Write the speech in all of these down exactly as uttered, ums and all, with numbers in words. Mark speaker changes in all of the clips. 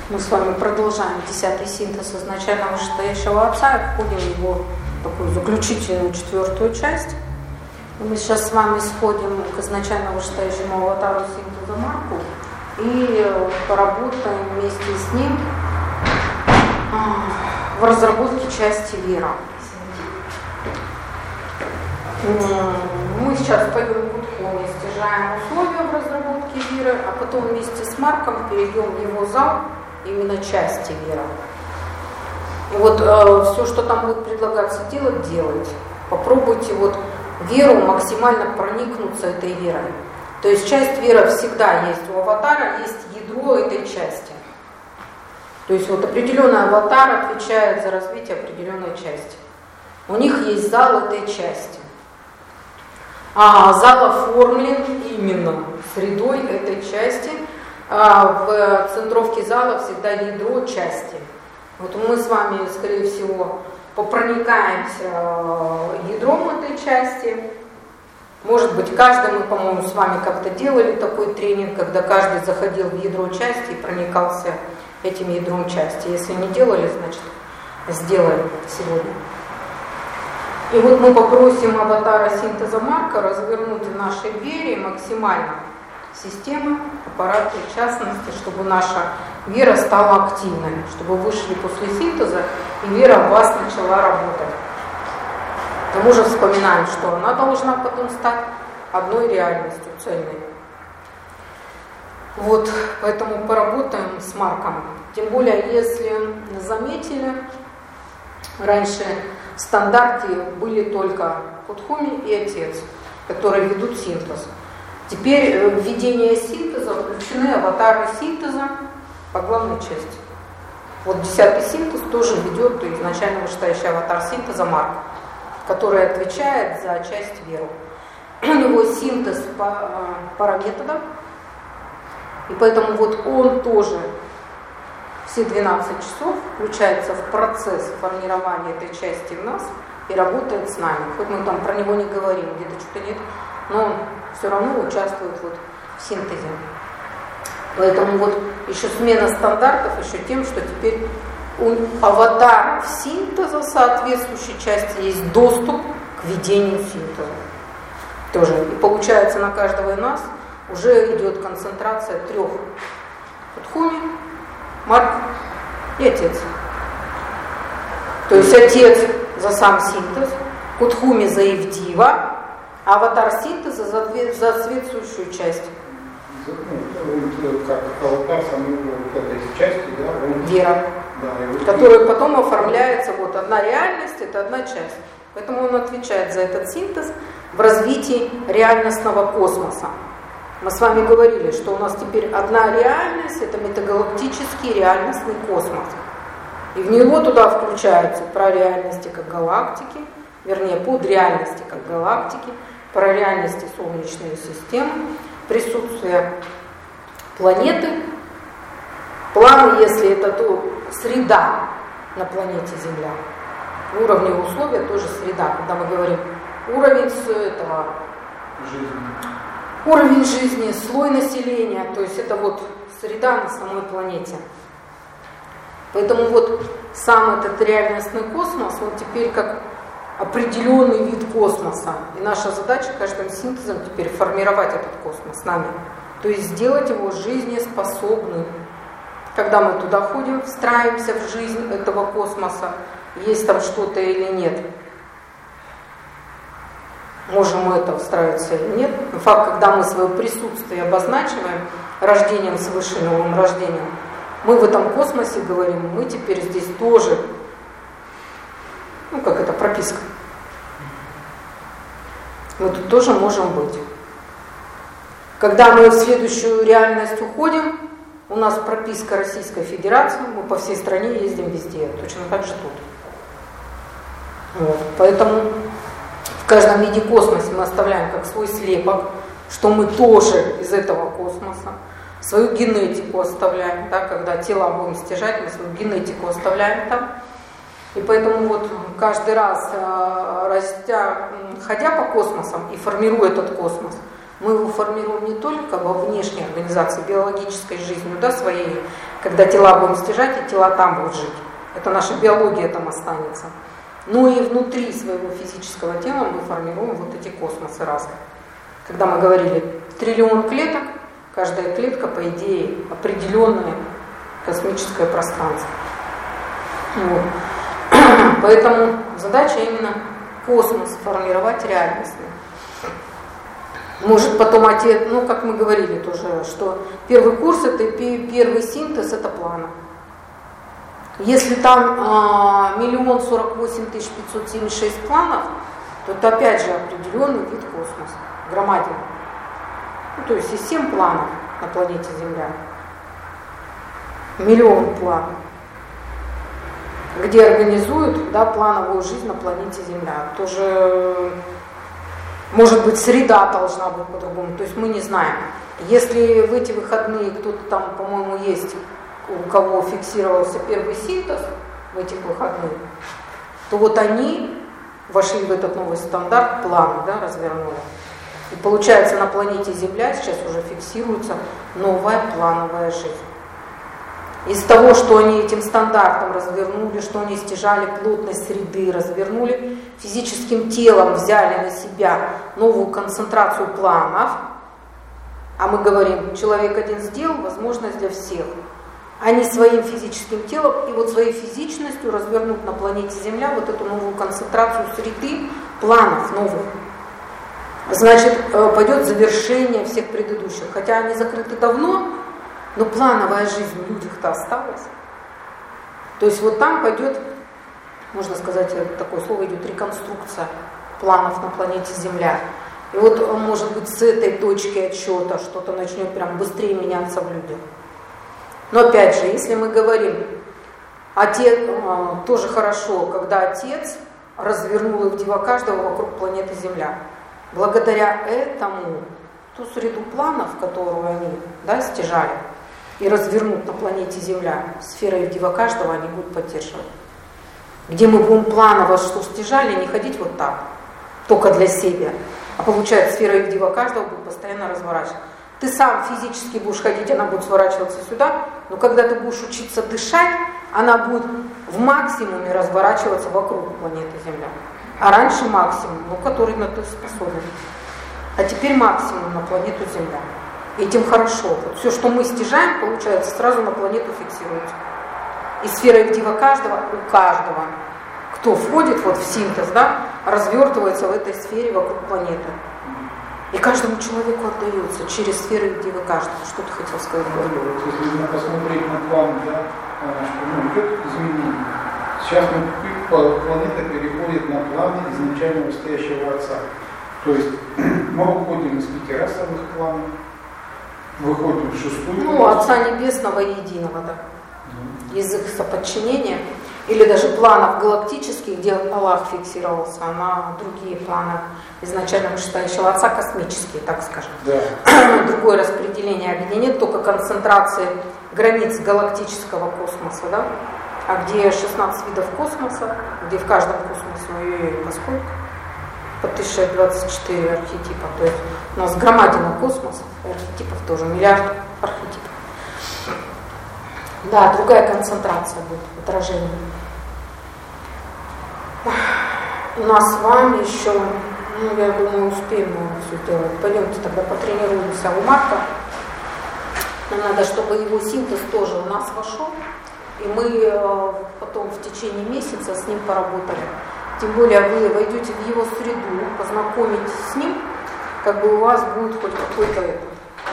Speaker 1: Мы с вами продолжаем десятый синтез изначального вышестоящего Отца и входим в его такую заключительную четвертую часть. И мы сейчас с вами сходим к изначально вышестоящему аватару синтеза Марку и поработаем вместе с ним в разработке части вера. Мы сейчас пойдем в Гудхоме, стяжаем условия в разработке веры, а потом вместе с Марком перейдем в его зал именно части веры. И вот э, все, что там будет предлагаться делать, делать. Попробуйте вот веру максимально проникнуться этой верой. То есть часть веры всегда есть у аватара, есть ядро этой части. То есть вот определенный аватар отвечает за развитие определенной части. У них есть зал этой части. А зал оформлен именно средой этой части. А в центровке зала всегда ядро части. Вот мы с вами, скорее всего, попроникаемся ядром этой части. Может быть, каждый, мы, по-моему, с вами как-то делали такой тренинг, когда каждый заходил в ядро части и проникался этим ядром части. Если не делали, значит, сделаем сегодня. И вот мы попросим аватара синтеза Марка развернуть в нашей вере максимально системы, аппараты, в частности, чтобы наша вера стала активной, чтобы вышли после синтеза, и вера в вас начала работать. К тому же вспоминаем, что она должна потом стать одной реальностью, цельной. Вот, поэтому поработаем с Марком. Тем более, если заметили, раньше в стандарте были только Гудхоми и Отец, которые ведут синтез. Теперь в ведение синтеза включены аватары синтеза по главной части. Вот десятый синтез тоже ведет изначально вышестоящий аватар синтеза Марк, который отвечает за часть веры. У него синтез по параметодам, и поэтому вот он тоже все двенадцать часов включается в процесс формирования этой части в нас и работает с нами. Хоть мы там про него не говорим, где-то что-то нет, но он все равно участвует вот в синтезе. Поэтому вот еще смена стандартов еще тем, что теперь у аватаров синтеза соответствующей части есть доступ к ведению синтеза. Тоже. И получается, на каждого из нас уже идет концентрация трех: Гудхоми, Марк и Отец. То есть Отец за сам синтез, Гудхоми за Ивдива, а аватар синтеза за, за соответствующую часть.
Speaker 2: Ну, как аватар самой вот этой части, да? Он...
Speaker 1: Вера. Да, которая потом оформляется, вот одна реальность, это одна часть. Поэтому он отвечает за этот синтез в развитии реальностного космоса. Мы с вами говорили, что у нас теперь одна реальность, это метагалактический реальностный космос. И в него туда включаются про реальности как галактики, вернее, под реальности как галактики, про реальности Солнечной системы, присутствие планеты, планы, если это то среда на планете Земля. Уровневые условия тоже среда. Когда мы говорим уровень этого,
Speaker 2: жизни.
Speaker 1: уровень жизни, слой населения, то есть это вот среда на самой планете. Поэтому вот сам этот реальностный космос, он теперь как определенный вид космоса. И наша задача каждым синтезом теперь формировать этот космос с нами. То есть сделать его жизнеспособным. Когда мы туда ходим, встраиваемся в жизнь этого космоса, есть там что-то или нет. Можем мы это встраиваться или нет. Но факт, когда мы свое присутствие обозначиваем рождением свыше, новым рождением, мы в этом космосе говорим, мы теперь здесь тоже, ну как это, прописка. Мы тут тоже можем быть. Когда мы в следующую реальность уходим, у нас прописка Российской Федерации, мы по всей стране ездим везде, точно так же тут. Вот. Поэтому в каждом виде космоса мы оставляем как свой слепок, что мы тоже из этого космоса. Свою генетику оставляем, да, когда тела будем стяжать, мы свою генетику оставляем там. И поэтому вот каждый раз, растя, ходя по космосам и формируя этот космос, Мы его формируем не только во внешней организации биологической жизнью, да, своей, когда тела будем стяжать, и тела там будут жить. Это наша биология там останется. Но и внутри своего физического тела мы формируем вот эти космосы разные. Когда мы говорили триллион клеток, каждая клетка, по идее, определенное космическое пространство. Вот. Поэтому задача именно космос формировать реальность. Может потом отец, ну как мы говорили тоже, что первый курс это первый синтез, это планы. Если там а, миллион сорок восемь тысяч пятьсот семьдесят шесть планов, то это опять же определенный вид космоса, громадин. Ну, то есть есть семь планов на планете Земля. Миллион планов, где организуют, да, плановую жизнь на планете Земля. Тоже, может быть, среда должна быть по-другому, то есть мы не знаем. Если в эти выходные кто-то там, по-моему, есть, у кого фиксировался первый синтез в этих выходных, то вот они вошли в этот новый стандарт, планы, да, развернули. И получается, на планете Земля сейчас уже фиксируется новая плановая жизнь. Из того, что они этим стандартом развернули, что они стяжали плотность среды, развернули, физическим телом взяли на себя новую концентрацию планов, а мы говорим, человек один сделал возможность для всех. Они своим физическим телом и вот своей физичностью развернут на планете Земля вот эту новую концентрацию среды, планов новых. Значит, пойдет завершение всех предыдущих. Хотя они закрыты давно, но плановая жизнь в людях-то осталась. То есть вот там пойдет, можно сказать, такое слово идет, реконструкция планов на планете Земля. И вот, может быть, с этой точки отсчета что-то начнет прям быстрее меняться в людях. Но опять же, если мы говорим, отец, тоже хорошо, когда отец развернул их диво каждого вокруг планеты Земля. Благодаря этому ту среду планов, которую они, да, стяжали, и развернут на планете Земля, сфера Евдива каждого они будут поддерживать. Где мы будем планово что стяжали, не ходить вот так, только для себя, а получается сфера Евдива каждого будет постоянно разворачиваться. Ты сам физически будешь ходить, она будет сворачиваться сюда, но когда ты будешь учиться дышать, она будет в максимуме разворачиваться вокруг планеты Земля. А раньше максимум, ну, который на то способен. А теперь максимум на планету Земля. Этим хорошо. Вот все, что мы стяжаем, получается, сразу на планету фиксируется. И сфера Евдива каждого, у каждого, кто входит вот в синтез, да, развертывается в этой сфере вокруг планеты. И каждому человеку отдается через сферы Евдива каждого. Что ты хотел сказать?
Speaker 2: Если посмотреть на план, да, что идет изменение. Сейчас планета переходит на планы изначально настоящего Отца. То есть мы уходим из пяти расовых планов, выходим в шестую.
Speaker 1: Ну, Отца Небесного и Единого, да. Mm. Из их соподчинения. Или даже планов галактических, где Аллах фиксировался, а на другие планы изначально вышестоящего Отца, космические, так скажем.
Speaker 2: Да.
Speaker 1: Другое распределение, где нет только концентрации границ галактического космоса, да? А где шестнадцать видов космоса, где в каждом космосе, ой-ой-ой, поскольку, по тысяча двадцать четыре архетипа, то есть у нас громадина космоса, архетипов тоже, миллиард архетипов. Да, другая концентрация будет, отражение. У нас с вами еще, ну, я думаю, успеем мы все делать. Пойдемте тогда потренируемся у Марка. Нам надо, чтобы его синтез тоже у нас вошел. И мы потом в течение месяца с ним поработали. Тем более вы войдете в его среду, познакомитесь с ним, как бы у вас будет хоть какой-то этот,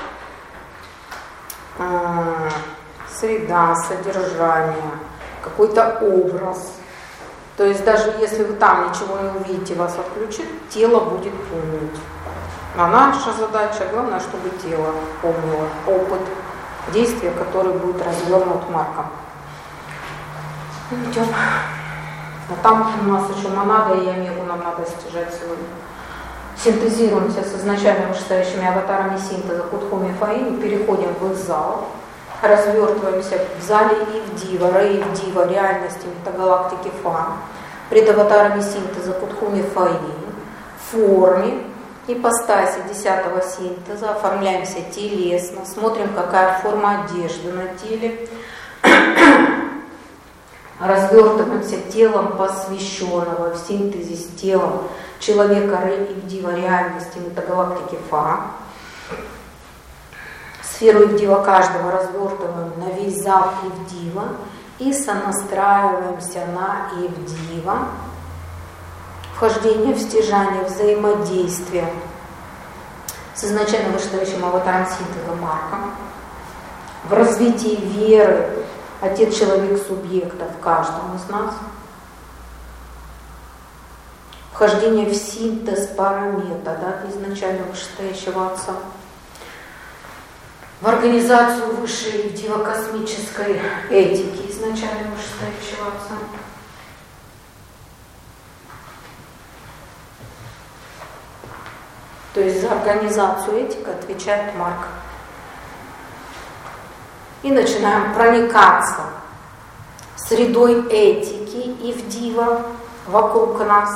Speaker 1: а, среда, содержание, какой-то образ. То есть даже если вы там ничего не увидите, вас отключит, тело будет помнить. А наша задача, главное, чтобы тело помнило опыт действия, который будет развернут Марком. Идем. А там у нас еще монада и омегу нам надо стяжать сегодня. Синтезируемся с изначально вышестоящими аватарами синтеза Кутхуми Фаини, переходим в их зал, развертываемся в зале Ивдива, Ра-Ивдива, реальности метагалактики Фан, пред аватарами синтеза Кутхуми Фаини, в форме ипостаси десятого синтеза, оформляемся телесно, смотрим, какая форма одежды на теле, развертываемся телом посвященного в синтезе с телом человека Ивдива реальности метагалактики Фа. Сферу Ивдива каждого развертываем на весь зал Ивдива и сонастраиваемся на Ивдива. Вхождение в стяжание, взаимодействие с изначально вышестоящим аватаром синтеза Марком. В развитии веры Отец Человек субъекта в каждом из нас. Вхождение в синтез парамета, да, изначально вышестоящего Отца. В организацию высшей диво-космической этики изначально вышестоящего Отца. То есть за организацию этики отвечает Марк. И начинаем проникаться средой этики Ивдива вокруг нас,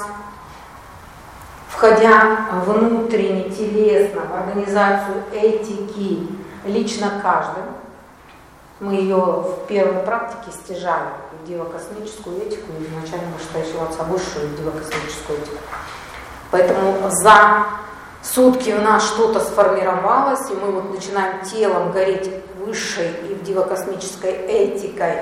Speaker 1: входя внутренне, телесно в организацию этики лично каждым. Мы ее в первой практике стяжали, Ивдиво-космическую этику, изначально вышестоящего Отца, высшую Ивдиво-космическую этику. Поэтому за сутки у нас что-то сформировалось, и мы вот начинаем телом гореть высшей Ивдиво-космической этикой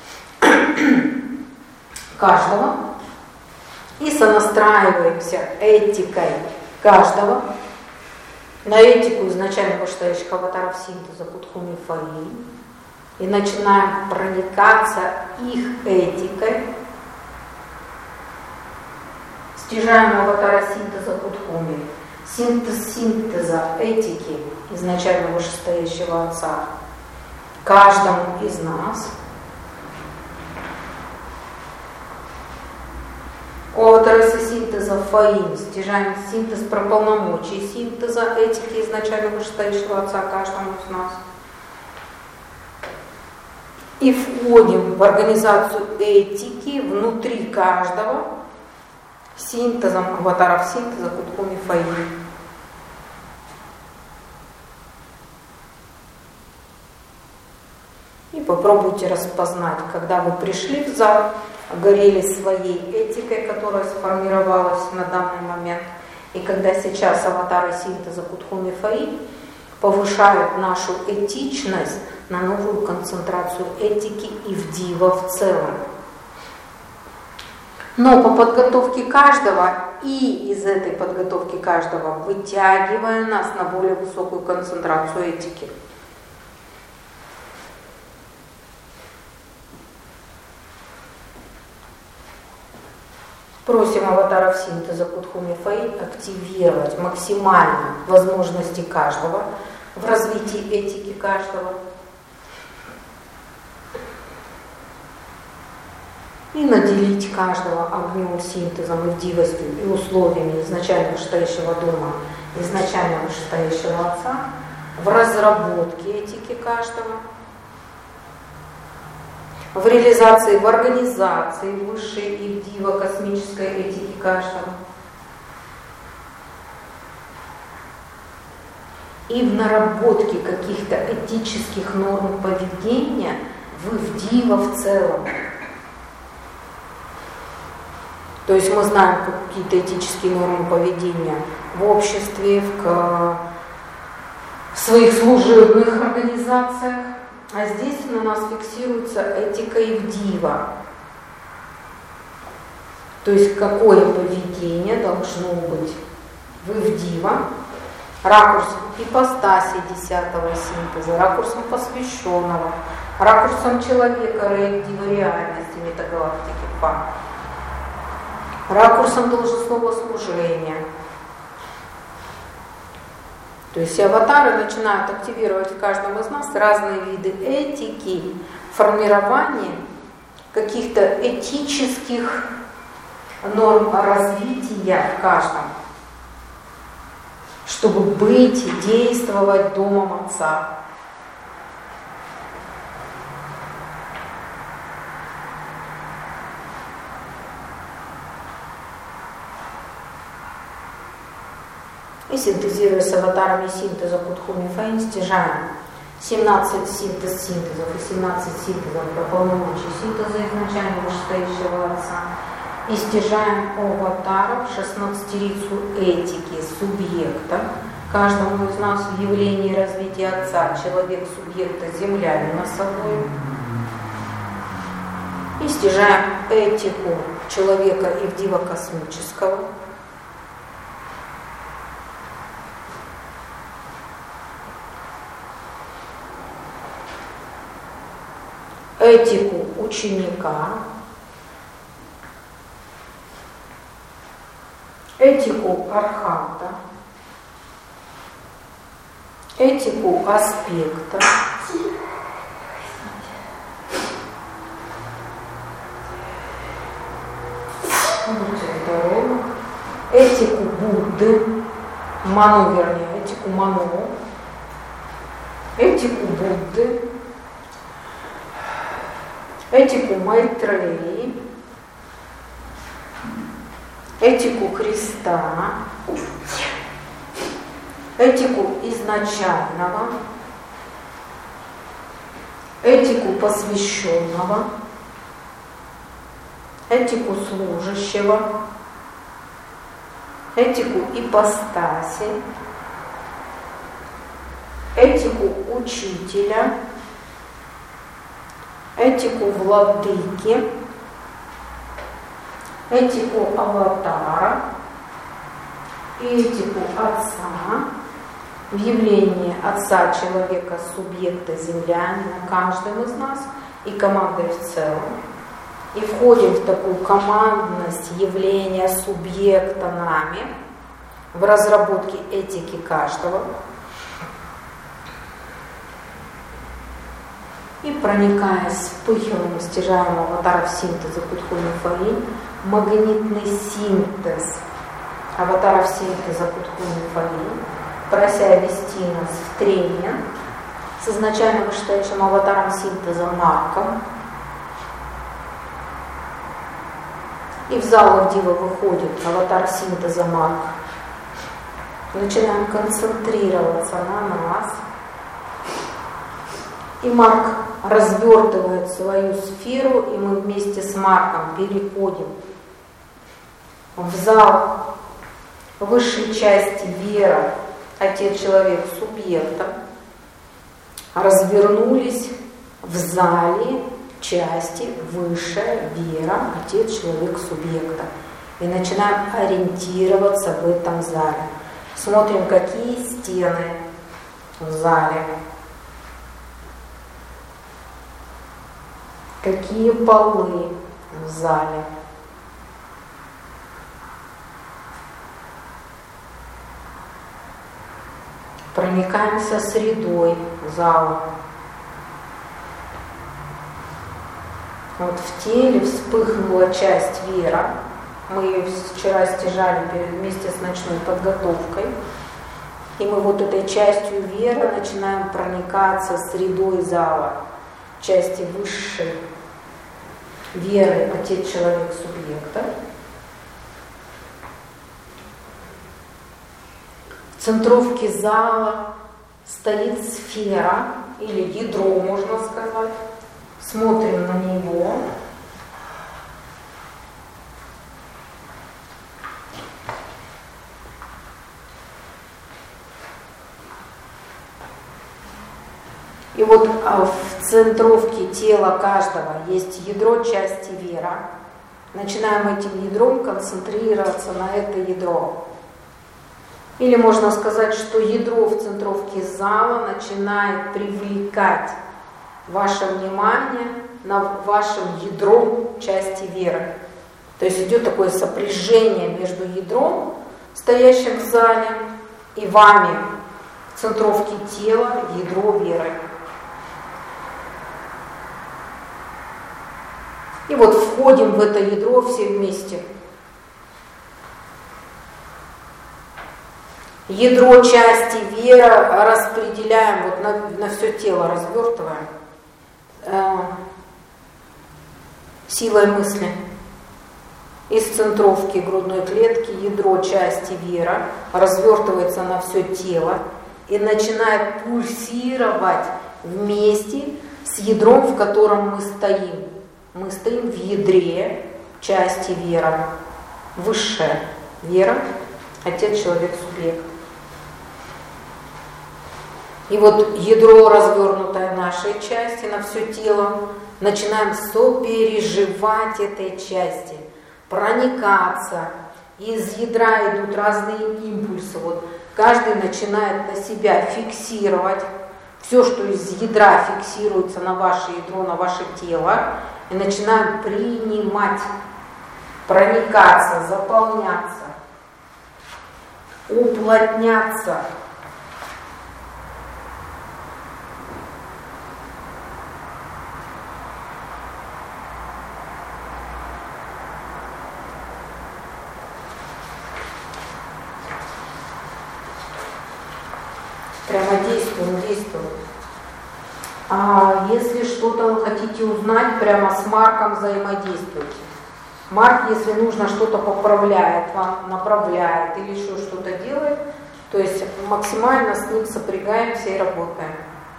Speaker 1: каждого и сонастраиваемся этикой каждого на этику изначально вышестоящих аватаров синтеза Кутхуми Фаи и начинаем проникаться их этикой, стяжаем аватара синтеза Кутхуми. Синтез синтеза этики изначально вышестоящего Отца каждому из нас. У аватара синтеза Фаим стяжаем синтез про полномочий синтеза этики изначально вышестоящего Отца каждому из нас. И входим в организацию этики внутри каждого синтезом аватаров синтеза Кутхуми Фаи. И попробуйте распознать, когда вы пришли в зал, горели своей этикой, которая сформировалась на данный момент, и когда сейчас аватары синтеза Кутхуми Фаи повышают нашу этичность на новую концентрацию этики Ивдива в целом. Но по подготовке каждого и из этой подготовки каждого вытягивая нас на более высокую концентрацию этики. Просим аватаров синтеза Кутхуми Фаи активировать максимально возможности каждого в развитии этики каждого. И наделить каждого огнем, синтезом, ивдивостью и условиями изначально вышестоящего дома, изначально вышестоящего Отца в разработке этики каждого, в реализации, в организации высшей Ивдива космической этики каждого и в наработке каких-то этических норм поведения в Ивдива в целом. То есть мы знаем какие-то этические нормы поведения в обществе, в, в своих служебных организациях, а здесь у нас фиксируется этика Ивдива. То есть какое поведение должно быть в Ивдива, ракурсом ипостаси десятого синтеза, ракурсом посвященного, ракурсом человека Ивдива реальности метагалактики Фа, ракурсом должностного служения. То есть аватары начинают активировать в каждом из нас разные виды этики, формирования каких-то этических норм развития в каждом, чтобы быть, действовать домом Отца. И синтезируя с аватарами синтеза Кутхуми Фаин, стяжаем семнадцать синтез синтезов и семнадцать синтезов по полномочий синтеза изначально вышестоящего Отца. И стяжаем аватаров шестнадцатерицу этики субъекта, каждому из нас в явлении развития Отца, человек субъекта землянина собой. И стяжаем этику человека Ивдива космического. Этику ученика, этику архата, этику аспекта, этику Будды, Ману, вернее, этику Ману, этику Будды, этику Майтреи, этику Христа, этику изначального, этику посвященного, этику служащего, этику ипостаси, этику учителя, этику владыки, этику аватара и этику Отца в явлении Отца человека, субъекта землянина, каждым из нас и командой в целом. И входим в такую командность явления субъекта нами в разработке этики каждого. И проникаясь, вспыхиваем, стяжаем аватаров синтеза Кутхуми Фаин, магнитный синтез аватаров синтеза Кутхуми Фаин, прося вести нас в тренинг с изначально вышестоящим аватаром синтеза Марком. И в зал Ивдива выходит аватар синтеза Марк. Начинаем концентрироваться на нас. И Марк развертывает свою сферу, и мы вместе с Марком переходим в зал высшей части вера, Отец человек субъекта, развернулись в зале части высшая вера, Отец человек субъекта. И начинаем ориентироваться в этом зале. Смотрим, какие стены в зале. Какие полы в зале? Проникаемся средой зала. Вот в теле вспыхнула часть вера. Мы ее вчера стяжали вместе с ночной подготовкой. И мы вот этой частью веры начинаем проникаться средой зала, части высшей веры, Отец человек субъекта. В центровке зала стоит сфера, или ядро, можно сказать. Смотрим на него. И вот в центровке тела каждого есть ядро части вера. Начинаем этим ядром концентрироваться на это ядро. Или можно сказать, что ядро в центровке зала начинает привлекать ваше внимание на вашем ядром части веры. То есть идет такое сопряжение между ядром, стоящим в зале, и вами в центровке тела, ядро веры. И вот входим в это ядро все вместе. Ядро части вера распределяем, вот на, на все тело развертываем э, силой мысли. из центровки грудной клетки ядро части вера развертывается на все тело и начинает пульсировать вместе с ядром, в котором мы стоим. Мы стоим в ядре части вера, высшая вера, Отец, Человек, Субъект. И вот ядро, развернутое нашей части на все тело, начинаем сопереживать этой части, проникаться. Из ядра идут разные импульсы. Вот каждый начинает на себя фиксировать все, что из ядра фиксируется на ваше ядро, на ваше тело, и начинаем принимать, проникаться, заполняться, уплотняться. Прямо действуем, действуем. А если что-то вы хотите узнать, прямо с Марком взаимодействуйте. Марк, если нужно, что-то поправляет вам, направляет или еще что-то делает, то есть максимально с ним сопрягаемся и работаем.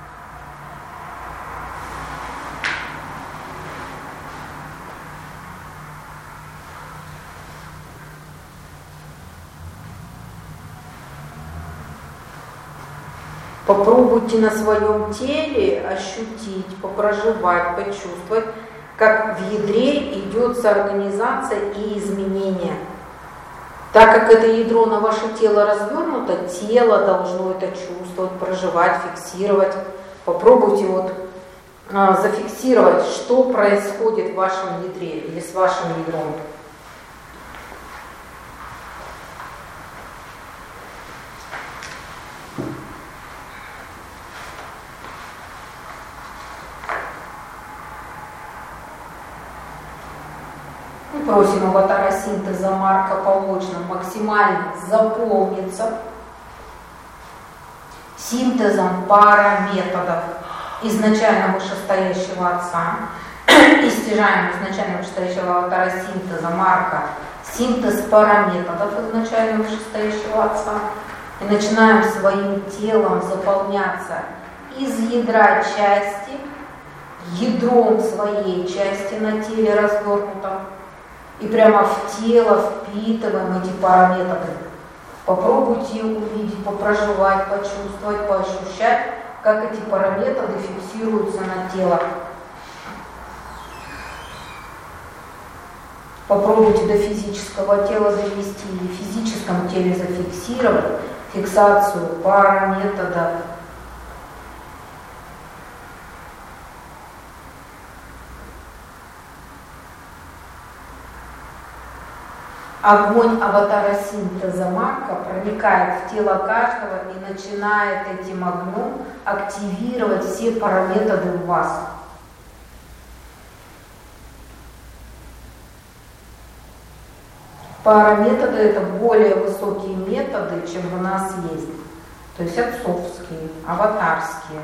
Speaker 1: Попробуйте на своем теле ощутить, попроживать, почувствовать, как в ядре идет соорганизация и изменение. Так как это ядро на ваше тело развернуто, тело должно это чувствовать, проживать, фиксировать. Попробуйте вот а, зафиксировать, что происходит в вашем ядре или с вашим ядром. Просим аватара синтеза Марка помочь нам максимально заполниться синтезом параметодов изначально вышестоящего Отца и стяжаем изначально вышестоящего аватара синтеза Марка синтез параметодов изначально вышестоящего Отца и начинаем своим телом заполняться из ядра части, ядром своей части на теле развернутом. И прямо в тело впитываем эти параметры. Попробуйте увидеть, попроживать, почувствовать, поощущать, как эти параметры фиксируются на тело. Попробуйте до физического тела довести или в физическом теле зафиксировать фиксацию параметров. Огонь аватара синтеза Марка проникает в тело каждого и начинает этим огнем активировать все параметры в вас. Параметры — это более высокие методы, чем у нас есть. То есть отцовские, аватарские.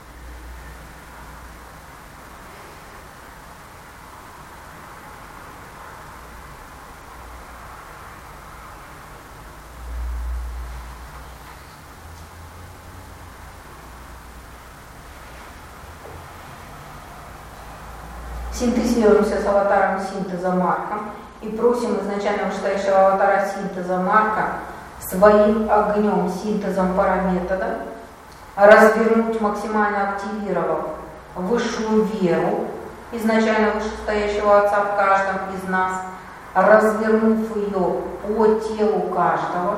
Speaker 1: Синтезируемся с аватаром синтеза Марка и просим изначально вышестоящего аватара синтеза Марка своим огнем, синтезом параметода развернуть, максимально активировав высшую веру изначально вышестоящего Отца в каждом из нас, развернув ее по телу каждого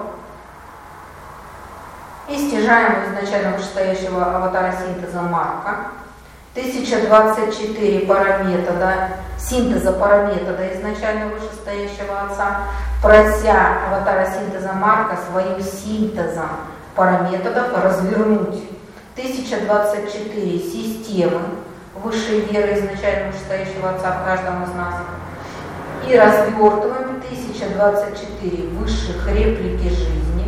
Speaker 1: и стяжаем изначально вышестоящего аватара синтеза Марка тысяча двадцать четыре параметода, синтеза параметода изначально вышестоящего Отца, прося аватара синтеза Марка своим синтезом параметодов развернуть тысяча двадцать четыре системы высшей веры изначально вышестоящего Отца в каждом из нас и развертываем тысяча двадцать четыре высших реплики жизни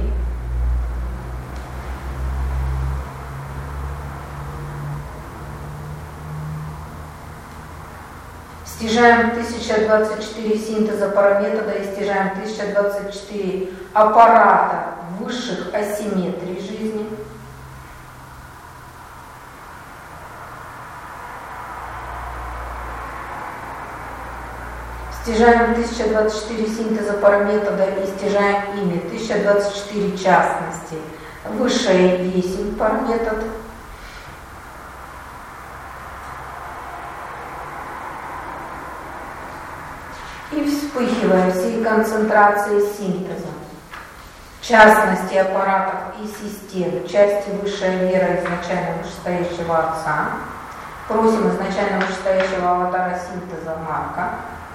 Speaker 1: Стяжаем тысяча двадцать четыре синтеза параметода и стяжаем тысяча двадцать четыре аппарата высших асимметрий жизни. Стяжаем тысяча двадцать четыре синтеза параметода и стяжаем ими тысяча двадцать четыре частности. Высшая есень параметод. И вспыхиваем всей концентрацией синтеза. Частности аппаратов и систем, части высшая вера изначально вышестоящего Отца. Просим изначально вышестоящего аватара синтеза Марка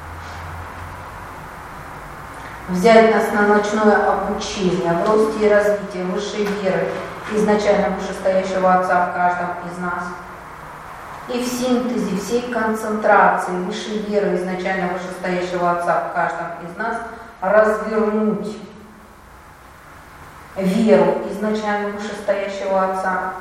Speaker 1: взять нас на ночное обучение в росте и развитии высшей веры изначально вышестоящего Отца в каждом из нас. И в синтезе всей концентрации высшей веры изначально вышестоящего Отца в каждом из нас развернуть веру изначально вышестоящего Отца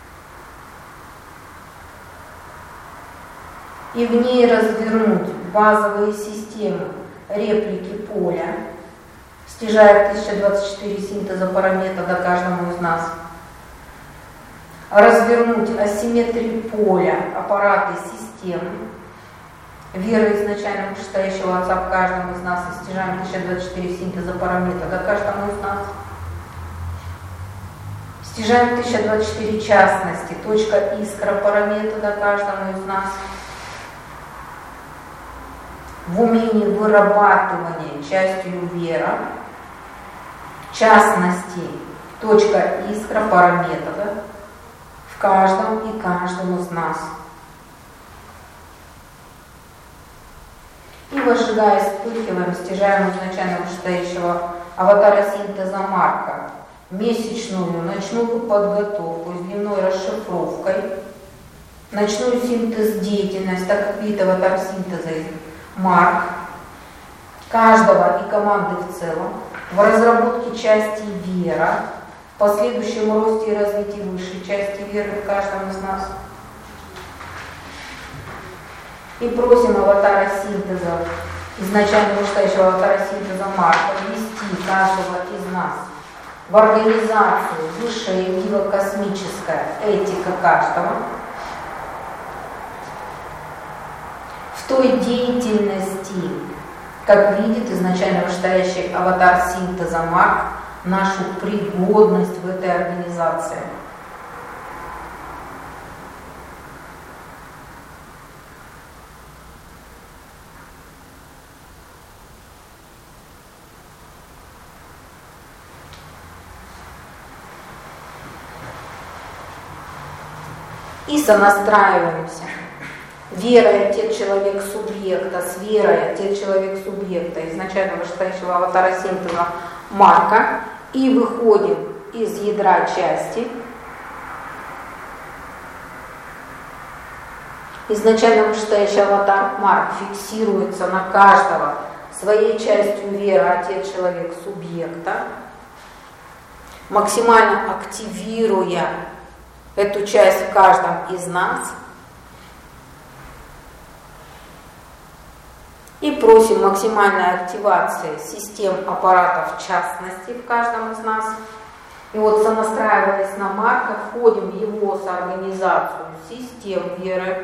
Speaker 1: и в ней развернуть базовые системы реплики поля, стяжая тысяча двадцать четыре синтеза параметода каждому из нас, развернуть асимметрии поля, аппараты системы, веры изначально вышестоящего Отца в каждом из нас и стяжаем тысяча двадцать четыре синтеза параметода каждому из нас. Стяжаем тысяча двадцать четыре частности, точка искра параметода каждому из нас. В умении вырабатывания частью вера, частности, точка искра параметода в каждом и каждом из нас. И возжигая, вспыхиваем, стяжаем изначально вышестоящего аватара синтеза Марка месячную ночную подготовку с дневной расшифровкой, ночную синтез деятельность, так как вид аватар синтеза Марк, каждого и команды в целом, в разработке части вера, в последующем росте и развитии высшей части веры в каждом из нас. И просим аватара синтеза, изначально вышестоящего аватара синтеза Марка, ввести каждого из нас в организацию высшая диво-космическая этика каждого, в той деятельности, как видит изначально вышестоящий аватар синтеза Марк, нашу пригодность в этой организации. И сонастраиваемся. Верой отец человек субъекта, с верой отец человек субъекта, изначально вышестоящего аватара синтеза Марка, и выходим из ядра части. Изначально вышестоящий аватар Марк фиксируется на каждого своей частью вера отец человек субъекта, максимально активируя эту часть в каждом из нас. И просим максимальной активации систем аппаратов в частности в каждом из нас. И вот, сонастраиваясь на Марка, входим в его соорганизацию систем веры.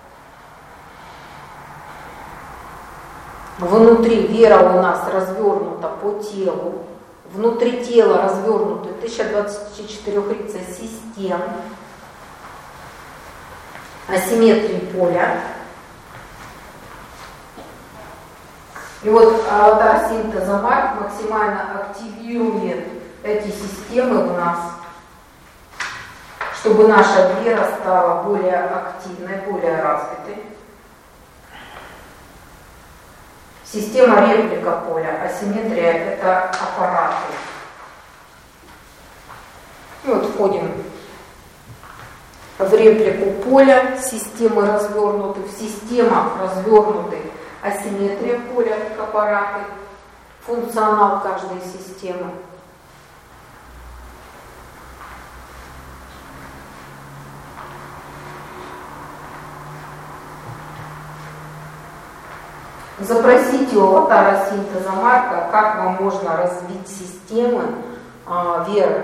Speaker 1: Внутри вера у нас развернута по телу. Внутри тела развернуты тысяча двадцать четыре систем асимметрии поля. И вот аватар синтеза Марк максимально активирует эти системы в нас, чтобы наша вера стала более активной, более развитой. Система реплика поля, асимметрия – это аппараты. И вот входим в реплику поля, системы развернуты, в системах развернуты асимметрия поля как аппараты, функционал каждой системы. Запросите у аватара синтеза Марка, как вам можно развить системы а, веры.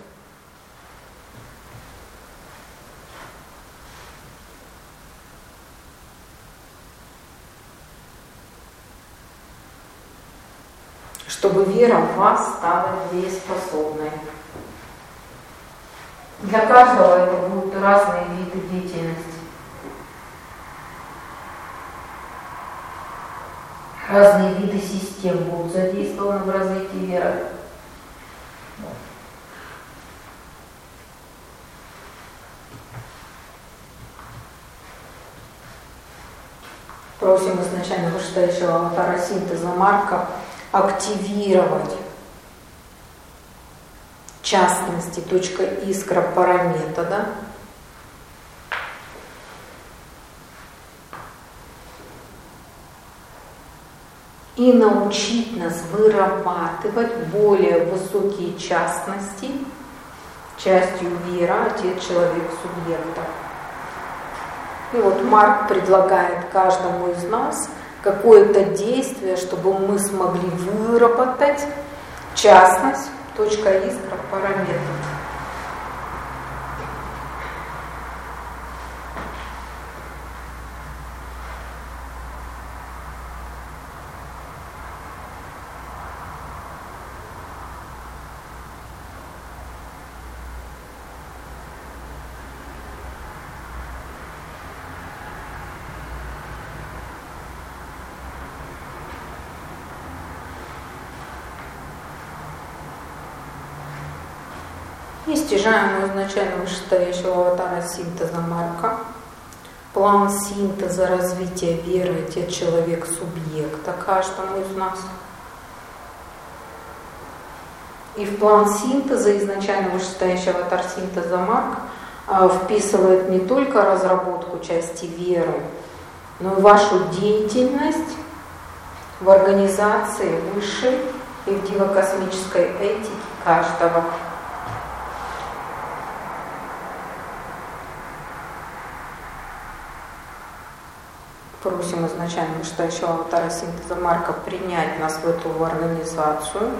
Speaker 1: Чтобы вера в вас стала дееспособной. Для каждого это будут разные виды деятельности. Разные виды систем будут задействованы в развитии веры. Просим изначально вышестоящего аватара синтеза Марка активировать в частности точка искра параметода и научить нас вырабатывать более высокие частности частью вера, отец, человек, субъекта. И вот Марк предлагает каждому из нас какое-то действие, чтобы мы смогли выработать частность, точка искра, параметр. И стяжаем изначально вышестоящего аватара синтеза Марка. План синтеза развития веры, отец, человек, субъекта каждому из нас. И в план синтеза изначально вышестоящий аватар синтеза Марк вписывает не только разработку части веры, но и вашу деятельность в организации высшей и в дивокосмической этике каждого. Просим изначально вышестоящего аватара синтеза Марка принять нас в эту организацию,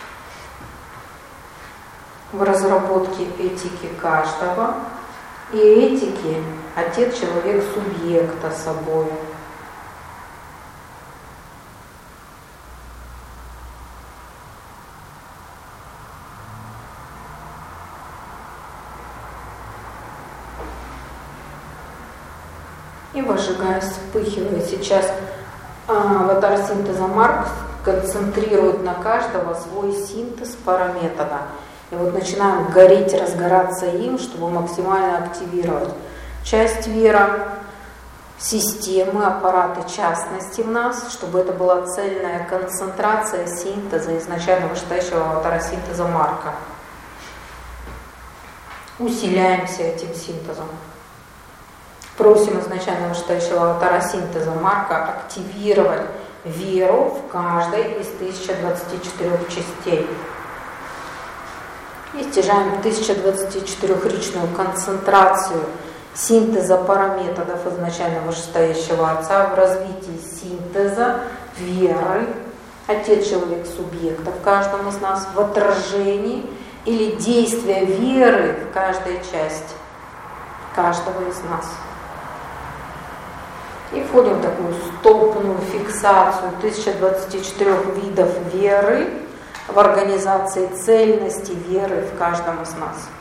Speaker 1: в разработке этики каждого и этики отец, человек, субъекта собой. И выжигая, вспыхивая. Сейчас а, аватар синтеза Марк концентрирует на каждого свой синтез параметода. И вот начинаем гореть, разгораться им, чтобы максимально активировать часть вера, системы, аппараты частности в нас, чтобы это была цельная концентрация синтеза изначально вышестоящего аватара синтеза Марка. Усиляемся этим синтезом. Просим изначально вышестоящего аватара синтеза Марка активировать веру в каждой из тысячи двадцати четырёх частей. И стяжаем тысячу двадцатичетырёхричную концентрацию синтеза параметодов изначально вышестоящего Отца в развитии синтеза веры, отец, человек, субъекта в каждом из нас, в отражении или действия веры в каждой части каждого из нас. И входим в такую столпную фиксацию тысячи двадцати четырёх видов веры в организации цельности веры в каждом из нас.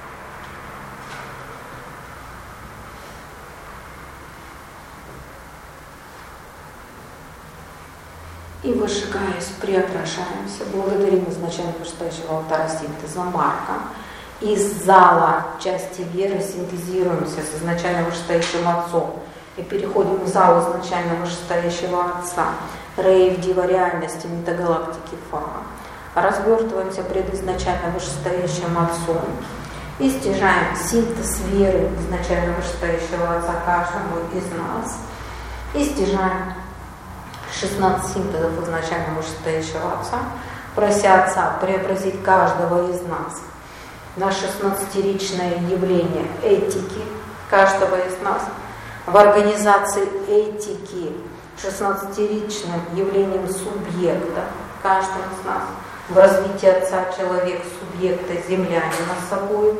Speaker 1: И выжигаясь, преображаемся. Благодарим изначально вышестоящего аватара синтеза Марка. Из зала части веры синтезируемся с изначально вышестоящим Отцом. И переходим в зал изначально вышестоящего Отца, рейв, дива реальности, метагалактики Фама. Развертываемся пред изначально вышестоящим Отцом и стяжаем синтез веры изначально вышестоящего Отца каждому из нас. И стяжаем шестнадцать синтезов изначально вышестоящего Отца, прося Отца преобразить каждого из нас на шестнадцатиричное явление этики каждого из нас, в организации этики шестнадцатиричным явлением субъекта, каждым из нас, в развитии Отца человек, субъекта, землянина собой.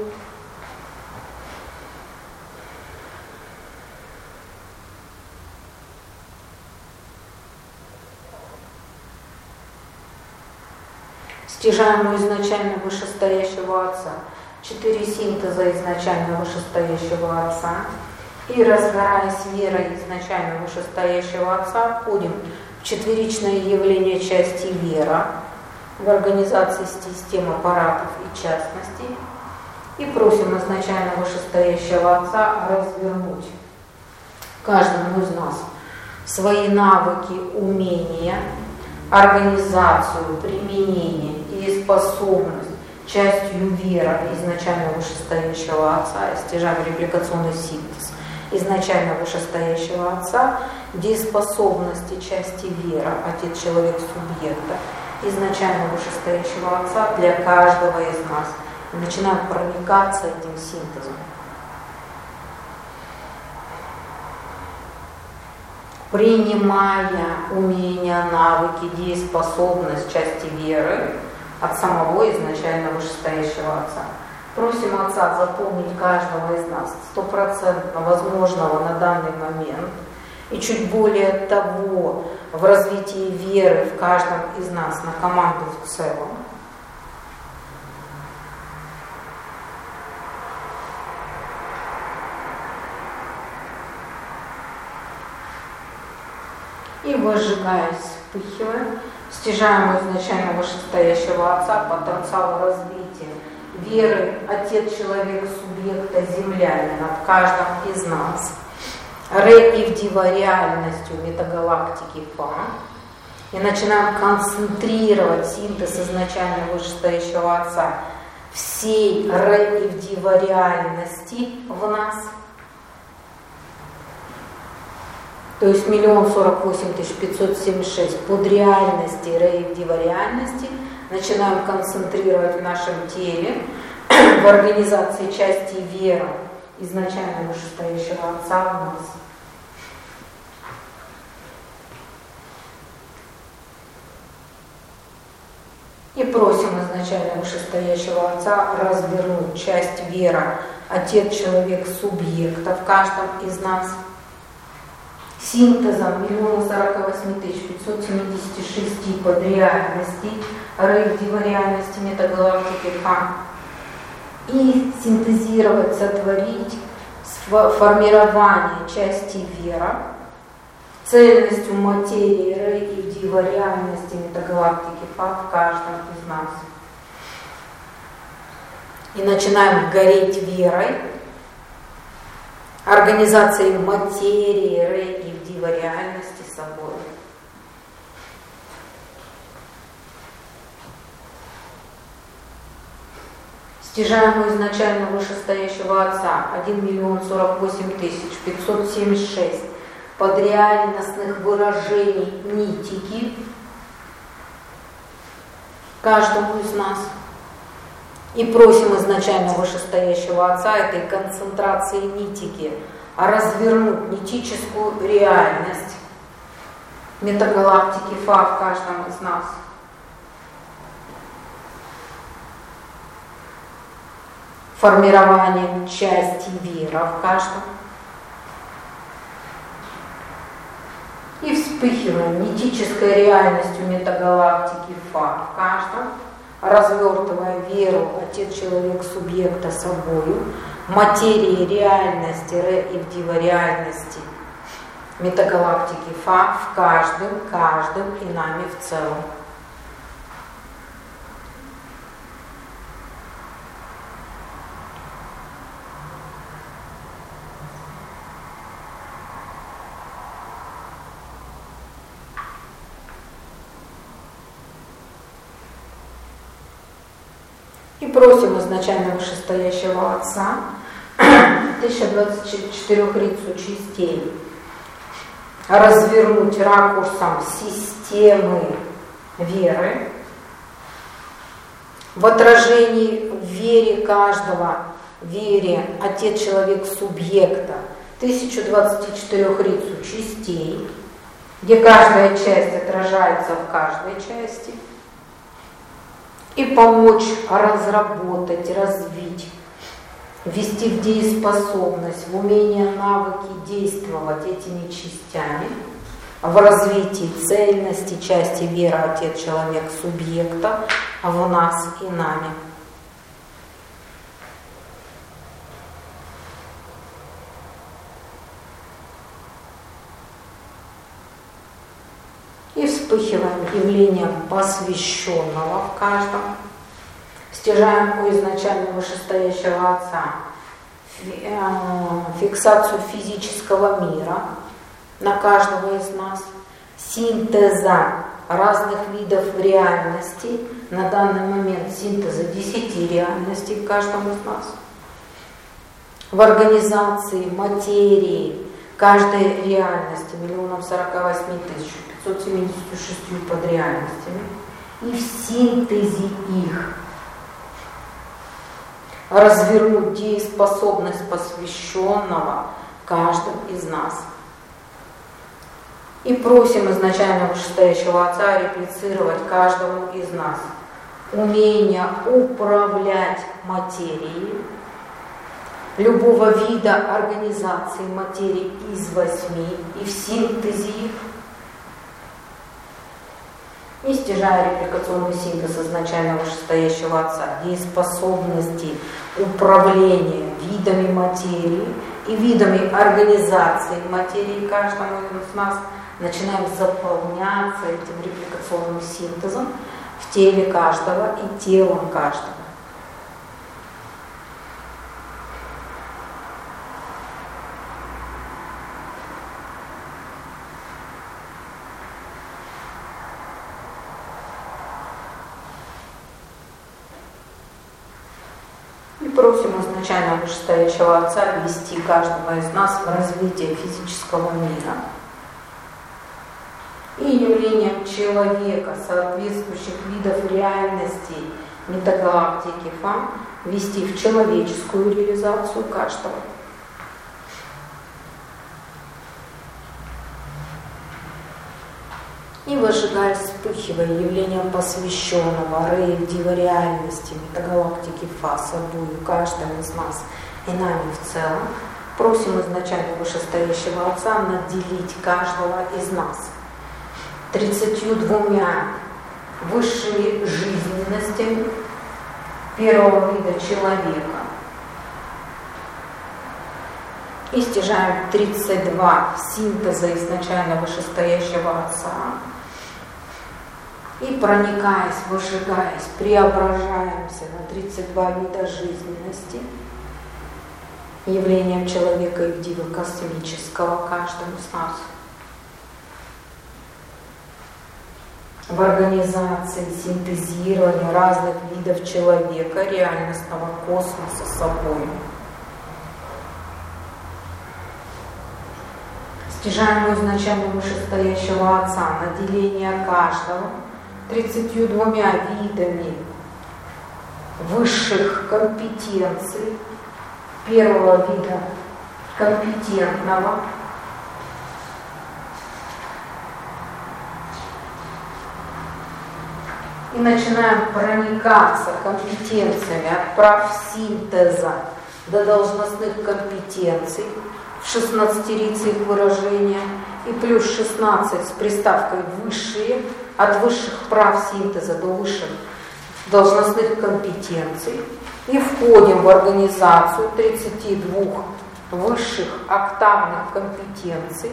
Speaker 1: Стяжаемую изначально вышестоящего Отца, четыре синтеза изначально вышестоящего Отца, и, разгораясь верой изначально вышестоящего Отца, входим в четверичное явление части вера в организации систем аппаратов и частностей, и просим изначально вышестоящего Отца развернуть каждому из нас свои навыки, умения, организацию, применение и способность частью вера изначально вышестоящего Отца, стяжаем репликационный синтез изначально вышестоящего Отца, дееспособности части вера, Отец, человек, субъекта, изначально вышестоящего Отца для каждого из нас. И начинаем проникаться этим синтезом. Принимая умения, навыки, дееспособность части веры от самого изначально вышестоящего Отца. Просим Отца заполнить каждого из нас стопроцентно возможного на данный момент и чуть более того в развитии веры в каждом из нас на команду в целом. И возжигаясь, вспыхивая, стяжаем изначально вышестоящего Отца потенциал развития веры, Отец, человек, субъекта, землянин от каждом из нас. Реактивдива реальностью метагалактики Фа. И начинаем концентрировать синтез изначально вышестоящего Отца всей реактивдива реальности в нас. То есть миллион сорок восемь тысяч пятьсот семьдесят шесть под реальности, реактива реальности начинаем концентрировать в нашем теле, в организации части вера изначально вышестоящего Отца в нас. И просим изначально вышестоящего Отца развернуть часть вера, Отец, человек, субъекта в каждом из нас. Синтезом миллиона сорока восьми тысяч пятьсот семидесяти шести под реальности, реактива реальности метагалактики Фа. И синтезировать, сотворить формирование части вера, цельностью материи реактива реальности метагалактики Фа в каждом из нас. И начинаем гореть верой, организацией материи реактива реальности собой. Стяжаемую изначально вышестоящего Отца один миллион сорок восемь тысяч пятьсот семьдесят шесть под реальностных выражений нитики каждому из нас. И просим изначально вышестоящего Отца этой концентрации нитики развернуть нитическую реальность метагалактики Фа в каждом из нас. Формированием части вера в каждом. И вспыхиваем нитической реальностью метагалактики Фа в каждом, развертывая веру, Отец, человек, субъекта собою, материи реальности, реактива реальности метагалактики Фа в каждом, каждым и нами в целом. И просим изначально вышестоящего Отца тысяча двадцать четырехрицу частей развернуть ракурсом системы веры в отражении в вере каждого, вере Отец, человек, субъекта тысяча двадцать четырехрицу частей где каждая часть отражается в каждой части, и помочь разработать, развить, ввести в дееспособность, в умение, навыки действовать этими частями, в развитии цельности части вера, Отец, человек, субъекта, в нас и нами. И вспыхиваем явлением посвященного в каждом, стяжаем у изначально вышестоящего Отца фиксацию физического мира на каждого из нас, синтеза разных видов реальностей, на данный момент синтеза десяти реальностей в каждом из нас, в организации материи каждой реальности миллионов сорока восьми тысяч пятьсот семидесятью шестью подреальностями и в синтезе их развернуть дееспособность посвященного каждым из нас. И просим изначально вышестоящего Отца реплицировать каждому из нас умение управлять материей, любого вида организации материи из восьми и в синтезе их, и стяжая репликационный синтез изначально вышестоящего Отца, дееспособности управления видами материи и видами организации материи каждому из нас, начинаем заполняться этим репликационным синтезом в теле каждого и телом каждого. И просим изначально вышестоящего Отца ввести каждого из нас в развитие физического мира и явлением человека, соответствующих видов реальностей метагалактики ФАМ, ввести в человеческую реализацию каждого. И выжигая, вспыхивая явлением посвященного Рейв Дива реальности метагалактики Фа собою каждым из нас и нами в целом, просим изначально вышестоящего Отца наделить каждого из нас тридцатью двумя высшими жизненностями первого вида человека. И стяжаем тридцать два синтеза изначально вышестоящего Отца. И проникаясь, выжигаясь, преображаемся на тридцать два вида жизненности, явлением человека и дива космического каждому из нас. В организации синтезирования разных видов человека, реальностного космоса собой. Стяжаем изначально вышестоящего Отца наделение каждого тридцатью двумя видами высших компетенций первого вида компетентного, и начинаем проникаться компетенциями от прав синтеза до должностных компетенций в шестнадцатерице их выражения и плюс шестнадцать с приставкой «высшие», от высших прав синтеза до высших должностных компетенций, и входим в организацию тридцати двух высших октавных компетенций,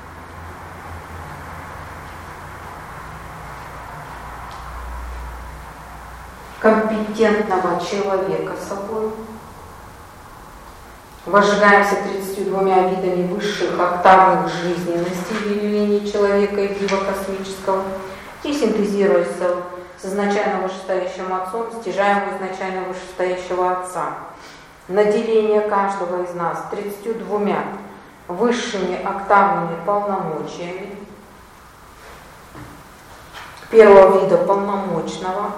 Speaker 1: компетентного человека собой. Возжигаемся тридцатью двумя видами высших октавных жизненностей в явлении человека и дива космического и синтезируясь с изначально вышестоящим Отцом, стяжаем изначально вышестоящего Отца. Наделение каждого из нас тридцатью двумя высшими октавными полномочиями первого вида полномочного,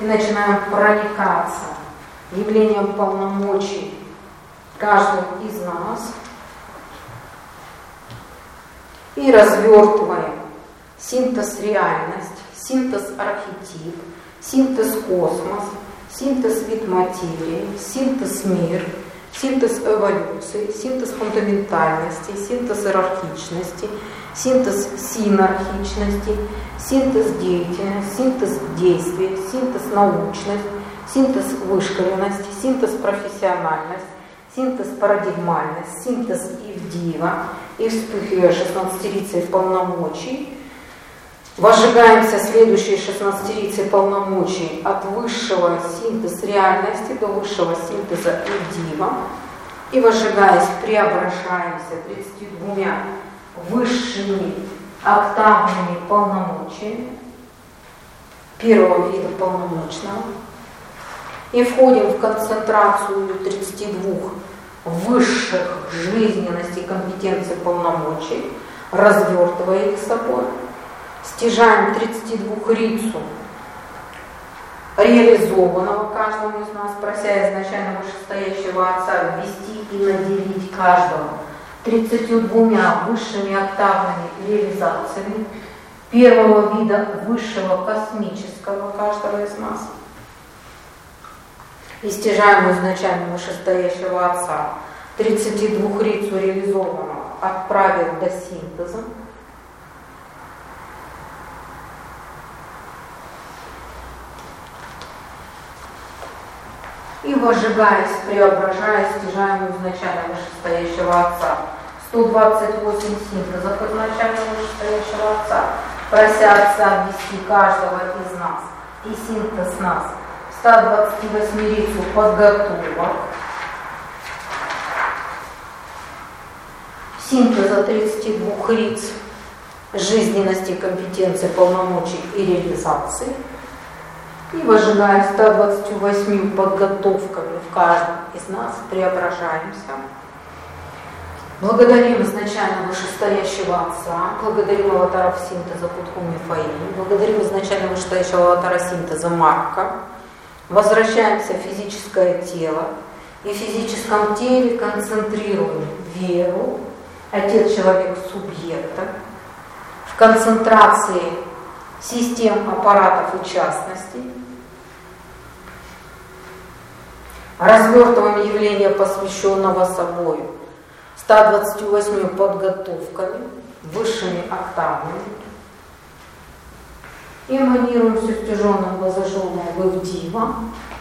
Speaker 1: и начинаем проникаться явлением полномочий каждого из нас и развертываем синтез реальность, синтез архетип, синтез космос, синтез вид материи, синтез мир, синтез эволюции, синтез фундаментальности, синтез иерархичности, синтез синархичности, синтез деятельности, синтез действия, синтез научность, синтез вышкаленности, синтез профессиональность, синтез парадигмальность, синтез ивдива и вспыхивая шестнадцатерицей полномочий, возжигаемся следующие шестнадцатерицей полномочий от высшего синтеза реальности до высшего синтеза ивдива и, возжигаясь, преображаемся тридцатью двумя высшими октавными полномочиями первого вида полномочного и входим в концентрацию тридцати двух высших жизненностей, компетенций, полномочий, развертывая их собой, стяжаем тридцати двух рицу реализованного каждому из нас, прося изначально вышестоящего Отца ввести и наделить каждого тридцатью двумя высшими октавными реализациями первого вида высшего космического каждого из нас. И стяжаем изначально вышестоящего Отца тридцати двух рицу реализованного от правил до синтеза. И, возжигаясь, преображаясь, стяжаем изначально вышестоящего Отца сто двадцать восемь синтезов изначально вышестоящего Отца, прося Отца ввести каждого из нас и синтез нас ста двадцати восьми рицу подготовок, синтеза тридцати двух риц жизненности, компетенции, полномочий и реализации, и, возжигая ста двадцатью восьмью подготовками в каждом из нас, преображаемся. Благодарим изначально вышестоящего Отца, благодарим аватаров синтеза Путху Мифаим, благодарим изначально вышестоящего аватара синтеза Марка, возвращаемся в физическое тело и в физическом теле концентрируем веру, Отец, человек, субъекта, в концентрации систем, аппаратов и частностей, развертываем явление, посвященного собою, ста двадцатью восьмью подготовками, высшими октавами, и эманируем все стяженное, возожженное в Ивдива,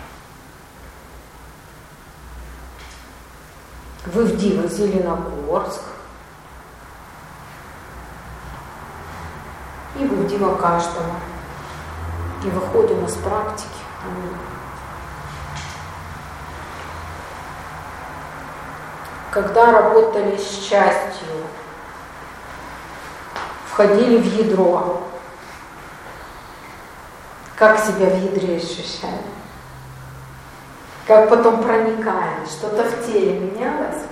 Speaker 1: в Ивдива Зеленогорск и в Ивдива каждого. И выходим из практики. Когда работали с частью, входили в ядро, как себя в ядре ощущали, как потом проникали, что-то в теле менялось?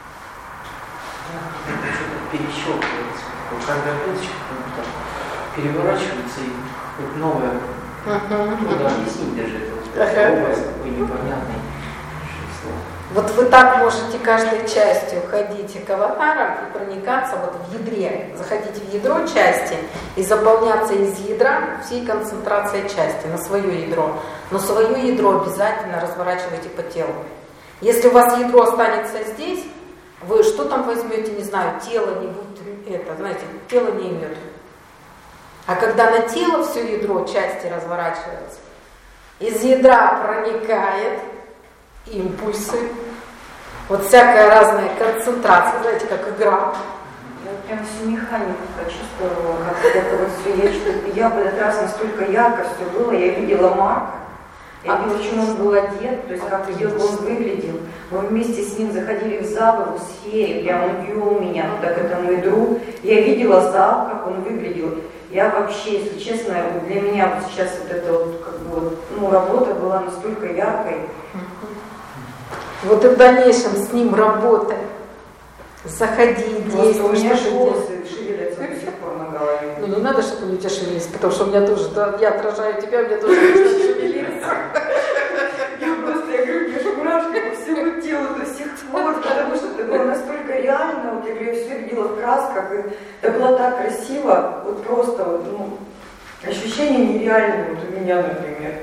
Speaker 3: Что-то перещелкивается, каждая клеточка переворачивается и вот новое, uh-huh. Трудно объяснить даже это, uh-huh. Образ такой непонятный.
Speaker 1: Вот вы так можете каждой частью ходить к аватарам и проникаться вот в ядре, заходить в ядро части и заполняться из ядра всей концентрацией части на свое ядро. Но свое ядро обязательно разворачивайте по телу. Если у вас ядро останется здесь, вы что там возьмете, не знаю, тело не будет, это, знаете, тело не имеет. А когда на тело все ядро части разворачивается, из ядра проникает импульсы, вот всякая разная концентрация, знаете, как игра.
Speaker 4: Я прям всю механику почувствовала, как это вот все. Я, что, я в этот раз настолько ярко все было, я видела Марка, я видела, в чем он был одет, то есть как он выглядел. Мы вместе с ним заходили в зал, в сфере, прям он вел меня, ну так это мой друг. Я видела зал, как он выглядел. Я вообще, если честно, для меня вот сейчас вот эта вот, как бы, вот, ну, работа была настолько яркой.
Speaker 1: Вот и в дальнейшем с ним работай. Заходи, действуй.
Speaker 4: У меня волосы шевелятся до сих пор на голове.
Speaker 1: Ну не надо, чтобы они у тебя шевелились, потому что у меня тоже, да, я отражаю тебя, у меня тоже нужно шевелиться.
Speaker 4: Я просто, я говорю, мне же мурашки по всему телу до сих пор, потому что это было настолько реально, вот я говорю, я все видела в красках, и это было так красиво, вот просто, вот, ну, ощущение нереальное вот у меня, например.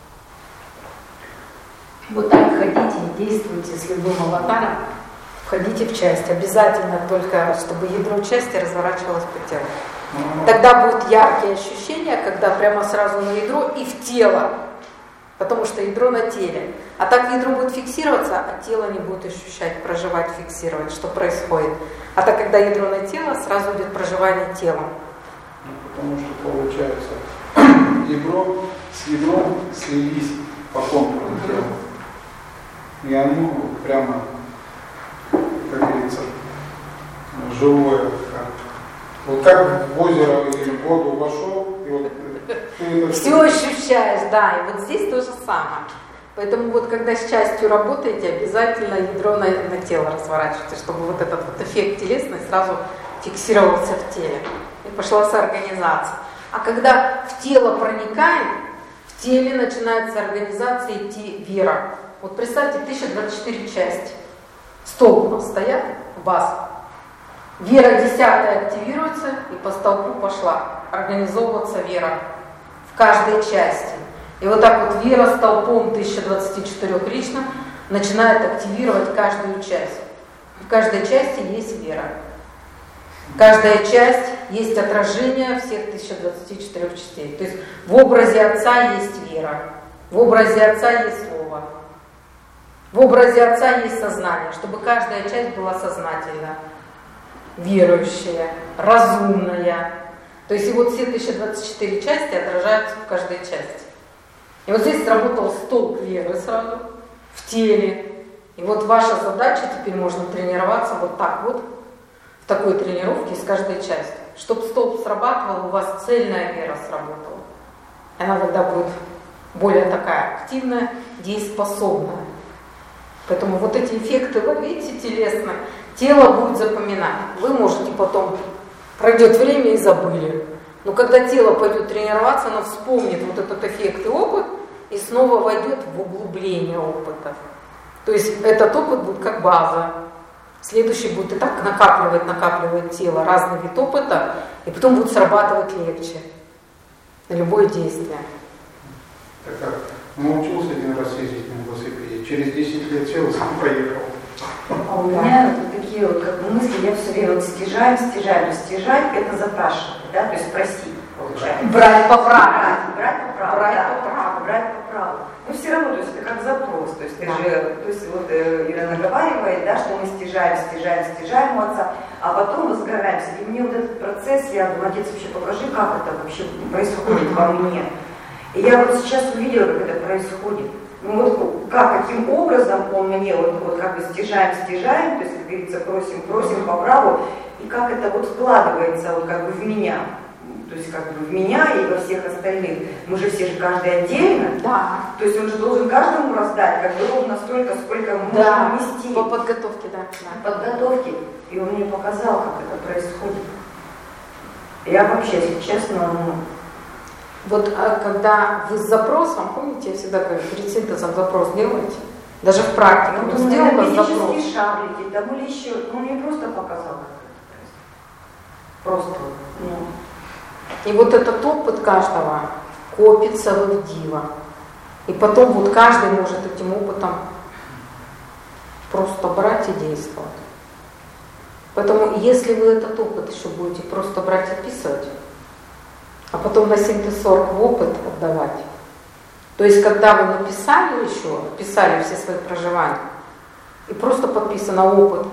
Speaker 1: Вот так ходите и действуйте с любым аватаром, входите в часть, обязательно только, чтобы ядро части разворачивалось по телу. Тогда будут яркие ощущения, когда прямо сразу на ядро и в тело, потому что ядро на теле. А так ядро будет фиксироваться, а тело не будет ощущать, проживать, фиксировать, что происходит. А так, когда ядро на тело, сразу идет проживание телом.
Speaker 2: Ну, потому что получается, ядро с ядром слились по контуру тела. И оно прямо, как говорится, живое. Как, вот как в озеро или в воду вошел, и вот ты это
Speaker 1: все ощущаешь, да, и вот здесь то же самое. Поэтому вот когда с частью работаете, обязательно ядро на, на тело разворачивайте, чтобы вот этот вот эффект телесный сразу фиксировался в теле. И пошла соорганизация. А когда в тело проникает, в теле начинается организация идти вера. Вот представьте, тысяча двадцать четыре части. Столб у нас стоят, баз. Вера десятая активируется, и по столбу пошла организовываться вера в каждой части. И вот так вот вера столпом тысяча двадцать четыре лично начинает активировать каждую часть. В каждой части есть вера. Каждая часть есть отражение всех тысяча двадцать четыре частей. То есть в образе Отца есть вера, в образе Отца есть Слово, в образе Отца есть сознание, чтобы каждая часть была сознательна, верующая, разумная. То есть и вот все тысяча двадцать четыре части отражаются в каждой части. И вот здесь сработал столб веры сразу в теле. И вот ваша задача, теперь можно тренироваться вот так вот, в такой тренировке с каждой частью. Чтобы столб срабатывал, у вас цельная вера сработала. Она тогда будет более такая активная, дееспособная. Поэтому вот эти эффекты ловите телесно, тело будет запоминать. Вы можете потом, пройдет время и забыли. Но когда тело пойдет тренироваться, оно вспомнит вот этот эффект и опыт, и снова войдет в углубление опыта. То есть этот опыт будет как база. Следующий будет и так накапливать, накапливать тело, разный вид опыта, и потом будет срабатывать легче на любое действие.
Speaker 2: Так как научился один раз ездить на велосипеде, через десять лет сел и сам поехал.
Speaker 4: А у меня вот такие вот как мысли, я все время вот стяжаю, стяжаю, то есть стяжать это запрашивать, да, то есть просить, получается.
Speaker 1: Брать по праву.
Speaker 4: Брать, брать по праву,
Speaker 1: брать
Speaker 4: да,
Speaker 1: по праву.
Speaker 4: брать по праву. Но все равно, то есть это как запрос, то есть ты
Speaker 1: да.
Speaker 4: же, то есть вот э, Ира наговаривает, да, что мы стяжаем, стяжаем, стяжаем у Отца, а потом возгораемся. И мне вот этот процесс, я думаю, Отец, вообще покажи, как это вообще происходит во мне. И я вот сейчас увидела, как это происходит. Ну вот как, каким образом он мне вот, вот как бы стяжаем, стяжаем, то есть, как говорится, просим, просим по праву, и как это вот вкладывается вот как бы в меня, то есть как бы в меня и во всех остальных. Мы же все же каждый отдельно,
Speaker 1: Да.
Speaker 4: То есть он же должен каждому раздать, как бы ровно столько, сколько
Speaker 1: Да.
Speaker 4: можно нести.
Speaker 1: По подготовке, да. да.
Speaker 4: Подготовки. И он мне показал, как это происходит. Я вообще, если честно, ну...
Speaker 1: Вот а когда вы с запросом, помните, я всегда говорю, перед синтезом запрос делаете, даже в практике,
Speaker 4: Ну,
Speaker 1: вот сделка с запросом.
Speaker 4: энергетические шаблики, там или еще, ну мне просто показал, как это происходит. Просто, ну...
Speaker 1: И вот этот опыт каждого копится в дива. И потом вот каждый может этим опытом просто брать и действовать. Поэтому если вы этот опыт еще будете просто брать и описывать, а потом на синтез сорок в опыт отдавать. То есть, когда вы написали еще, описали все свои проживания, и просто подписано опыт,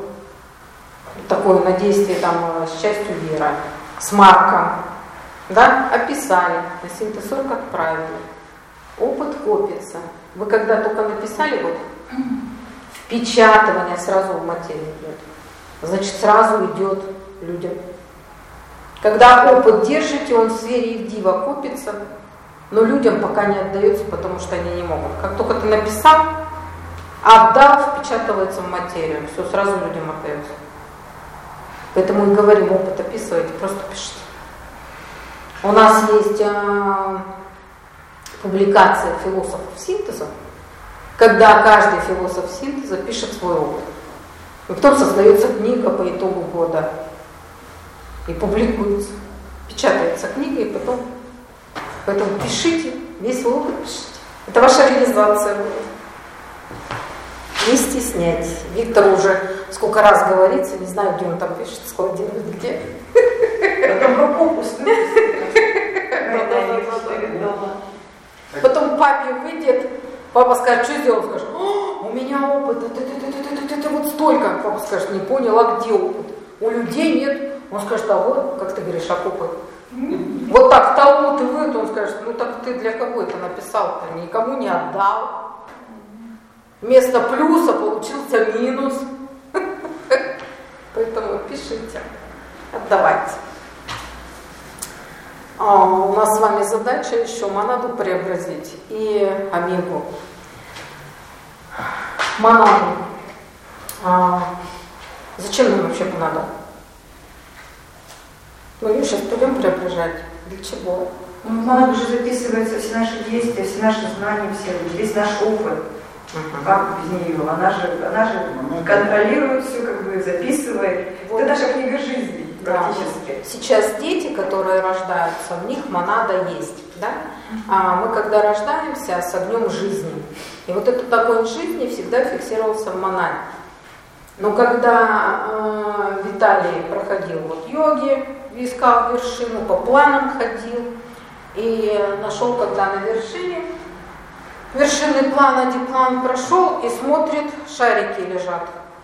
Speaker 1: такое на действие там с частью вера, с марком, да, описали, на синтез сорок отправили. Опыт копится. Вы когда только написали, вот, впечатывание сразу в материю идет. Значит, сразу идет людям. Когда опыт держите, он в сфере Ивдива копится, но людям пока не отдается, потому что они не могут. Как только ты написал, отдал, впечатывается в материю, все сразу людям отдается. Поэтому и говорим, опыт описывайте, просто пишите. У нас есть э, публикация философов синтеза, когда каждый философ синтеза пишет свой опыт. И потом создается книга по итогу года и публикуется. Печатается книга, и потом. Поэтому пишите, весь свой опыт пишите. Это ваша реализация будет. Не стесняйтесь. Виктор уже сколько раз говорится, не знаю, где он там пишет, складирует, где.
Speaker 4: Потом про попуск.
Speaker 1: Потом папе выйдет, папа скажет, что сделал? Скажет, у меня опыт, это, это, это, это, это вот столько. Папа скажет, не понял, а где опыт? У людей нет. Он скажет, а вот, как ты говоришь, а опыт? Вот так, того ты вы, он скажет, ну так ты для кого это написал-то? Никому не отдал. Вместо плюса получился минус. Поэтому пишите, отдавайте. А у нас с вами задача еще монаду преобразить и омегу. Монаду. А, зачем нам вообще монада? Мы ее сейчас пойдем преображать. Для чего?
Speaker 4: Ну, монада же записывается все наши действия, все наши знания, все, весь наш опыт. Uh-huh. Как без нее? Она же, она же uh-huh. контролирует все, как бы записывает. Вот. Это наша книга жизни практически.
Speaker 1: Да. Сейчас дети, которые рождаются, в них монада есть. Да? Uh-huh. А мы когда рождаемся с огнем жизни. И вот этот огонь жизни всегда фиксировался в монаде. Но когда э, Виталий проходил вот йоги, искал вершину, по планам ходил и нашел, когда на вершине, вершинный план, один план прошел и смотрит, шарики лежат.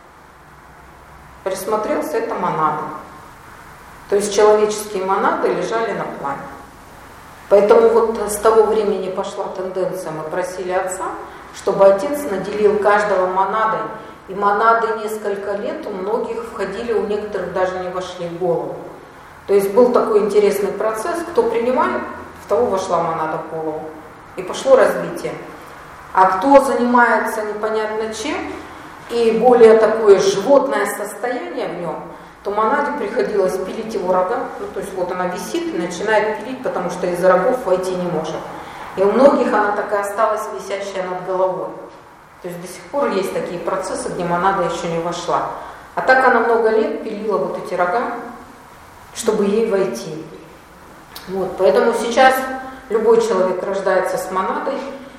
Speaker 1: Присмотрелся, это монада. То есть человеческие монады лежали на плане. Поэтому вот с того времени пошла тенденция, мы просили отца, чтобы отец наделил каждого монадой. И монады несколько лет у многих входили, у некоторых даже не вошли в голову. То есть был такой интересный процесс, кто принимает, в того вошла монада в голову. И пошло развитие. А кто занимается непонятно чем, и более такое животное состояние в нем, то монаде приходилось пилить его рога. Ну, то есть вот она висит и начинает пилить, потому что из рогов войти не может. И у многих она такая осталась висящая над головой. То есть до сих пор есть такие процессы, где монада еще не вошла. А так она много лет пилила вот эти рога, чтобы ей войти. Вот, поэтому сейчас любой человек рождается с монадой.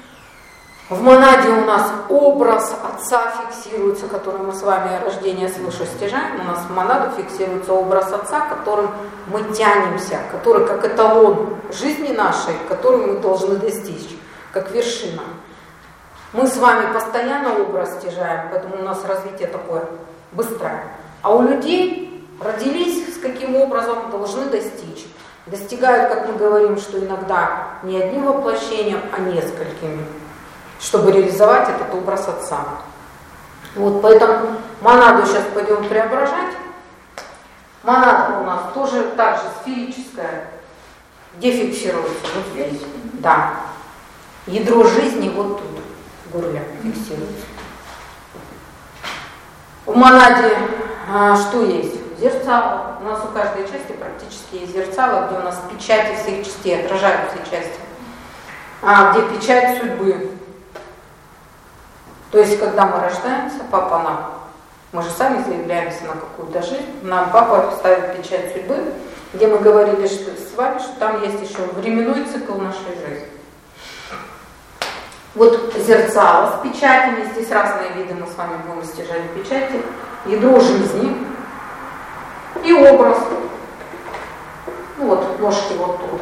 Speaker 1: В монаде у нас образ отца фиксируется, который мы с вами рождение свыше стяжаем. У нас в монаду фиксируется образ отца, которым мы тянемся, который как эталон жизни нашей, который мы должны достичь, как вершина. Мы с вами постоянно образ стяжаем, поэтому у нас развитие такое быстрое. А у людей родились, с каким образом должны достичь. Достигают, как мы говорим, что иногда не одним воплощением, а несколькими, чтобы реализовать этот образ отца. Вот, поэтому монаду сейчас пойдем преображать. Монада у нас тоже так же сферическая. Где фиксируется? Вот здесь. Да. Ядро жизни вот тут. Горле фиксируется. В монаде а, что есть? Зерцало. У нас у каждой части практически есть зерцало, где у нас печати всех частей отражают все части. А, где печать судьбы. То есть, когда мы рождаемся, папа нам, мы же сами заявляемся на какую-то жизнь, нам папа ставит печать судьбы, где мы говорили что, с вами, что там есть еще временной цикл нашей жизни. Вот зерцало с печатями, здесь разные виды, мы с вами будем стяжать печати, ядро жизни и образ. Ну вот, ножки вот тут.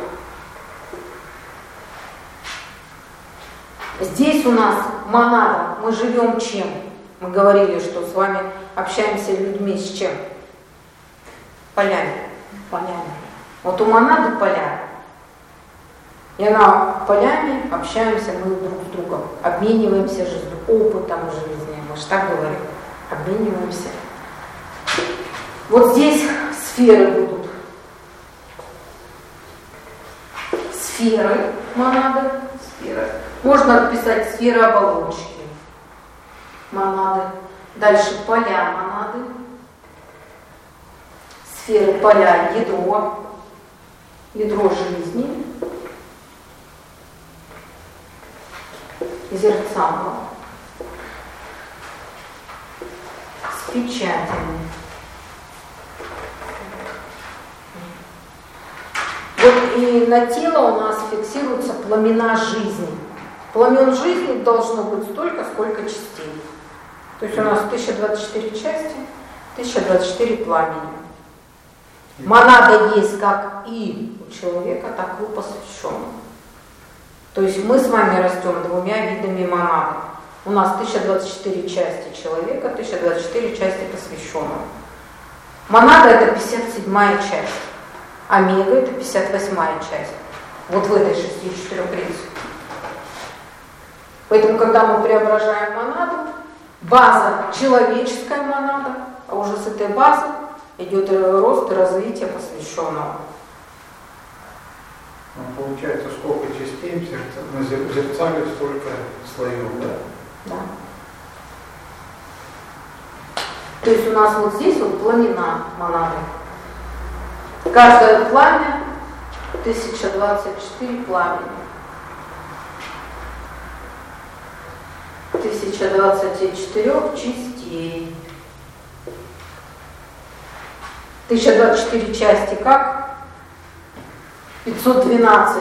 Speaker 1: Здесь у нас монада, мы живем чем? Мы говорили, что с вами общаемся людьми с чем? Полями. Полями. Вот у монады поля. И она полями общаемся мы друг с другом, обмениваемся жизнью, опытом жизни. Мы же так говорим, обмениваемся. Вот здесь сферы будут. Сферы монады, сферы. Можно отписать сферы оболочки монады. Дальше поля монады. Сферы, поля, ядро. Ядро жизни. зерцало с печатями. Вот и на тело у нас фиксируются пламена жизни. Пламен жизни должно быть столько, сколько частей. То есть у нас тысяча двадцать четыре части, тысяча двадцать четыре пламени. Монада есть как и у человека, так и у посвященного. То есть мы с вами растем двумя видами монады. У нас тысяча двадцать четыре части человека, тысяча двадцать четыре части посвященного. Монада это пятьдесят седьмая часть. Омега это пятьдесят восьмая часть. Вот в этой шестидесяти четырёх рельсах. Поэтому, когда мы преображаем монаду, база человеческая монада, а уже с этой базы идет рост и развитие посвященного.
Speaker 2: Ну, получается, сколько частей на зерцале, столько слоев, да?
Speaker 1: Да. То есть у нас вот здесь вот пламена монады. Каждое пламя тысяча двадцать четыре пламени. тысяча двадцать четыре частей. тысяча двадцать четыре части как? пятьсот двенадцать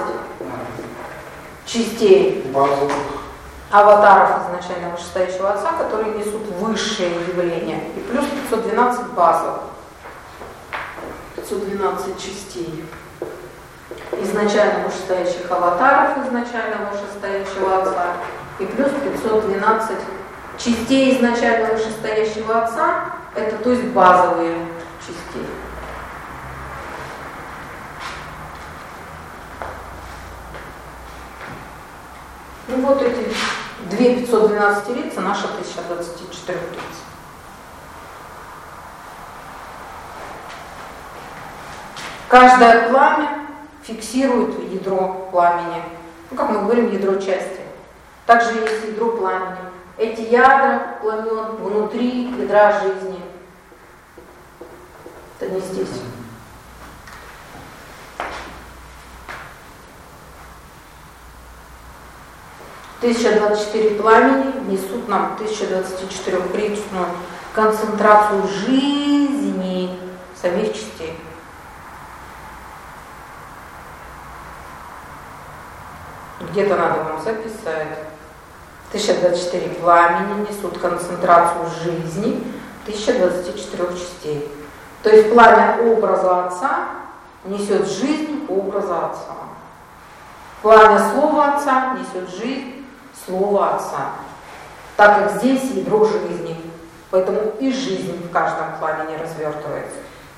Speaker 1: частей
Speaker 2: базовых
Speaker 1: аватаров изначально вышестоящего Отца, которые несут высшие явления. И плюс пятьсот двенадцать базовых. пятьсот двенадцать частей изначально вышестоящих аватаров, изначально вышестоящего Отца. И плюс пятьсот двенадцать частей изначально вышестоящего Отца, это то есть базовые частей. Ну вот эти две пятьсот двенадцать лица, наша тысяча двадцать четыре лица. Каждое пламя фиксирует ядро пламени. Ну, как мы говорим, ядро части. Также есть ядро пламени. Эти ядра пламен внутри ядра жизни. Это не здесь. тысяча двадцать четыре пламени несут нам тысяча двадцать четыре ритмную концентрацию жизни самих частей. Где-то надо вам записать. тысяча двадцать четыре пламени несут концентрацию жизни тысяча двадцать четыре частей. То есть пламя образа Отца несет жизнь образа Отца. Пламя Слова Отца несет жизнь Слова Отца. Так как здесь ядро жизни, поэтому и жизнь в каждом пламени развертывается.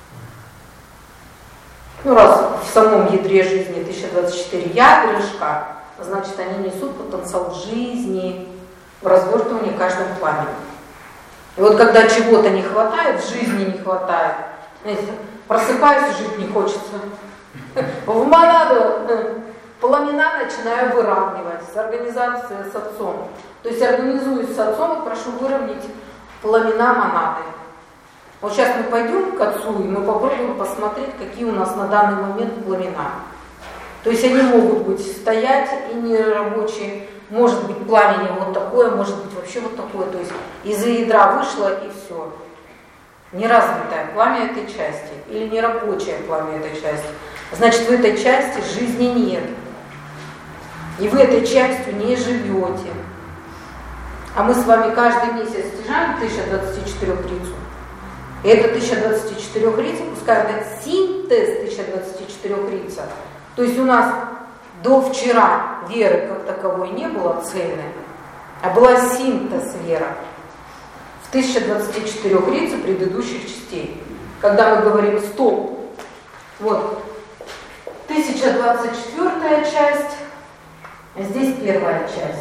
Speaker 1: Ну, раз в самом ядре жизни тысяча двадцать четыре ядрышка, значит, они несут потенциал жизни в развертывании каждого пламени. И вот когда чего-то не хватает, жизни не хватает, знаете, просыпаюсь, жить не хочется. В монаду пламена начинаю выравнивать с организацией с Отцом. То есть организуюсь с Отцом и прошу выровнять пламена монады. Вот сейчас мы пойдем к Отцу, и мы попробуем посмотреть, какие у нас на данный момент пламена. То есть они могут быть стоять и нерабочие, может быть пламени вот такое, может быть вообще вот такое. То есть из-за ядра вышло и все. Неразвитое пламя этой части или нерабочее пламя этой части. Значит, в этой части жизни нет. И вы этой частью не живете. А мы с вами каждый месяц стяжаем тысяча двадцать четыре рицу. И это тысяча двадцать четыре рица, пускай это синтез тысяча двадцать четыре рица. То есть у нас до вчера веры как таковой не было цельной, а была синтез веры в тысяча двадцать четыре рица предыдущих частей. Когда мы говорим стоп, вот тысяча двадцать четвёртая часть, а здесь первая часть.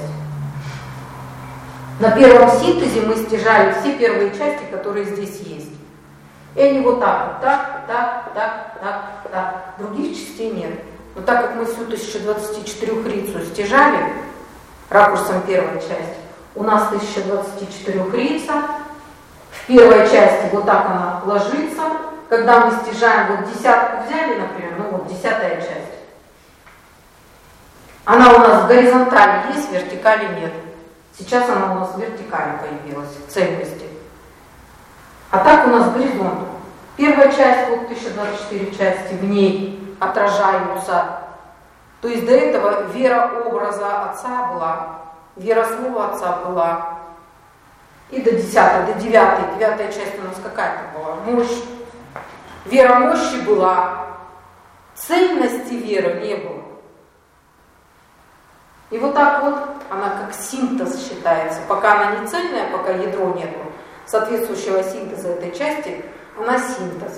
Speaker 1: На первом синтезе мы стяжали все первые части, которые здесь есть. И они вот так, вот так, так, так, так, так. Других частей нет. Но так как мы всю тысяча двадцать четыре рицу стяжали ракурсом первой части, у нас тысяча двадцать четыре рица, в первой части вот так она ложится. Когда мы стяжаем, вот десятку взяли, например, ну вот десятая часть. Она у нас в горизонтали есть, в вертикали нет. Сейчас она у нас в вертикали появилась, в цельности. А так у нас горизонт. Первая часть, вот тысяча двадцать четыре части, в ней отражаются. То есть до этого вера образа Отца была, вера слова Отца была. И до десятой, до девятой, девятая часть у нас какая-то была, мощь. Вера мощи была, цельности веры не было. И вот так вот она как синтез считается. Пока она не цельная, пока ядро нету соответствующего синтеза этой части, она синтез.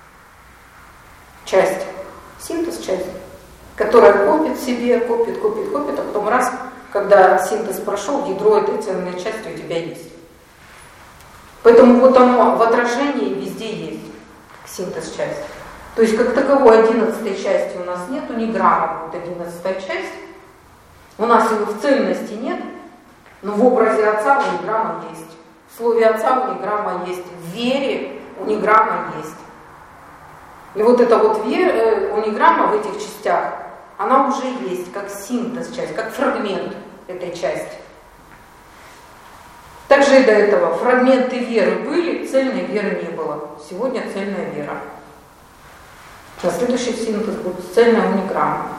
Speaker 1: Часть. Синтез часть, которая копит себе, копит, копит, копит, а потом раз, когда синтез прошел, ядро этой цельной части у тебя есть. Поэтому вот оно в отражении везде есть, синтез часть. То есть как таковой одиннадцатой части у нас нету, ни грамма, вот одиннадцатая часть. У нас его в цельности нет, но в образе Отца униграмма есть. В слове Отца униграмма есть. В вере униграмма есть. И вот эта вот вера, униграмма в этих частях, она уже есть, как синтез часть, как фрагмент этой части. Также и до этого фрагменты веры были, цельной веры не было. Сегодня цельная вера. На следующий синтез будет цельная униграмма.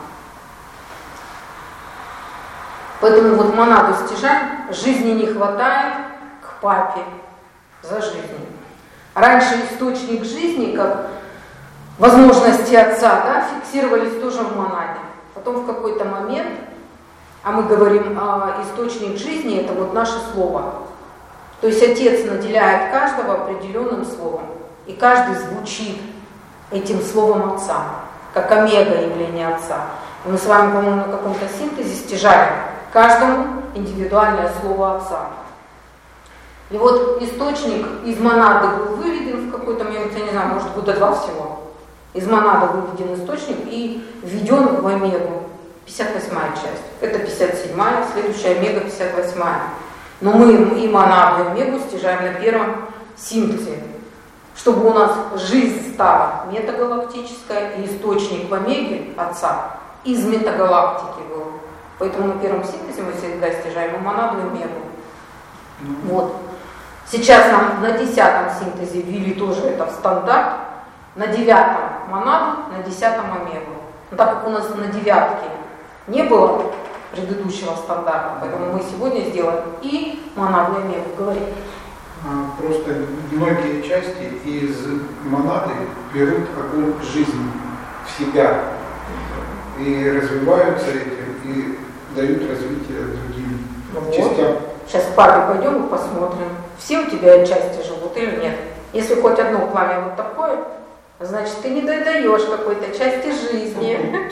Speaker 1: Поэтому вот монаду стяжань жизни не хватает к папе за жизнью. Раньше источник жизни, как возможности Отца, да, фиксировались тоже в монаде. Потом в какой-то момент, а мы говорим, а, источник жизни — это вот наше слово. То есть Отец наделяет каждого определенным словом, и каждый звучит этим словом Отца, как омега явления Отца. И мы с вами, по-моему, на каком-то синтезе стяжали каждому индивидуальное слово Отца. И вот источник из монады был выведен в какой-то момент, я не знаю, может года два всего. Из монады выведен источник и введен в омегу. пятьдесят восьмая часть. Это пятьдесят седьмая, следующая омега пятьдесят восьмая. Но мы и монаду, и омегу стяжаем на первом синтезе, чтобы у нас жизнь стала метагалактическая, и источник в омеге Отца из метагалактики был. Поэтому на первом синтезе мы всегда стяжаем и монаду, и омегу. Вот. Сейчас нам на десятом синтезе ввели тоже это в стандарт, на девятом монаду, на десятом омегу. Но так как у нас на девятке не было предыдущего стандарта, поэтому мы сегодня сделаем и монаду, и омегу. Говорим.
Speaker 2: Просто многие части из монады берут огонь жизни в себя и развиваются этим, и дают развитие другим
Speaker 1: вот.
Speaker 2: частям.
Speaker 1: Сейчас в папе пойдем и посмотрим, все у тебя части живут или нет. Если хоть одно пламя вот такое, значит ты не додаешь какой-то части жизни.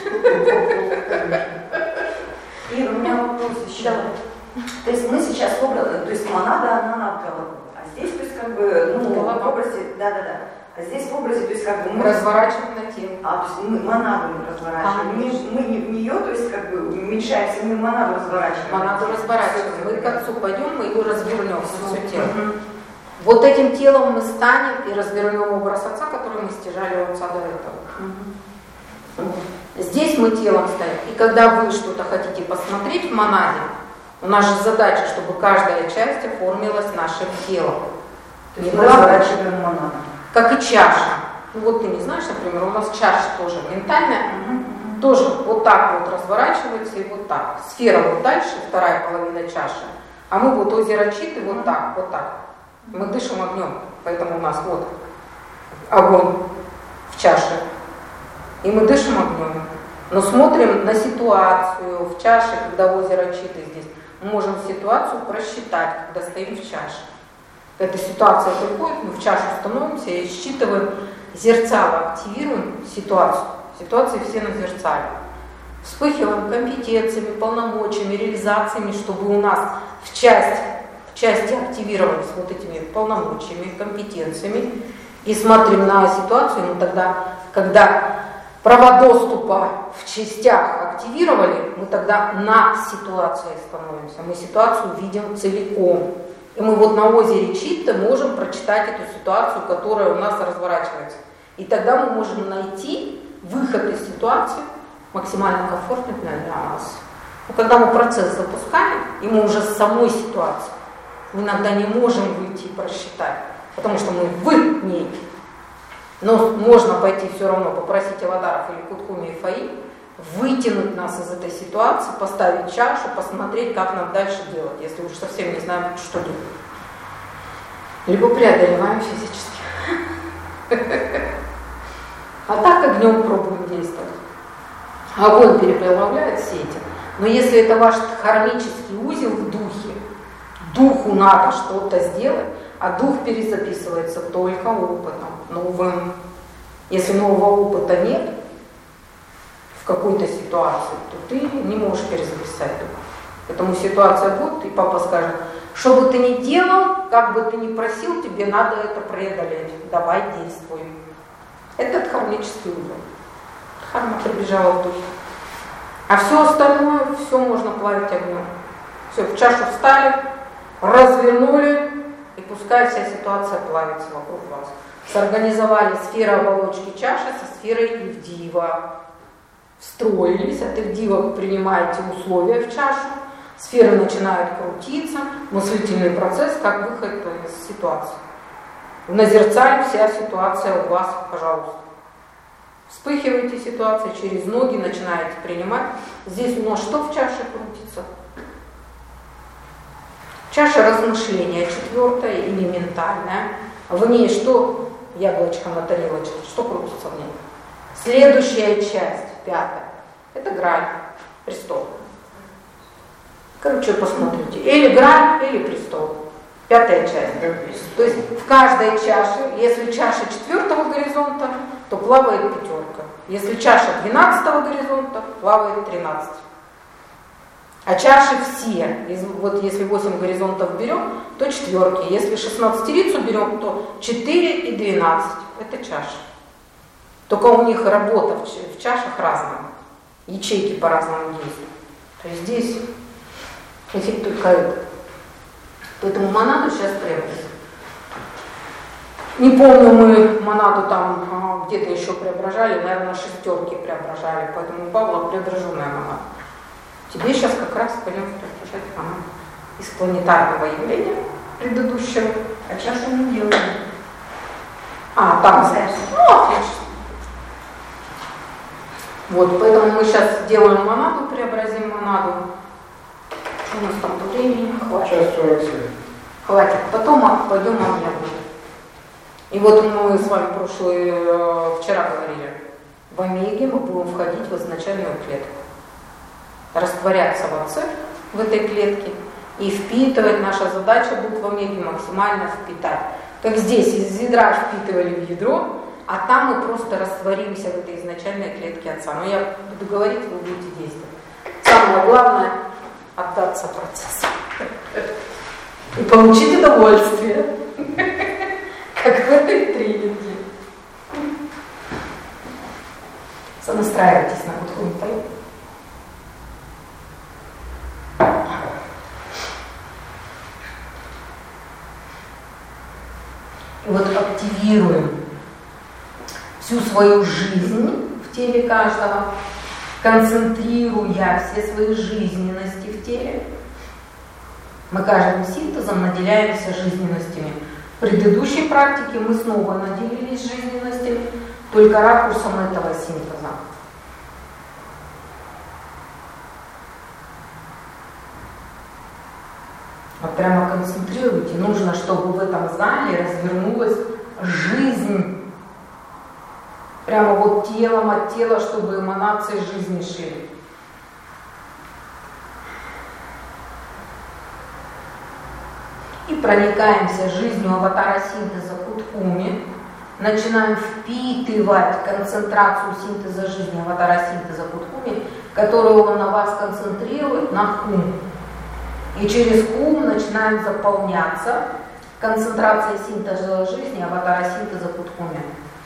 Speaker 4: Ира, у меня вопрос еще. То есть мы сейчас образ, то есть монада, она над головой. А здесь, то есть как бы, ну, в образе, да-да-да. А здесь в образе, то есть как бы мы
Speaker 1: разворачиваем на тему.
Speaker 4: А, то есть мы монаду не разворачиваем. А, мы, мы не в нее, то есть как бы уменьшаемся, мы монаду разворачиваем.
Speaker 1: Монаду разворачиваем. Мы к Отцу пойдем, мы его развернем, все, все тело. Угу. Вот этим телом мы станем и развернем образ Отца, который мы стяжали у Отца до этого. Угу. Здесь мы телом станем. И когда вы что-то хотите посмотреть в монаде, у нас же задача, чтобы каждая часть оформилась нашим телом.
Speaker 4: То есть мы разворачиваем монаду.
Speaker 1: Как и чаша. Ну вот ты не знаешь, например, у нас чаша тоже ментальная, mm-hmm. тоже вот так вот разворачивается и вот так. Сфера вот дальше, вторая половина чаши, а мы вот озеро Читы вот так, вот так. Мы дышим огнем, поэтому у нас вот огонь в чаше. И мы дышим огнем. Но смотрим на ситуацию в чаше, когда озеро Читы здесь. Мы можем ситуацию просчитать, когда стоим в чаше. Эта ситуация приходит, мы в чашу становимся и считываем зерцало, активируем ситуацию. Ситуации все на зерцале. Вспыхиваем компетенциями, полномочиями, реализациями, чтобы у нас в части, в части активировались вот этими полномочиями, компетенциями. И смотрим на ситуацию, но тогда, когда права доступа в частях активировали, мы тогда на ситуации становимся. Мы ситуацию видим целиком. И мы вот на озере Читта можем прочитать эту ситуацию, которая у нас разворачивается. И тогда мы можем найти выход из ситуации максимально комфортный для нас. Но когда мы процесс запускаем, и мы уже с самой ситуации, мы иногда не можем выйти и просчитать, потому что мы в ней. Но можно пойти все равно, попросить аватаров или Кутхуми и Фаи, вытянуть нас из этой ситуации, поставить чашу, посмотреть, как нам дальше делать, если уж совсем не знаем, что делать. Либо преодолеваем физически. А так огнем пробуем действовать. Огонь переплавляет все эти. Но если это ваш кармический узел в духе, духу надо что-то сделать, а дух перезаписывается только опытом, новым. Если нового опыта нет в какой-то ситуации, то ты не можешь перезаписать дух. Поэтому ситуация будет, и папа скажет, что бы ты ни делал, как бы ты ни просил, тебе надо это преодолеть. Давай действуй. Это кармический узел. Карма приближала в духе. А все остальное, все можно плавить огнем. Все, в чашу встали, развернули, и пускай вся ситуация плавится вокруг вас. Сорганизовали сферу оболочки чаши со сферой Ивдива. Встроились, от Ивдива принимаете условия в чашу, сферы начинают крутиться, мыслительный процесс как выход из ситуации. В назерцале вся ситуация у вас, пожалуйста. Вспыхиваете ситуацию, через ноги начинаете принимать. Здесь у нас что в чаше крутится? Чаша размышления, четвертая, элементальная. В ней что? Яблочко на тарелочке. Что крутится в ней? Следующая часть, пятая. Это грань, престол. Короче, посмотрите. Или грань, или престол. Пятая часть. То есть в каждой чаше, если чаша четвертого горизонта, то плавает пятерка. Если чаша двенадцатого горизонта, плавает тринадцать. А чаши все, вот если восемь горизонтов берем, то четверки. Если шестнадцатерицу берем, то четыре и двенадцать. Это чаши. Только у них работа в чашах разная. Ячейки по-разному действуют. То есть здесь эффект только это. Поэтому монаду сейчас преобразим. Не помню, мы монаду там где-то еще преображали, наверное, шестерки преображали, поэтому у Павла преображенная монада. Тебе сейчас как раз пойдем преображать монаду из планетарного явления предыдущего.
Speaker 4: А чашу не делаем.
Speaker 1: А, там. Ну, отлично. Вот, поэтому мы сейчас делаем монаду, преобразим монаду. Что у нас там по времени? Хватит.
Speaker 2: Сейчас сорок семь.
Speaker 1: Хватит. Потом пойдем объявим. И вот мы с вами прошлый, вчера говорили, в омеге мы будем входить в изначальную клетку. Растворяться в отце, в этой клетке, и впитывать. Наша задача будет в омеге максимально впитать. Как здесь из ядра впитывали в ядро, а там мы просто растворимся в этой изначальной клетке отца. Но я буду говорить, вы будете действовать. Самое главное — отдаться процессу. И получить удовольствие. Как в этой тренинге. Сонастраивайтесь на Кутхуми. И вот активируем всю свою жизнь в теле каждого, концентрируя все свои жизненности в теле. Мы каждым синтезом наделяемся жизненностями. В предыдущей практике мы снова наделились жизненностями, только ракурсом этого синтеза. Вот прямо концентрируйте. Нужно, чтобы в этом зале развернулась жизнь. Прямо вот телом от тела, чтобы эманации жизни шли. И проникаемся жизнью аватара синтеза Кутхуми. Начинаем впитывать концентрацию синтеза жизни аватара синтеза Кутхуми, которую он на вас концентрирует на хум. И через хум начинаем заполняться концентрацией синтеза жизни аватара синтеза Кутхуми.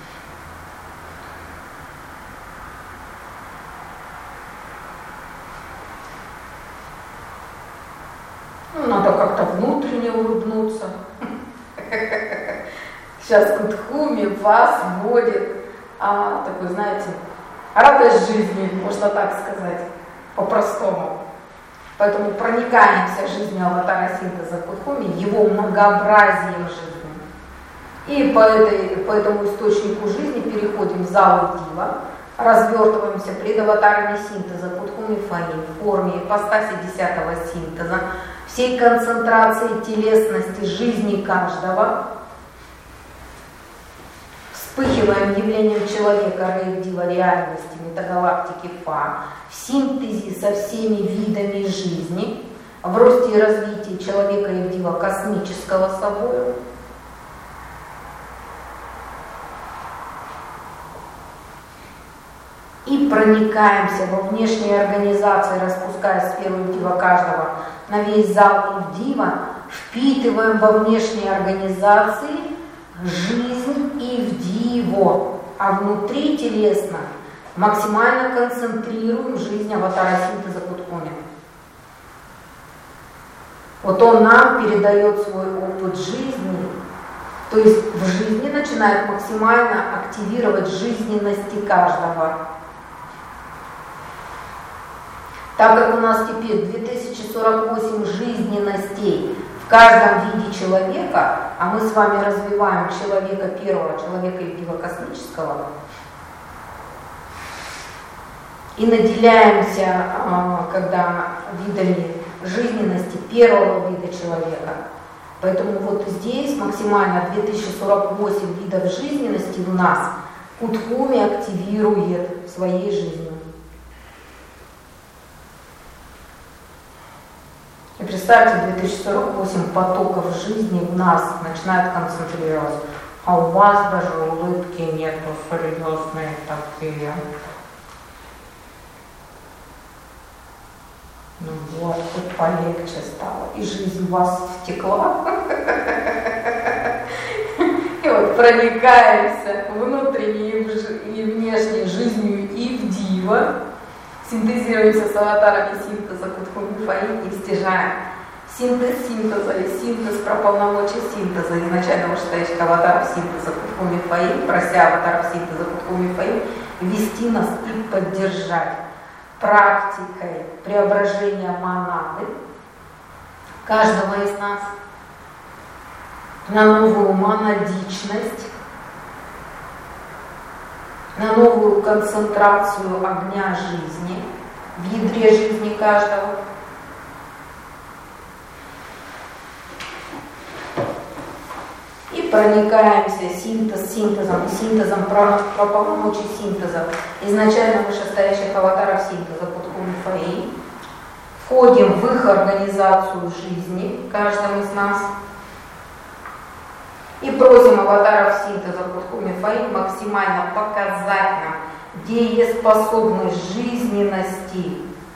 Speaker 1: Ну, надо как-то внутренне улыбнуться. Сейчас Кутхуми вас вводит, а, такой, знаете, радость жизни, можно так сказать, по-простому. Поэтому проникаемся жизнью аватара синтеза Кутхуми, его многообразием жизни. И по, этой, по этому источнику жизни переходим в зал Дива, развертываемся пред аватарами синтеза Кутхуми Фаи в форме ипостаси десятого синтеза, всей концентрации телесности жизни каждого. Вспыхиваем явлением человека Рейв-Дива реальности метагалактики Фа в синтезе со всеми видами жизни, в росте и развитии человека Рейв-Дива космического собою. И проникаемся во внешние организации, распуская сферу Ивдива каждого на весь зал Ивдива, впитываем во внешние организации жизнь Ивдиво, а внутри телесно максимально концентрируем жизнь аватара синтеза Кутхуми. Вот он нам передает свой опыт жизни, то есть в жизни начинает максимально активировать жизненности каждого. Так как у нас теперь две тысячи сорок восемь жизненностей в каждом виде человека, а мы с вами развиваем человека первого, человека Ивдива космического, и наделяемся, когда видами жизненности первого вида человека. Поэтому вот здесь максимально две тысячи сорок восемь видов жизненности у нас Кутхуми активирует своей жизнью. И представьте, две тысячи сорок восемь потоков жизни в нас начинает концентрироваться. А у вас даже улыбки нету, серьезные такие. Ну вот, тут полегче стало. И жизнь в вас втекла. И вот проникаемся внутренней и внешней жизнью Ивдива, синтезируемся с аватарами синтеза Кутхуми Фаи и стяжаем синтез синтеза и синтез про полномочия синтеза изначального вышестоящих аватаров синтеза Кутхуми Фаи, прося аватаров синтеза Кутхуми Фаи вести нас и поддержать практикой преображения монады каждого из нас на новую монадичность, на новую концентрацию огня жизни в ядре жизни каждого. И проникаемся синтез синтезом, синтезом про, про полномочий синтеза изначально вышестоящих аватаров синтеза Кутхуми Фаи. Входим в их организацию жизни, каждым из нас. И просим аватаров синтеза Кутхуми Фаи максимально показать нам дееспособность жизненности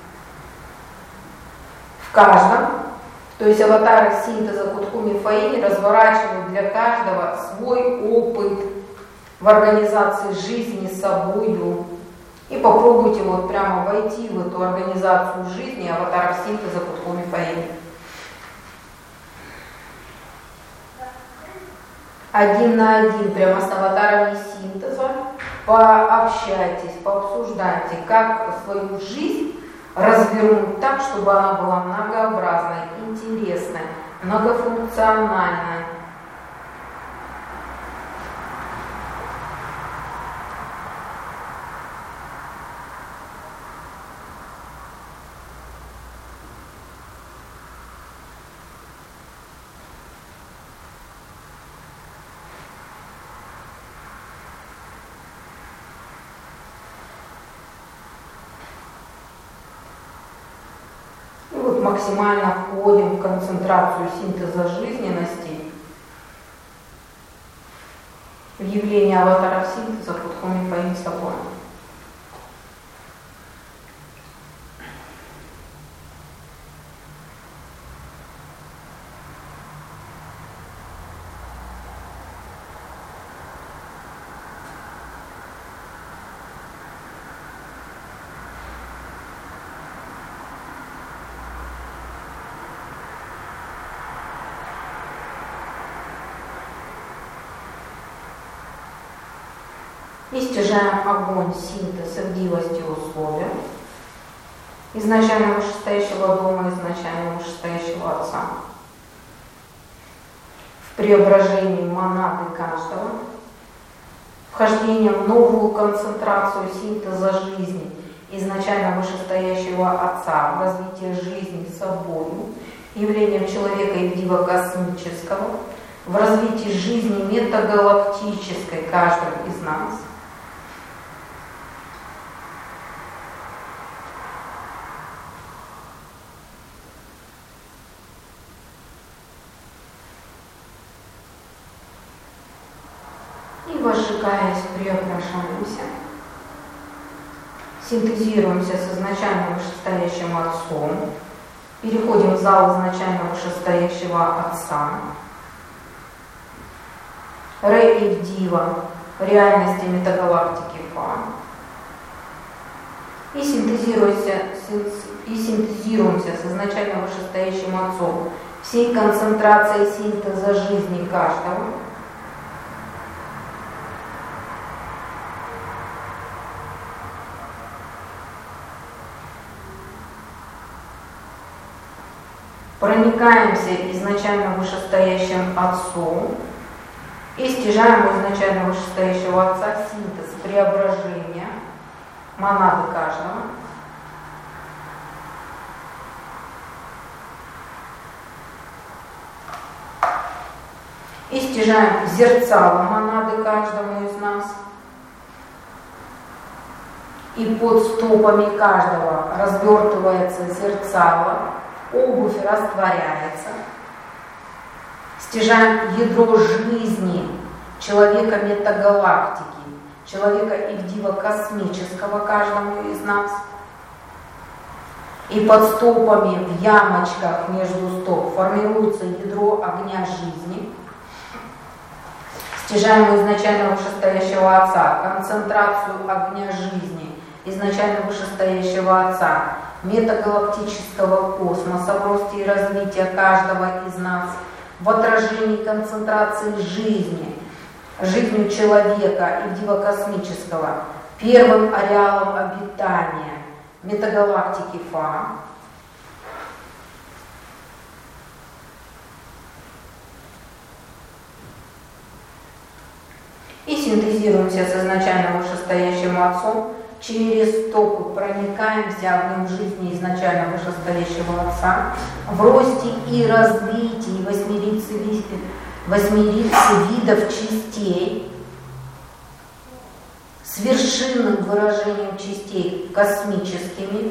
Speaker 1: в каждом. То есть аватары синтеза Кутхуми Фаи разворачивают для каждого свой опыт в организации жизни собою. И попробуйте вот прямо войти в эту организацию жизни аватаров синтеза Кутхуми Фаи. Один на один, прямо с аватарами синтеза, пообщайтесь, пообсуждайте, как свою жизнь развернуть так, чтобы она была многообразной, интересной, многофункциональной. Максимально входим в концентрацию синтеза жизненности, в явление аватаров синтеза Кутхуми Фаи собой. И стяжаем огонь, синтез, ивдивости условия. изначально вышестоящего дома, изначально вышестоящего Отца. В преображении монады каждого, вхождение в новую концентрацию синтеза жизни изначально вышестоящего Отца, в развитие жизни собою, явлением человека и дива космического, в развитии жизни метагалактической каждого из нас. И возжигаясь, преображаемся, синтезируемся с изначально вышестоящим Отцом, переходим в зал изначально вышестоящего Отца, Ре и Дива, реальности метагалактики Фа, и синтезируемся, и синтезируемся с изначально вышестоящим Отцом, всей концентрацией синтеза жизни каждого, проникаемся изначально вышестоящим Отцом и стяжаем у изначально вышестоящего Отца синтез преображения монады каждого. И стяжаем зерцало монады каждому из нас. И под стопами каждого развертывается зерцало, обувь растворяется. Стяжаем ядро жизни человека метагалактики, человека Ивдива космического каждому из нас. И под стопами в ямочках между стоп формируется ядро огня жизни. Стяжаем изначально вышестоящего Отца концентрацию огня жизни изначально вышестоящего Отца, метагалактического космоса в росте и развитии каждого из нас, в отражении концентрации жизни, жизнью человека и дива космического, первым ареалом обитания метагалактики Фа. И синтезируемся с изначально вышестоящим Отцом, через стопы проникаемся огнем жизни изначально вышестоящего Отца, в росте и развитии восьмерицы, восьмерицы видов частей, с вершинным выражением частей космическими,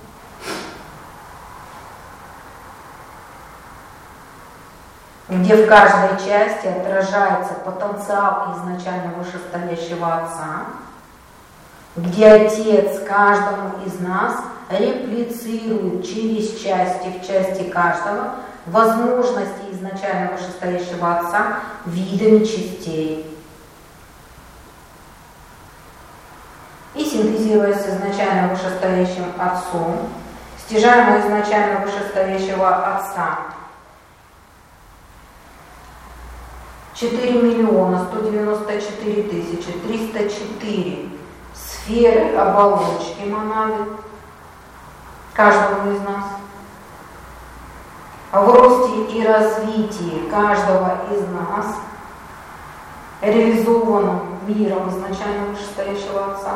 Speaker 1: где в каждой части отражается потенциал изначально вышестоящего Отца, где Отец каждому из нас реплицирует через части, в части каждого, возможности изначально вышестоящего Отца видами частей. И синтезируясь с изначально вышестоящим Отцом, стяжаем у изначально вышестоящего Отца четыре миллиона сто девяносто четыре тысячи триста четыре сферы оболочки монады каждого из нас, в росте и развитии каждого из нас, реализованным миром изначально вышестоящего Отца.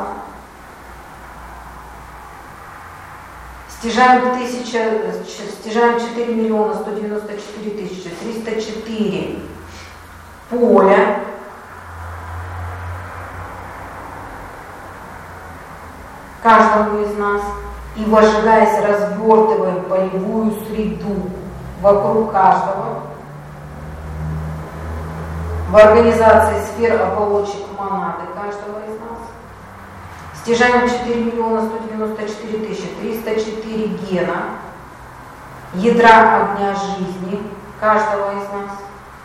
Speaker 1: Стяжаем, тысяча, стяжаем четыре миллиона сто девяносто четыре тысячи триста четыре поля каждому из нас и, вожигаясь, развертываем полевую среду вокруг каждого в организации сфер оболочек монады каждого из нас. Стяжаем четыре миллиона сто девяносто четыре тысячи триста четыре гена ядра огня жизни каждого из нас.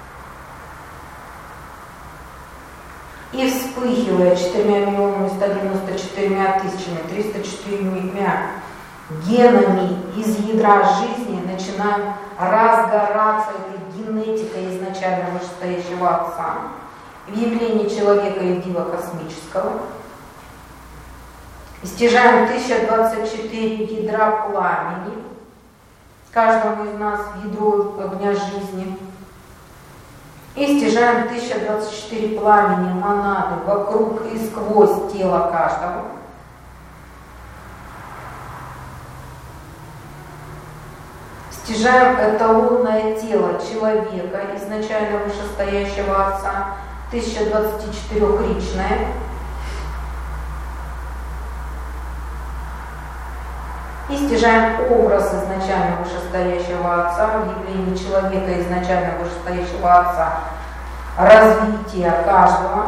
Speaker 1: И вспыхивая четырьмя миллионами ста девяносто четырьмя тысячами триста четырьмя генами из ядра жизни начинаем разгораться этой генетикой изначально вышестоящего Отца в явлении человека и дива космического, И стяжаем тысяча двадцать четыре ядра пламени, каждому из нас ядро огня жизни. И стяжаем тысяча двадцать четыре пламени монады вокруг и сквозь тело каждого. Стяжаем эталонное тело человека, изначально вышестоящего Отца, тысяча двадцать четырёхричное. И стяжаем образ изначально вышестоящего Отца, явление человека изначально вышестоящего Отца, развитие каждого,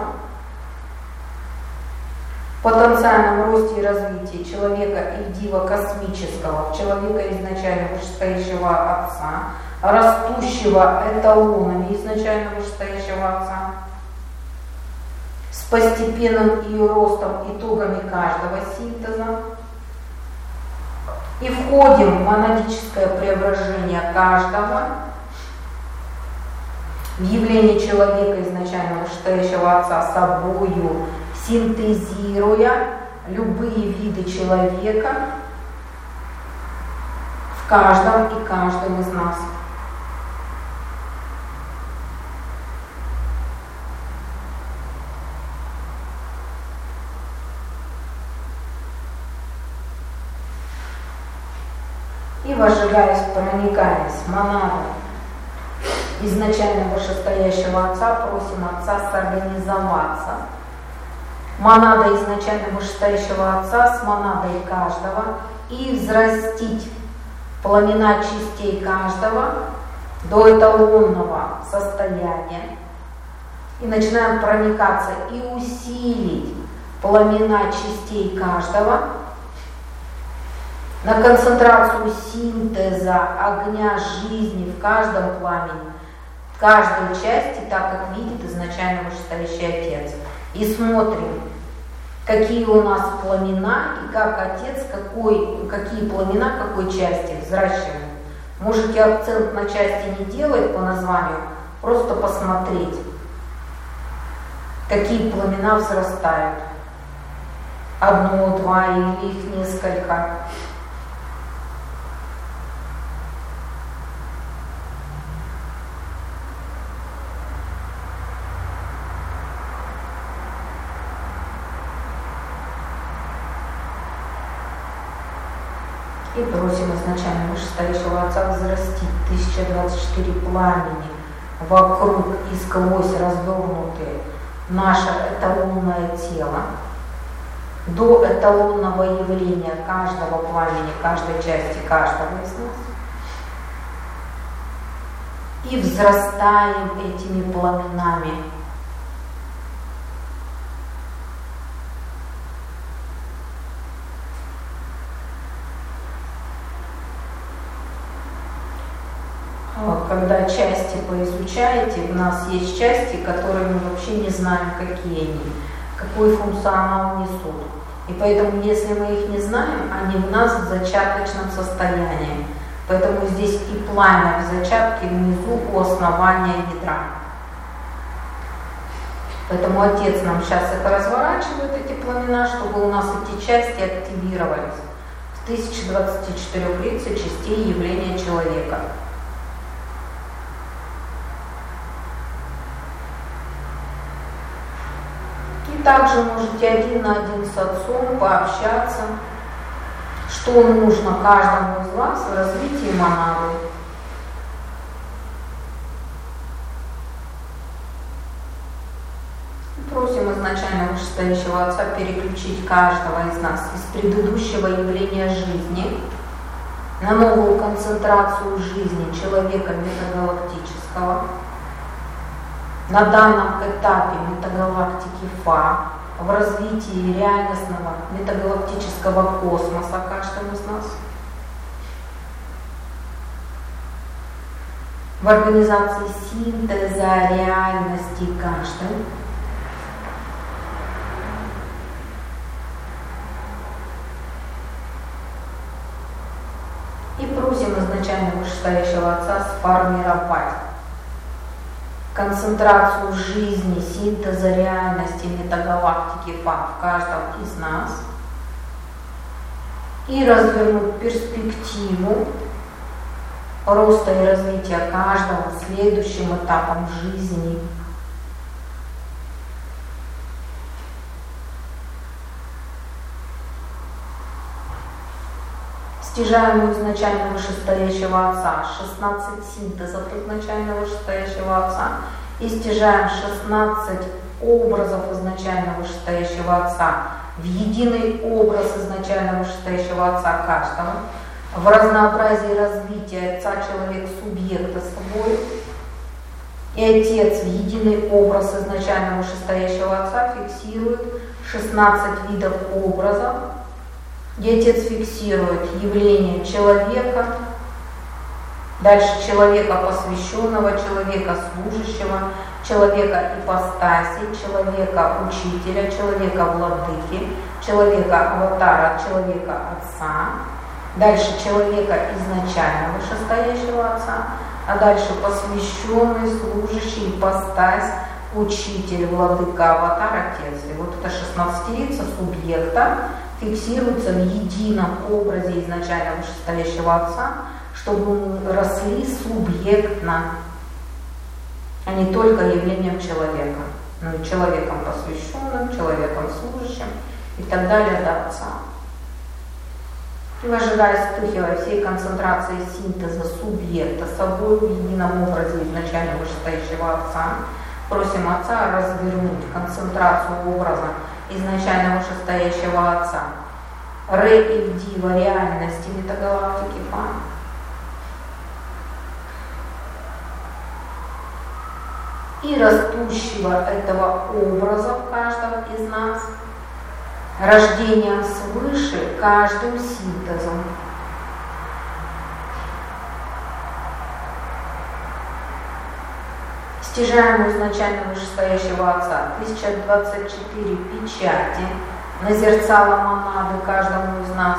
Speaker 1: потенциальном росте и развитии человека и дива космического, человека изначально вышестоящего Отца, растущего эталонами изначально вышестоящего Отца, с постепенным ее ростом итогами каждого синтеза. И входим в монадическое преображение каждого, в явление человека изначально вышестоящего Отца собою, синтезируя любые виды человека в каждом и каждом из нас. И возжигаясь, проникаясь монадой изначально вышестоящего Отца, просим Отца сорганизоваться. Монада изначально вышестоящего Отца с монадой каждого и взрастить пламена частей каждого до эталонного состояния. И начинаем проникаться и усилить пламена частей каждого на концентрацию синтеза огня жизни в каждом пламени, в каждой части, так как видит изначально вышестоящий Отец. И смотрим, какие у нас пламена и как Отец, какой, какие пламена какой части взращивает. Можете акцент на части не делать по названию, просто посмотреть, какие пламена взрастают. Одно, два или их несколько. И просим изначально вышестоящего Отца взрастить тысяча двадцать четыре пламени вокруг и сквозь развернутые наше эталонное тело до эталонного явления каждого пламени, каждой части, каждого из нас. И взрастаем этими пламенами. Когда части поизучаете, у нас есть части, которые мы вообще не знаем, какие они, какой функционал несут. И поэтому, если мы их не знаем, они в нас в зачаточном состоянии. Поэтому здесь и пламя в зачатке внизу у основания ядра. Поэтому Отец нам сейчас это разворачивает, эти пламена, чтобы у нас эти части активировались в тысяча двадцати четырёх лицах частей явления человека. Также можете один на один с Отцом пообщаться, что нужно каждому из вас в развитии монады. Просим изначально вышестоящего Отца переключить каждого из нас из предыдущего явления жизни на новую концентрацию жизни человека метагалактического. На данном этапе метагалактики Фа в развитии реальностного метагалактического космоса каждому из нас, в организации синтеза реальности каждой, и просим изначально вышестоящего Отца сформировать концентрацию жизни, синтеза реальности метагалактики Фа в каждом из нас И развернуть перспективу роста и развития каждого следующим этапом жизни. Стяжаем у изначально вышестоящего Отца шестнадцать синтезов изначально вышестоящего Отца и стяжаем шестнадцать образов изначально вышестоящего Отца в единый образ изначально вышестоящего Отца каждого, в разнообразии развития Отца человек субъекта собой, и Отец в единый образ изначально вышестоящего Отца фиксирует шестнадцать видов образов, где Отец фиксирует явление человека, дальше человека посвященного, человека служащего, человека ипостаси, человека учителя, человека владыки, человека аватара, человека Отца, дальше человека изначально вышестоящего Отца, а дальше посвященный, служащий, ипостась, учитель, владыка, аватар, Отец. И вот это шестнадцатица субъекта фиксируется в едином образе изначально вышестоящего Отца, чтобы мы росли субъектно, а не только явлением человека, но и человеком посвященным, человеком служащим и так далее до Отца. И выжигая, вспыхивая всей концентрации синтеза субъекта собой в едином образе изначально вышестоящего Отца, просим Отца развернуть концентрацию образа изначально вышестоящего Отца, Ре и Дива реальности метагалактики Фан. И растущего этого образа в каждом из нас, рождением свыше каждым синтезом. Стяжаем изначально вышестоящего Отца тысяча двадцать четыре печати на зерцало монады каждому из нас,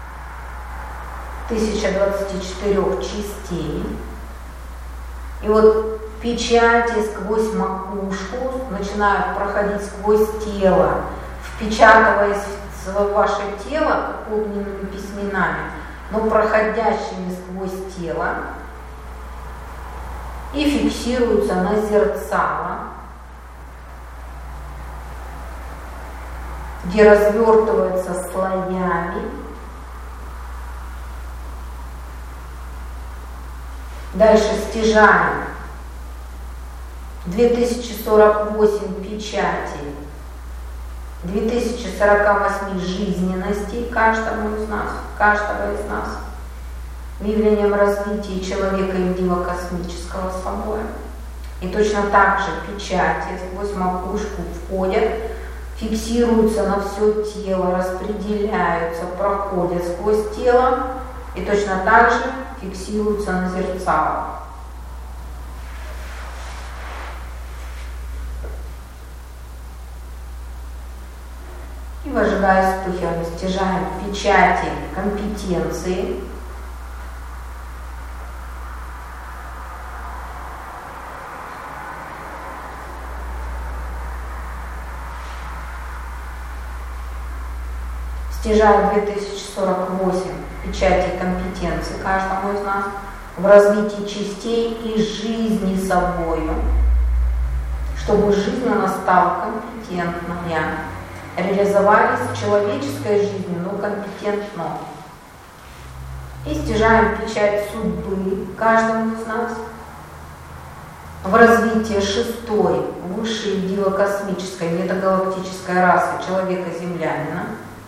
Speaker 1: тысяча двадцать четыре частей. И вот печати сквозь макушку начинают проходить сквозь тело, впечатываясь в ваше тело огненными письменами, но проходящими сквозь тело, и фиксируются на зерцало, где развертываются слоями. Дальше стяжаем две тысячи сорок восемь печатей, две тысячи сорок восемь жизненностей каждому из нас, каждого из нас, явлением развития человека индиго космического собой. И точно так же печати сквозь макушку входят, фиксируются на все тело, распределяются, проходят сквозь тело и точно так же фиксируются на зерцало. И выжигая, вспыхиваем, стяжаем печати компетенции, стяжаем две тысячи сорок восемь печати компетенции каждому из нас в развитии частей и жизни собою, чтобы жизнь у нас стала компетентная, реализовались в человеческой жизни, но компетентно. И стяжаем печать судьбы каждому из нас в развитии шестой, высшей диво-космической метагалактической расы человека-землянина,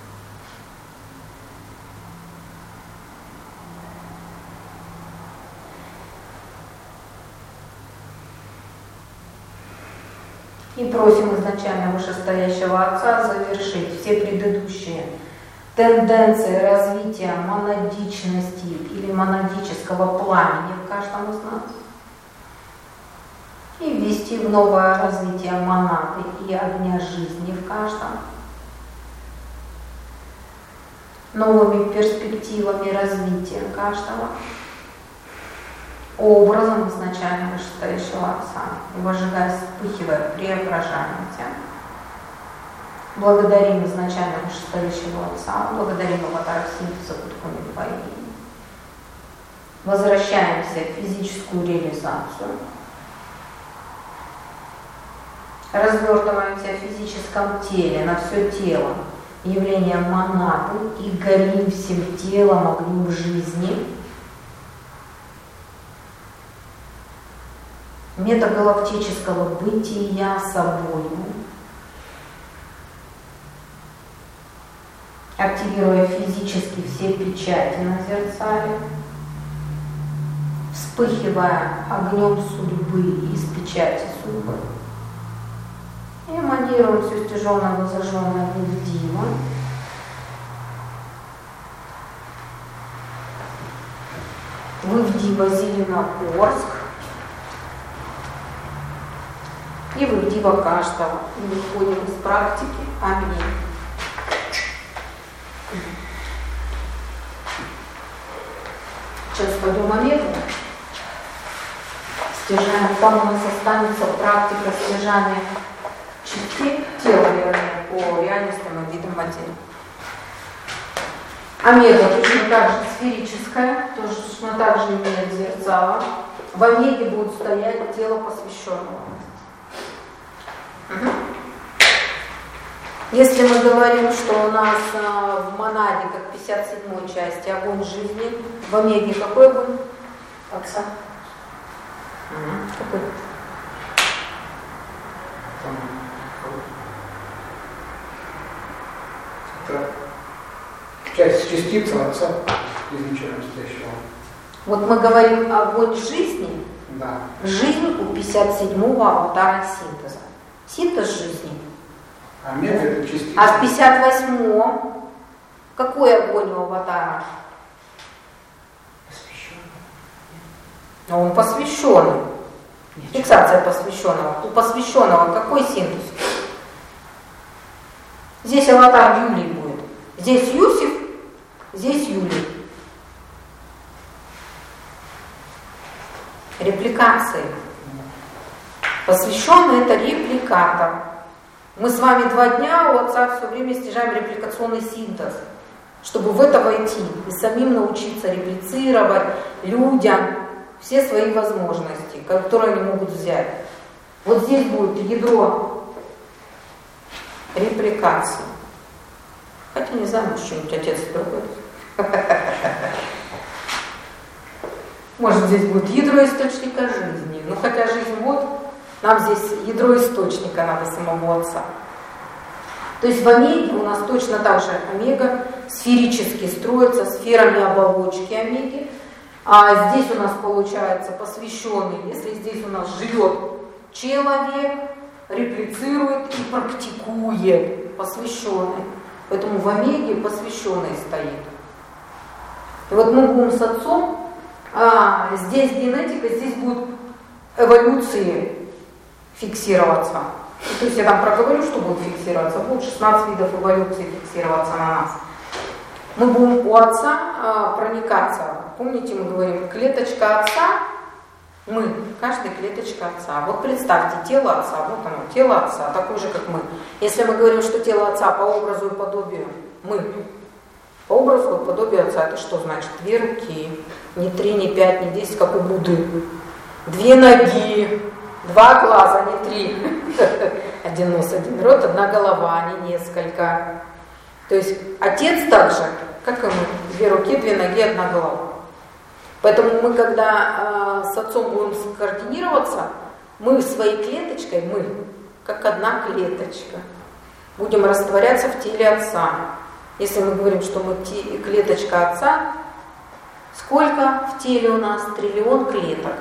Speaker 1: и просим изначально вышестоящего Отца завершить все предыдущие тенденции развития монадичности или монадического пламени в каждом из нас и ввести в новое развитие монады и огня жизни в каждом, новыми перспективами развития каждого, образом изначально вышестоящего Отца, и выжигая, вспыхивая, преображаемся Благодарим изначально вышестоящего Отца, благодарим аватара синтеза Кудхуми Двои. Возвращаемся в физическую реализацию. Развертываемся в физическом теле, на все тело. Явление монады и горим всем телом огнем жизни. Метагалактического бытия собою. Активируя физически все печати на зеркале, вспыхивая огнем судьбы из печати судьбы, и эманируем все стяженное, возожженное в Дива. Вы в Дива Зеленогорск, и вы в Дива каждого. И выходим из практики. Аминь. Сейчас пойдем Омегу. Стяжаем. Там у нас останется практика стяжания частей тела, вернее, по реальностям и видам материи. Омега точно так же сферическая, точно так же имеет зеркало. В Омеге будет стоять тело посвященного. Угу. Если мы говорим, что у нас э, в монаде, как в пятьдесят седьмой части, огонь жизни, в Омеге какой огонь? Отца. Угу. Какой?
Speaker 2: Это часть частица Отца изначально стоящего.
Speaker 1: Вот мы говорим огонь жизни.
Speaker 2: Да.
Speaker 1: Жизнь у пятьдесят седьмого аватара синтеза. Синтез жизни.
Speaker 2: Омега это частица.
Speaker 1: А в пятьдесят восьмом какой огонь у аватара?
Speaker 3: Посвященный.
Speaker 1: Но он посвященный. Фиксация посвященного. У посвященного какой синтез? Здесь аватар Юлий будет. Здесь Юсиф, здесь Юлий. Репликации. Посвященный это репликатор. Мы с вами два дня у Отца все время стяжаем репликационный синтез, чтобы в это войти и самим научиться реплицировать людям все свои возможности, которые они могут взять. Вот здесь будет ядро репликации. Хотя не знаю, может, что-нибудь отец другой. Может, здесь будет ядро источника жизни. Ну, хотя жизнь вот, нам здесь ядро источника надо самого Отца. То есть в Омеге у нас точно так же Омега сферически строится сферами оболочки Омеги. А здесь у нас получается посвященный, если здесь у нас живет человек, реплицирует и практикует посвященный. Поэтому в Омеге посвященный стоит. И вот мы будем с Отцом, а здесь генетика, здесь будут эволюции фиксироваться. То есть я там проговорю, что будет фиксироваться. Будет шестнадцать видов эволюции фиксироваться на нас. Мы будем у Отца а, проникаться. Помните, мы говорим, клеточка Отца, мы, каждая клеточка Отца. Вот представьте, тело Отца, вот оно, тело Отца, такое же, как мы. Если мы говорим, что тело Отца по образу и подобию, мы, по образу и подобию Отца, это что значит? Две руки, не три, не пять, не десять, как у Будды. Две ноги, два глаза, не три. Один нос, один рот, одна голова, а не несколько. То есть Отец также, как и мы, две руки, две ноги, одна голова. Поэтому мы, когда э, с Отцом будем скоординироваться, мы своей клеточкой, мы, как одна клеточка, будем растворяться в теле Отца. Если мы говорим, что мы те, клеточка Отца, сколько в теле у нас? Триллион клеток.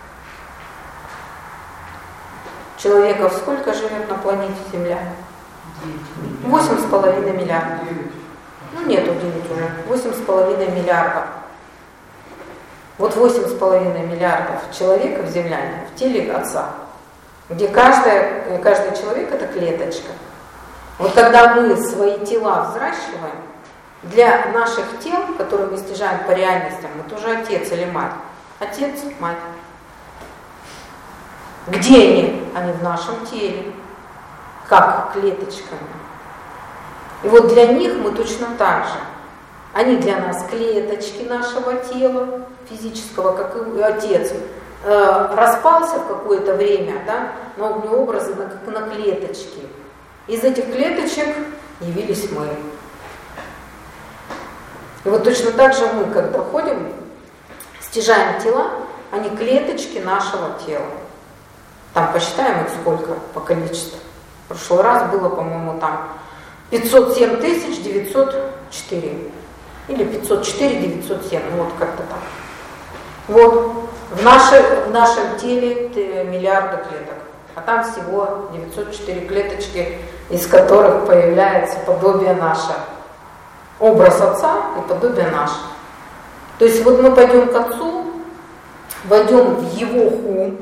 Speaker 1: Человеков сколько живет на планете Земля? Восемь с половиной миллиардов. Ну нету девять уже. Восемь с половиной миллиардов. Вот восемь с половиной миллиардов человеков земляне в теле Отца, где каждая, каждый человек это клеточка. Вот когда мы свои тела взращиваем, для наших тел, которые мы стяжаем по реальностям, мы тоже отец или мать. Отец, мать. Где они? Они в нашем теле, как клеточками. И вот для них мы точно так же. Они для нас клеточки нашего тела физического, как и Отец, э, распался в какое-то время, да, на огнеобразы, на, как на клеточки. Из этих клеточек явились мы. И вот точно так же мы, когда ходим, стяжаем тела, они клеточки нашего тела. Там посчитаем их сколько по количеству. В прошлый раз было, по-моему, там пятьсот семь тысяч девятьсот четыре. Или пятьсот четыре девятьсот семь, ну вот как-то так. Вот, в, нашей, в нашем теле миллиарды клеток, а там всего девятьсот четыре клеточки, из которых появляется подобие наше. Образ Отца и подобие наше. То есть вот мы пойдем к Отцу, войдем в Его хум,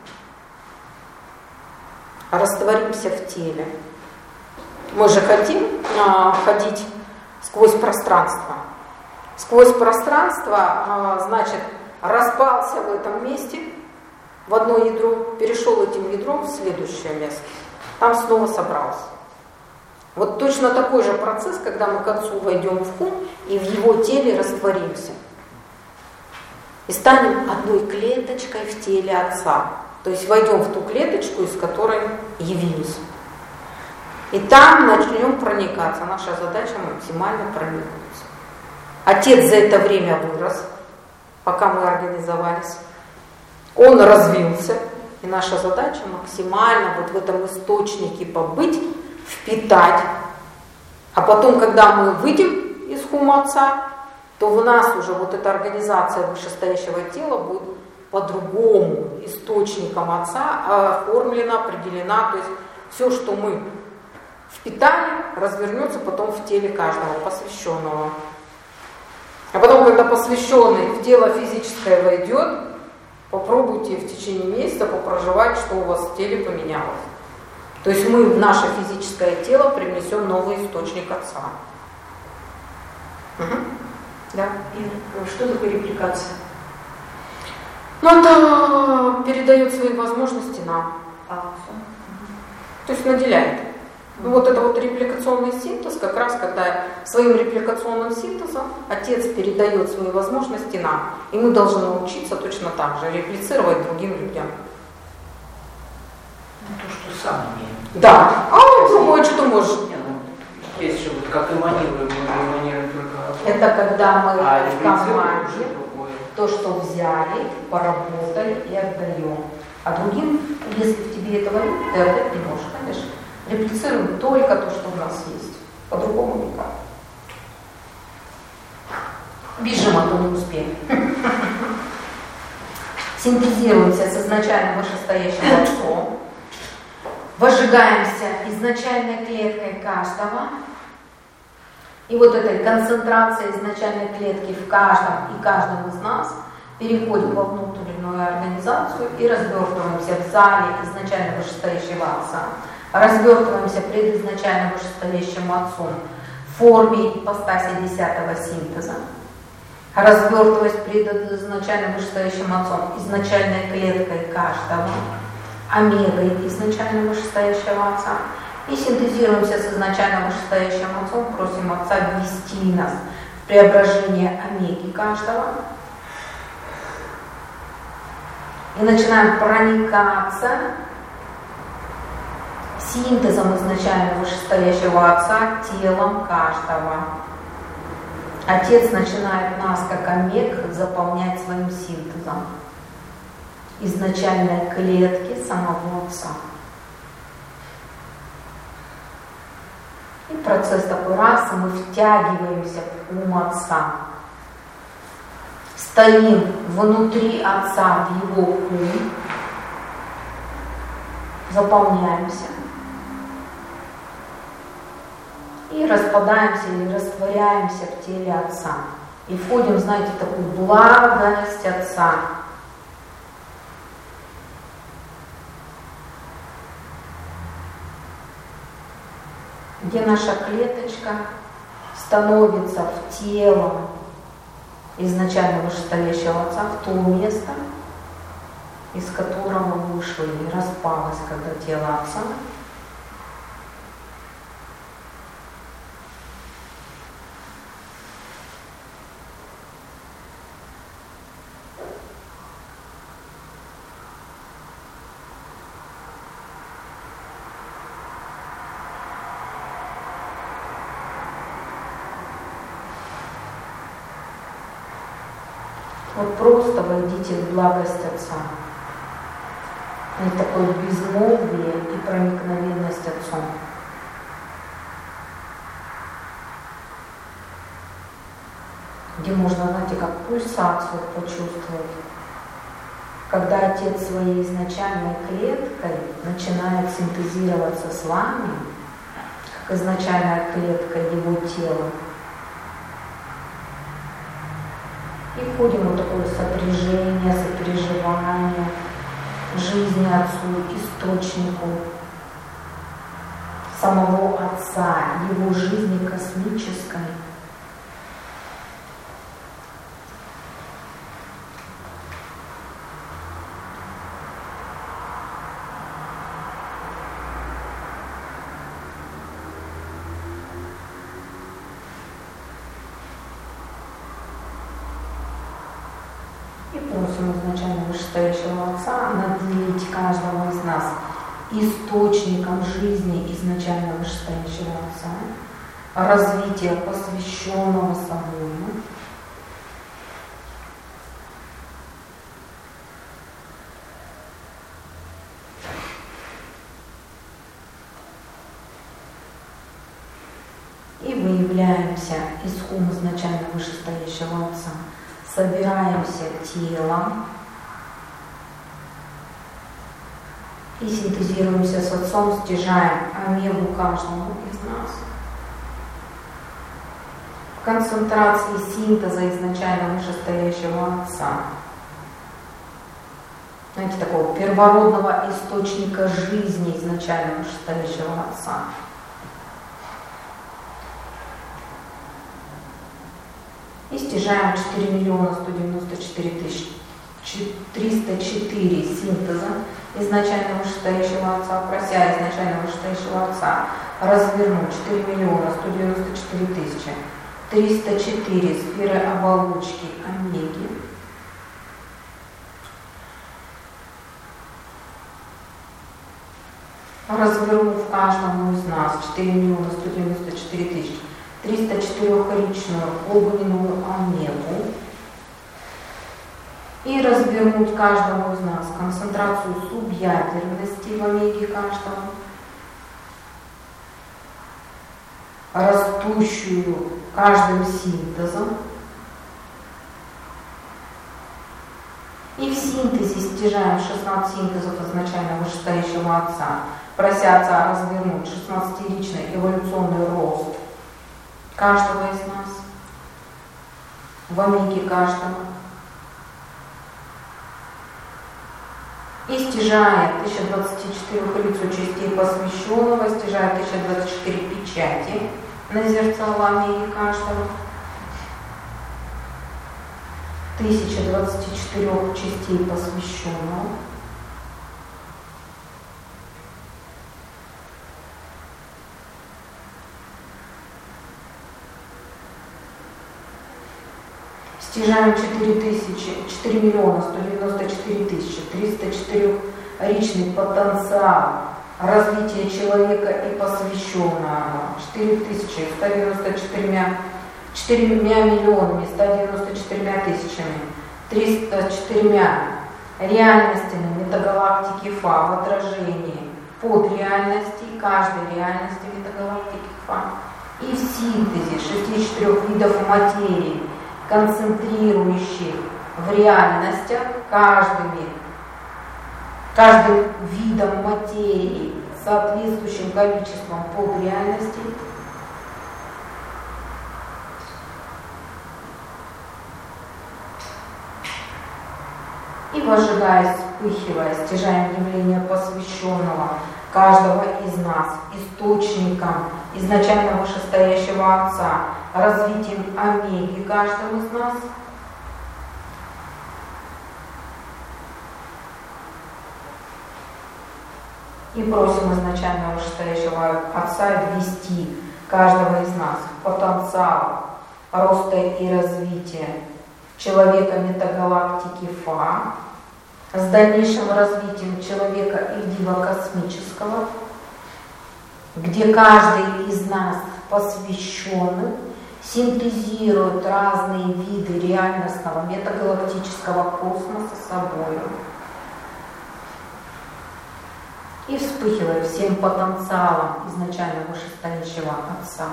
Speaker 1: растворимся в теле. Мы же хотим а, ходить сквозь пространство. Сквозь пространство, а, значит, распался в этом месте, в одно ядро, перешел этим ядром в следующее место. Там снова собрался. Вот точно такой же процесс, когда мы к Отцу войдем в хум и в Его теле растворимся. И станем одной клеточкой в теле Отца. То есть войдем в ту клеточку, из которой явились. И там начнем проникаться. Наша задача максимально проникнуться. Отец за это время вырос, пока мы организовались. Он развился. И наша задача максимально вот в этом источнике побыть, впитать. А потом, когда мы выйдем из хума Отца, то в нас уже вот эта организация вышестоящего тела будет по-другому источником Отца оформлена, определена. То есть все, что мы впитали, развернется потом в теле каждого посвященного. А потом, когда посвященный в тело физическое войдет, попробуйте в течение месяца попроживать, что у вас в теле поменялось. То есть мы в наше физическое тело привнесем новый источник Отца. Угу. Да.
Speaker 4: И что такое репликация?
Speaker 1: Ну, это передает свои возможности нам.
Speaker 4: А,
Speaker 1: то есть наделяет. Ну, вот это вот репликационный синтез, как раз когда своим репликационным синтезом Отец передает свои возможности нам. И мы должны научиться точно так же реплицировать другим людям.
Speaker 3: Ну, то, что сам имеем.
Speaker 1: Да. А другое, что ты можешь?
Speaker 3: Не, ну, есть же вот как эманируем, мы эманируем только...
Speaker 1: Это когда мы
Speaker 3: а
Speaker 1: в команде то, что взяли, поработали и отдаем. А другим, если в тебе этого нет, ты отдать не можешь, конечно. Реплицируем только то, что у нас есть. По-другому никак. Бежим, а то не успеем. Синтезируемся с изначально вышестоящим Отцом. Возжигаемся изначальной клеткой каждого. И вот этой концентрацией изначальной клетки в каждом и каждом из нас переходим во внутреннюю организацию и развертываемся в зале изначально вышестоящего Отца. Развертываемся пред изначально вышестоящим Отцом в форме ипостаси десятого синтеза. Развертываясь пред изначально вышестоящим Отцом, изначальной клеткой каждого, омегой изначально вышестоящего Отца. И синтезируемся с изначально вышестоящим Отцом, просим Отца ввести нас в преображение омеги каждого. И начинаем проникаться синтезом изначально вышестоящего Отца телом каждого. Отец начинает нас, как омег, заполнять своим синтезом изначальной клетки самого Отца. И процесс такой раз, мы втягиваемся в ум Отца. Стоим внутри Отца, в Его ум, заполняемся. И распадаемся или растворяемся в теле Отца. И входим, знаете, в такую благость Отца. Где наша клеточка становится в тело изначально вышестоящего Отца, в то место, из которого вышло и распалось, когда тело Отца Вот просто войдите в благость Отца. И такое безмолвие и проникновенность Отцом. Где можно, знаете, как пульсацию почувствовать. Когда Отец своей изначальной клеткой начинает синтезироваться с вами, как изначальная клетка его тела, и входим в такое сопряжение, сопереживание жизни Отцу, источнику самого Отца, его жизни космической. Просим изначально вышестоящего Отца наделить каждого из нас источником жизни изначально вышестоящего Отца, развития посвященного собой, и выявляемся из ума изначально вышестоящего Отца. Собираемся телом и синтезируемся с Отцом, стяжаем омегу каждому из нас. В концентрации синтеза изначально вышестоящего Отца. Знаете, такого первородного источника жизни изначально вышестоящего Отца. И стяжаем четыре миллиона сто девяносто четыре тысячи триста четыре синтеза изначально вышестоящего Отца, прося изначально вышестоящего Отца развернуть четыре миллиона сто девяносто четыре тысячи триста четыре сферы оболочки омеги. Развернув каждому из нас четыре миллиона сто девяносто четыре тысячи триста четырехричную огненную омегу и развернуть каждому из нас концентрацию субъядерности в омеге каждого, растущую каждым синтезом, и в синтезе стяжаем шестнадцать синтезов изначально вышестоящего Отца, прося Отца развернуть шестнадцатиричный эволюционный рост каждого из нас, в омеге каждого. И стяжая тысяча двадцать четыре лицу частей посвященного, стяжая тысяча двадцать четыре печати на зерцало омеги каждого, тысяча двадцать четыре частей посвященного, стяжаем четыре миллиона сто девяносто четыре тысячи триста четырехричный потенциал развития человека и посвященного четыре тысячи сто девяносто четырьмя миллионами сто девяносто четырьмя тысячами триста четырьмя реальностями метагалактики Фа в отражении под реальности каждой реальности метагалактики Фа и в синтезе шестидесяти четырёх видов материи, концентрирующих в реальностях каждыми, каждым видом материи соответствующим количеством под реальности, и вожигая, вспыхивая, стяжаем явление посвященного каждого из нас источником изначально вышестоящего Отца, развитием омеги каждого из нас, и просим изначально вышестоящего Отца ввести каждого из нас в потенциал роста и развития человека метагалактики Фа с дальнейшим развитием человека Ильдива космического, где каждый из нас посвященный синтезирует разные виды реальностного метагалактического космоса собой и вспыхивает всем потенциалом изначально вышестоящего Отца.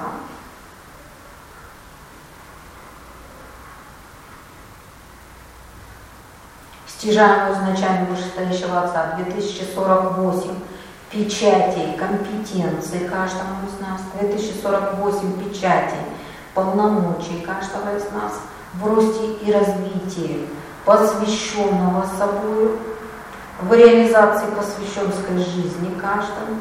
Speaker 1: Стяжаемую изначально вышестоящего Отца две тысячи сорок восемь печатей компетенции каждому из нас, две тысячи сорок восемь печатей полномочий каждого из нас в росте и развитии посвященного собою, в реализации посвященской жизни каждому,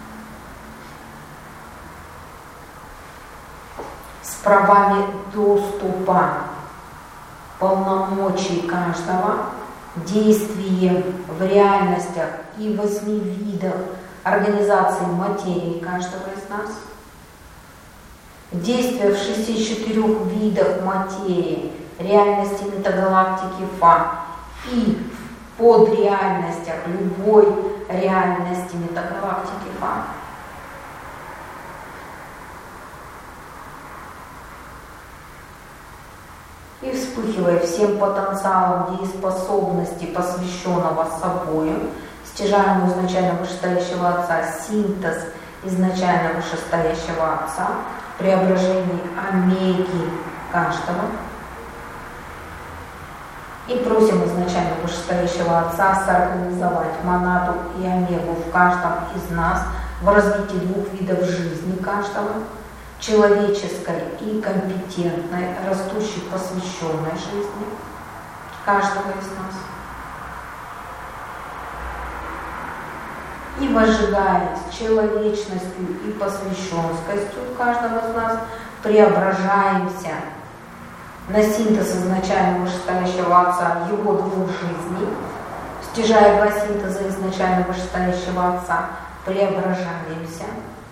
Speaker 1: с правами доступа полномочий каждого, действием в реальностях и восьми видах организации материи каждого из нас, действия в шестидесяти четырёх видах материи, реальности метагалактики Фа и в подреальностях любой реальности метагалактики Фа. И вспыхивая всем потенциалом дееспособности, посвященного собою, стяжаемую изначально вышестоящего Отца, синтез изначально вышестоящего Отца, преображение омеги каждого. И просим изначально вышестоящего Отца соорганизовать монаду и омегу в каждом из нас в развитии двух видов жизни каждого, человеческой и компетентной, растущей посвященной жизни каждого из нас. И возжигаясь человечностью и посвященностью каждого из нас, преображаемся на синтез изначально вышестоящего Отца его двух жизней, стяжая два синтеза изначально вышестоящего Отца, преображаемся.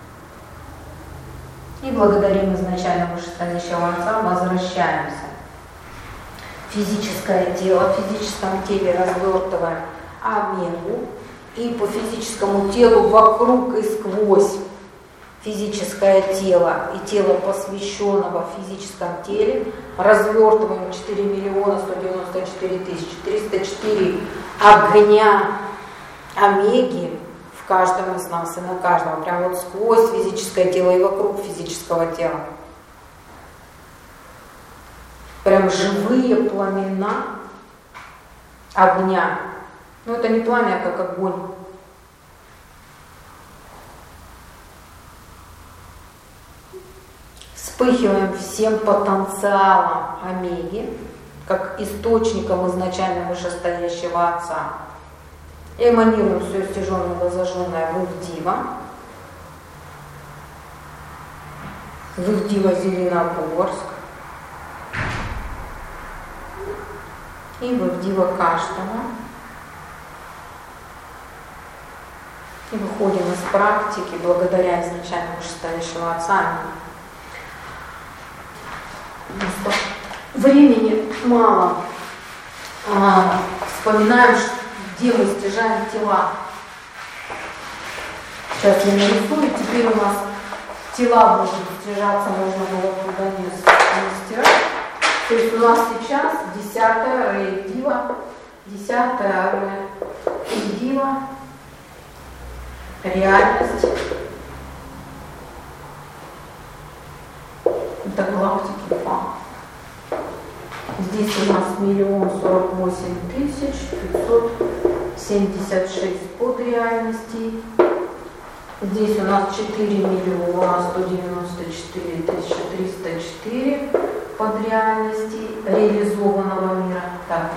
Speaker 1: И благодарим изначально вышестоящего Отца, возвращаемся. Физическое тело, в физическом теле развертываем омегу, и по физическому телу вокруг и сквозь физическое тело и тело посвященного в физическом теле развертываем четыре миллиона сто девяносто четыре тысячи триста четыре огня омеги в каждом из нас и на каждом, прям вот сквозь физическое тело и вокруг физического тела. Прям живые пламена огня. Но это не пламя, а как огонь. Вспыхиваем всем потенциалом омеги, как источником изначально вышестоящего Отца. Эманируем все стяженное, зажженное в Ивдива. В Ивдива Зеленогорск. И в Ивдива каждого. И выходим из практики благодаря изначально вышестоящего Отца. Времени мало. А, вспоминаем, где мы стяжаем тела. Сейчас я нарисую. Теперь у нас тела будут стяжаться, можно было туда не, не стирать. То есть у нас сейчас десятая Ивдива, десятая Ивдива. Реальность. Это галактики Фа. Здесь у нас миллион сорок восемь тысяч пятьсот семьдесят шесть подреальностей. Здесь у нас четыре миллиона сто девяносто четыре тысячи триста четыре подреальностей реализованного мира. Так,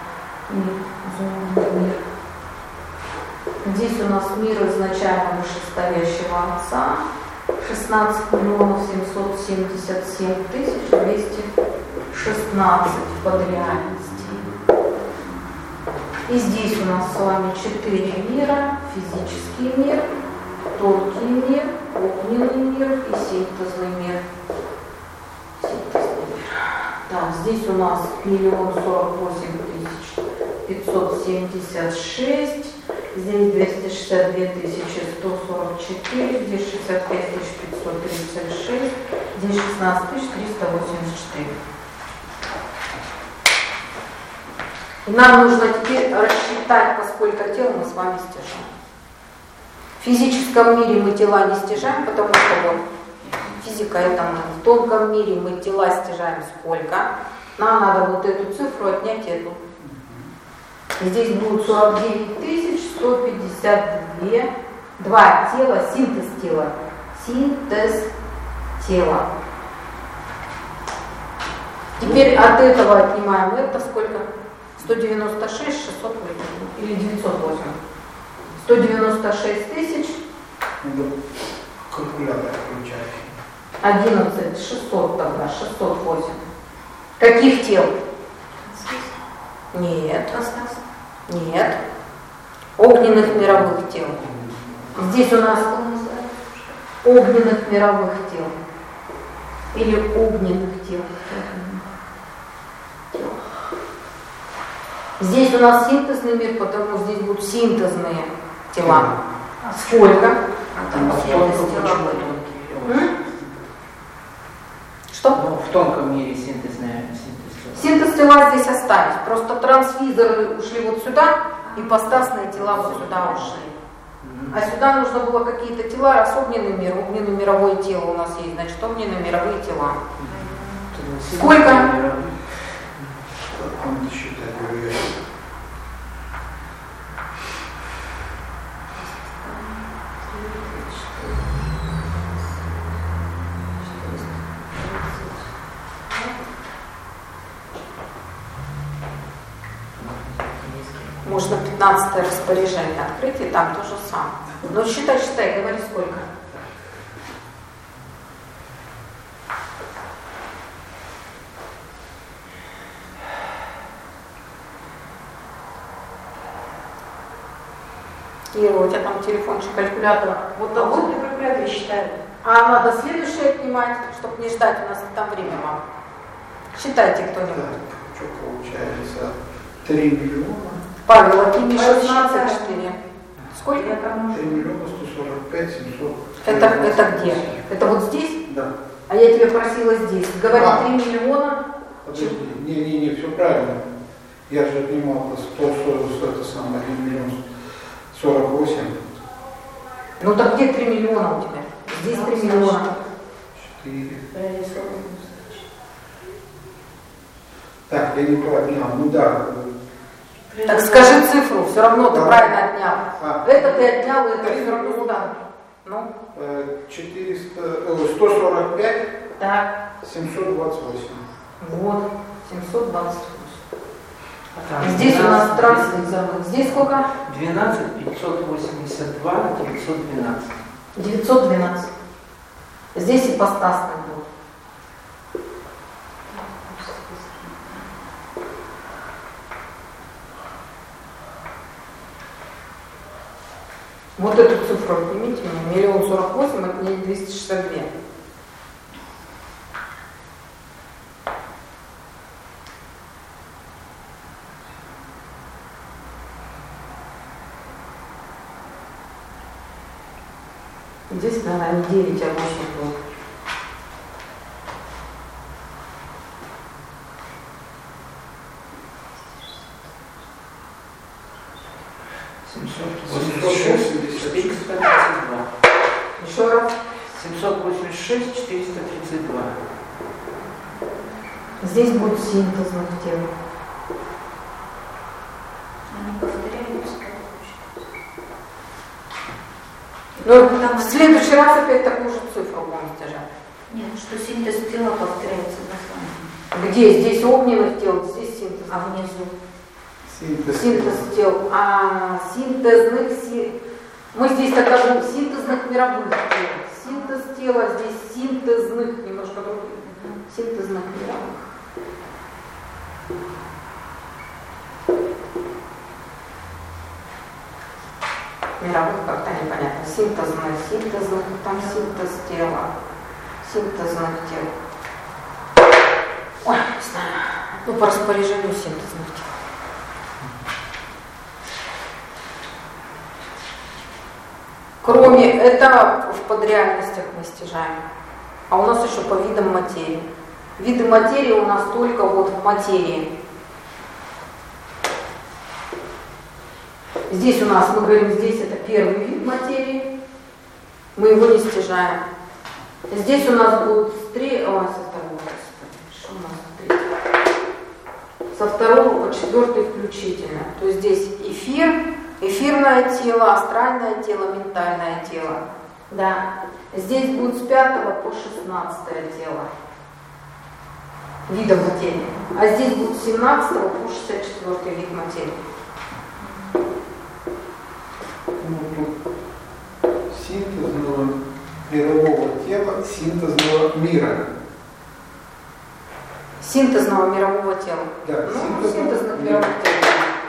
Speaker 1: мир, мир. Здесь у нас мир изначально вышестоящего Отца, шестнадцать миллионов семьсот семьдесят семь тысяч двести шестнадцать подреальностей. И здесь у нас с вами четыре мира: физический мир, тонкий мир, огненный мир и синтезный мир. Синтезный мир. Так, здесь у нас миллион сорок восемь тысяч пятьсот семьдесят шесть. Здесь двести шестьдесят две тысячи сто сорок четыре, здесь шестьдесят пять тысяч пятьсот тридцать шесть, Здесь шестнадцать тысяч триста восемьдесят четыре. И нам нужно теперь рассчитать, по сколько тел мы с вами стяжаем. В физическом мире мы тела не стяжаем, потому что вот физика это мы. В тонком мире мы тела стяжаем сколько. Нам надо вот эту цифру отнять эту. И здесь будет сорок девять тысяч сто пятьдесят два. Два тела, синтез тела. Синтез тела. Теперь от этого отнимаем это сколько? сто девяносто шесть шестьсот восемь или девятьсот восемь. сто девяносто шесть тысяч.
Speaker 2: Калькулятор включать.
Speaker 1: одиннадцать шестьсот тогда, шестьсот восемь. Каких тел? Нет. Нет. Огненных мировых тел. Здесь у нас огненных мировых тел. Или огненных тел. Здесь у нас синтезный мир, потому здесь будут синтезные тела. Сколько?
Speaker 3: А там синтез тела будет.
Speaker 1: Что?
Speaker 3: Ну, в тонком мире синтезная синтез.
Speaker 1: Синтез тела здесь оставить. Просто трансфизоры ушли вот сюда, и ипостасные тела вот сюда ушли. А сюда нужно было какие-то тела, раз огненный мир, огненное мировое тело у нас есть, значит огненные мировые тела. Сколько?
Speaker 2: Он считает,
Speaker 1: Можно пятнадцатое распоряжение открыть, и там то же самое. Но считай, считай, говори сколько. Ира, у тебя там телефончик, калькулятор. Вот
Speaker 4: А
Speaker 1: там
Speaker 4: вот на калькуляторе считают.
Speaker 1: А надо следующее отнимать, чтобы не ждать, у нас там время мало. Считайте кто-нибудь.
Speaker 2: Так, что получается? три миллиона.
Speaker 1: Павел, отними шестнадцать четыре. Сколько?
Speaker 2: три миллиона сто сорок пять семьсот.
Speaker 1: Это, это где? Это вот здесь?
Speaker 2: Да.
Speaker 1: А я тебя просила здесь. Говори
Speaker 2: А.
Speaker 1: три миллиона.
Speaker 2: Подожди, не-не-не, все правильно. Я же отнимал сто сорок, это самое, один миллион сорок восемь.
Speaker 1: Ну так где три миллиона у тебя? Здесь три миллиона.
Speaker 2: четыре. Так, я не то отнял. Ну да.
Speaker 1: Так скажи цифру, все равно ты
Speaker 2: Да.
Speaker 1: правильно отнял.
Speaker 2: А.
Speaker 1: Это ты отнял, это все равно сюда. Ну,
Speaker 2: четыреста, сто сорок пять
Speaker 1: так.
Speaker 2: семьсот двадцать восемь.
Speaker 1: Вот, семьсот двадцать восемь.
Speaker 3: А там
Speaker 1: Здесь у нас
Speaker 3: двенадцать,
Speaker 1: трансфизор. Здесь сколько?
Speaker 3: двенадцать пятьсот восемьдесят два девятьсот двенадцать.
Speaker 1: девятьсот двенадцать. Здесь ипостасный будет. Вот эту цифру отнимите мне. Миллион сорок восемь, отнять двести шестьдесят два. Здесь, наверное, не девять, а восемь будет.
Speaker 3: семьсот восемьдесят шесть четыреста тридцать два.
Speaker 1: Еще раз.
Speaker 3: семьсот восемьдесят шесть четыреста тридцать два.
Speaker 1: Здесь будет синтезных тел.
Speaker 4: Они повторяются.
Speaker 1: Ну, в следующий раз опять такую же цифру будем стяжать.
Speaker 4: Нет, что синтез тела повторяется на самом.
Speaker 1: Где? Здесь огненных тел, здесь синтез.
Speaker 4: А внизу?
Speaker 2: Синтез.
Speaker 1: Синтез тел. А синтезных си... Мы здесь тогда будем синтезных мировых тел. Синтез тела, здесь синтезных, немножко других. Синтезных мировых. Мировых как-то непонятно. Синтезных, синтезных, там синтез тела. Синтезных тел. Ой, не знаю. Ну, по распоряжению синтезных тел. Кроме, это в подреальностях мы стяжаем. а у нас еще по видам материи. Виды материи у нас только вот в материи. Здесь у нас, мы говорим, здесь это первый вид материи, мы его не стяжаем. Здесь у нас будут три, ой, со второго, что у нас три? Со второго по четвертый включительно. То есть здесь эфир, эфирное тело, астральное тело, ментальное тело. Да. Здесь будет с пятого по шестнадцатое тело вида материи. А здесь будет с семнадцатого по шестьдесят четвёртый вид материи.
Speaker 2: Синтезного мирового тела, синтезного мира.
Speaker 1: Синтезного мирового тела.
Speaker 2: Да,
Speaker 1: ну,
Speaker 2: синтезного
Speaker 1: синтезных
Speaker 2: мира.
Speaker 1: мировых тел.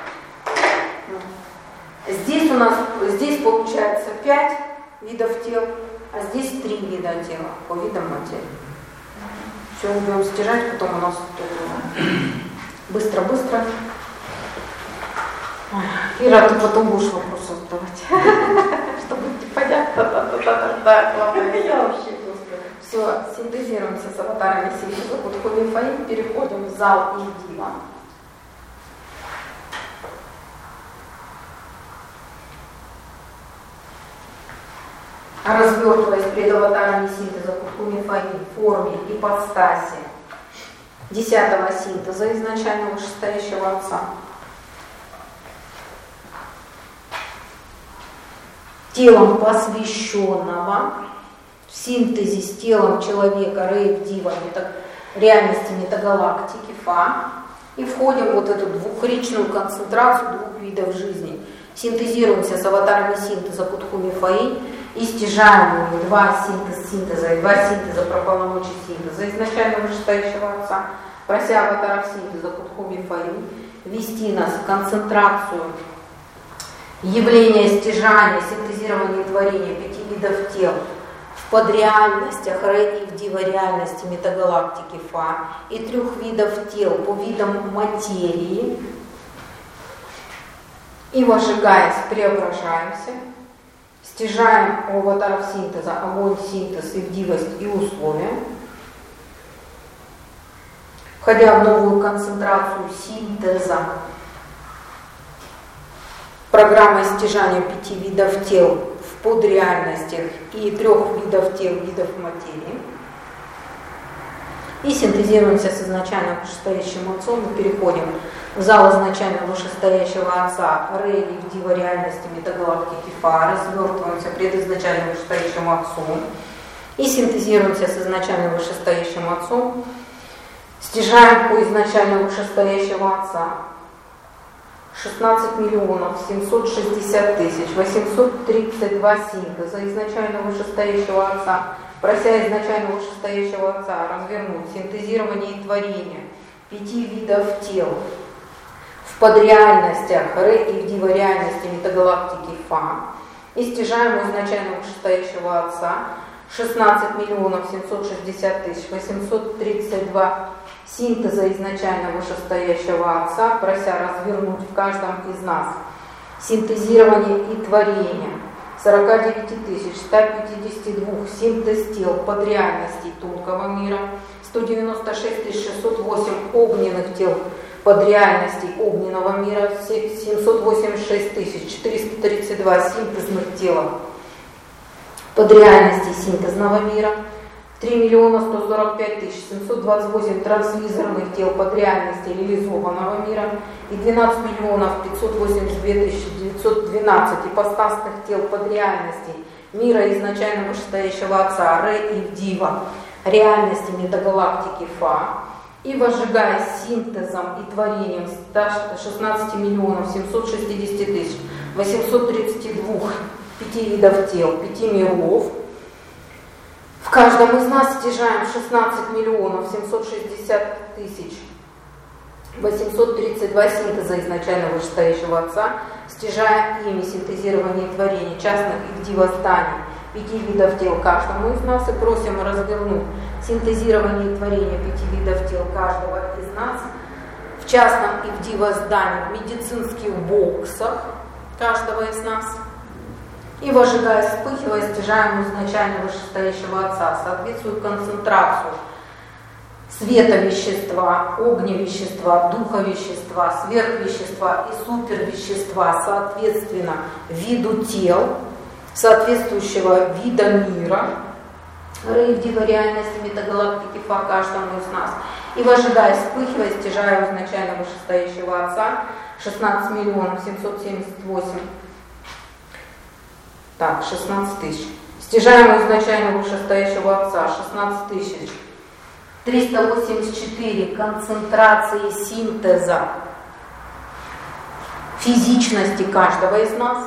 Speaker 1: Здесь у нас, здесь получается пять видов тел, а здесь три вида тела по видам материи. Все будем стяжать, потом у нас быстро-быстро. Ира, ты потом будешь вопросы задавать. Чтобы не понятно. Я вообще просто. Все, синтезируемся с аватарами Синтеза. Вот Хумифаим, переходим в зал Индива. Развертываясь пред аватарами синтеза Хумифаим в форме ипостаси десятого синтеза изначального вышестоящего Отца. Телом посвященного в синтезе с телом человека Рейв Дива реальности метагалактики Фа и входим в вот эту двухричную концентрацию двух видов жизни. Синтезируемся с аватарами синтеза Кутхуми Фаи и стяжаем два синтеза, синтеза и два синтеза про полномочий синтеза изначально вышестоящего Отца, прося аватаров синтеза Кутхуми Фаи ввести нас в концентрацию явление стяжания, синтезирования и творения пяти видов тел в подреальностях Рэ и в дивореальности метагалактики Фа и трех видов тел по видам материи и, вожигаясь, преображаемся, стяжаем у аватаров синтеза огонь, синтез, ивдивость и условия, входя в новую концентрацию синтеза программой стяжания пяти видов тел в подреальностях и трех видов тел, видов материи. И синтезируемся с изначально вышестоящим Отцом и переходим в зал изначально вышестоящего Отца Рейли в дивореальности метагалактики Фа, развертываемся пред изначально вышестоящим Отцом и синтезируемся с изначально вышестоящим Отцом, стяжаем по изначально вышестоящего Отца шестнадцать миллионов семьсот шестьдесят тысяч восемьсот тридцать два синтеза изначально вышестоящего Отца, прося изначально вышестоящего Отца развернуть синтезирование и творение пяти видов тел в подреальностях Рэ и в дивореальности метагалактики Фа и стяжаем у изначально вышестоящего Отца шестнадцать миллионов семьсот шестьдесят тысяч восемьсот тридцать два синтеза изначально вышестоящего Отца, прося развернуть в каждом из нас синтезирование и творение сорок девять тысяч сто пятьдесят два синтез тел подреальностей тонкого мира, сто девяносто шесть тысяч шестьсот восемь огненных тел подреальностей огненного мира, семьсот восемьдесят шесть тысяч четыреста тридцать два синтезных тела подреальностей синтезного мира, три миллиона сто сорок пять тысяч семьсот двадцать восемь транслизорных тел подреальности реализованного мира и двенадцать миллионов пятьсот восемьдесят две тысячи девятьсот двенадцать ипостасных тел подреальностей мира изначально вышестоящего Отца Рэ и Дива реальности метагалактики Фа и возжигая синтезом и творением шестнадцать миллионов семьсот шестьдесят тысяч восемьсот тридцать два пяти видов тел, пяти миров. В каждом из нас стяжаем шестнадцать миллионов семьсот шестьдесят тысяч восемьсот тридцать два синтеза изначально вышестоящего Отца, стяжая ими синтезирование и творение частных и дивозданий пяти видов тел каждому из нас и просим развернуть синтезирование и творение пяти видов тел каждого из нас в частном и в дивоздании, в медицинских боксах каждого из нас И вожигая, вспыхивая, стяжаем изначально вышестоящего Отца, соответствует концентрацию света вещества, огня вещества, духа вещества, сверхвещества и супервещества, соответственно, виду тел, соответствующего вида мира, рейдива реальности метагалактики по каждому из нас. И вожигая, вспыхивая, стяжая изначально вышестоящего Отца, шестнадцать миллионов семьсот семьдесят восемь, так, шестнадцать тысяч. Стяжаемого изначально вышестоящего Отца, шестнадцать тысяч триста восемьдесят четыре концентрации синтеза физичности каждого из нас,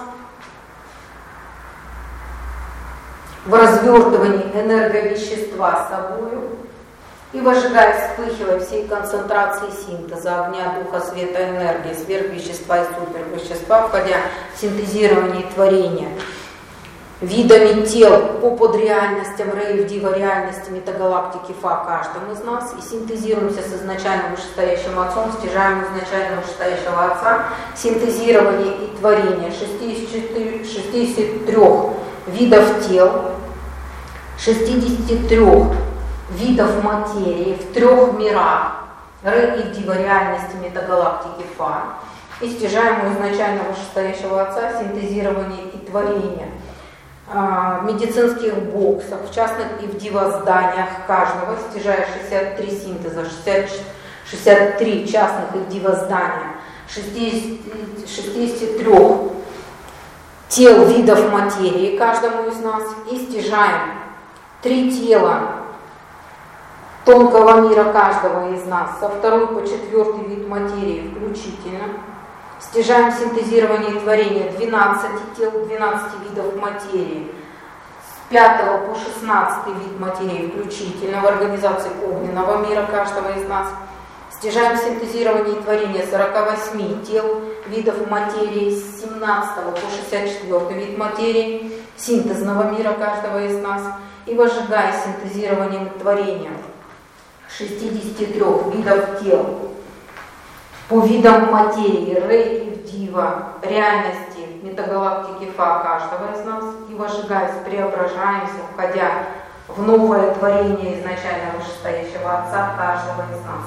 Speaker 1: в развертывании энерговещества собою, и вожигая, вспыхивая всей концентрации синтеза огня, духа, света, энергии, сверхвещества и супервещества, входя в синтезирование и творение видами тел по подреальностям рейв-дива реальности метагалактики Фа каждому из нас, и синтезируемся с изначально вышестоящим Отцом, стяжаем изначально вышестоящего Отца, синтезирование и творение шестидесяти трёх видов тел, шестидесяти трёх видов материи в трех мирах рейв-дива реальности метагалактики Фа, и стяжаем изначально вышестоящего Отца, синтезирование и творение в медицинских боксах, в частных и в дива-зданиях каждого, стяжая шестьдесят три синтеза, шестьдесят три частных и в дива-здания, шестидесяти трёх тел видов материи каждому из нас, и стяжаем три тела тонкого мира каждого из нас, со второй по четвертый вид материи включительно. Стяжаем синтезирование и творение двенадцати тел, двенадцати видов материи, с пятого по шестнадцатый вид материи включительно в организации огненного мира каждого из нас. Стяжаем синтезирование и творение сорока восьми тел, видов материи, с семнадцатого по шестьдесят четвёртый вид материи, синтезного мира каждого из нас. И вожигая синтезированием и творением шестидесяти трёх видов тел, по видам материи, рейв-дива, реальности, метагалактики Фа каждого из нас, и вожигаясь, преображаемся, входя в новое творение изначально вышестоящего Отца каждого из нас.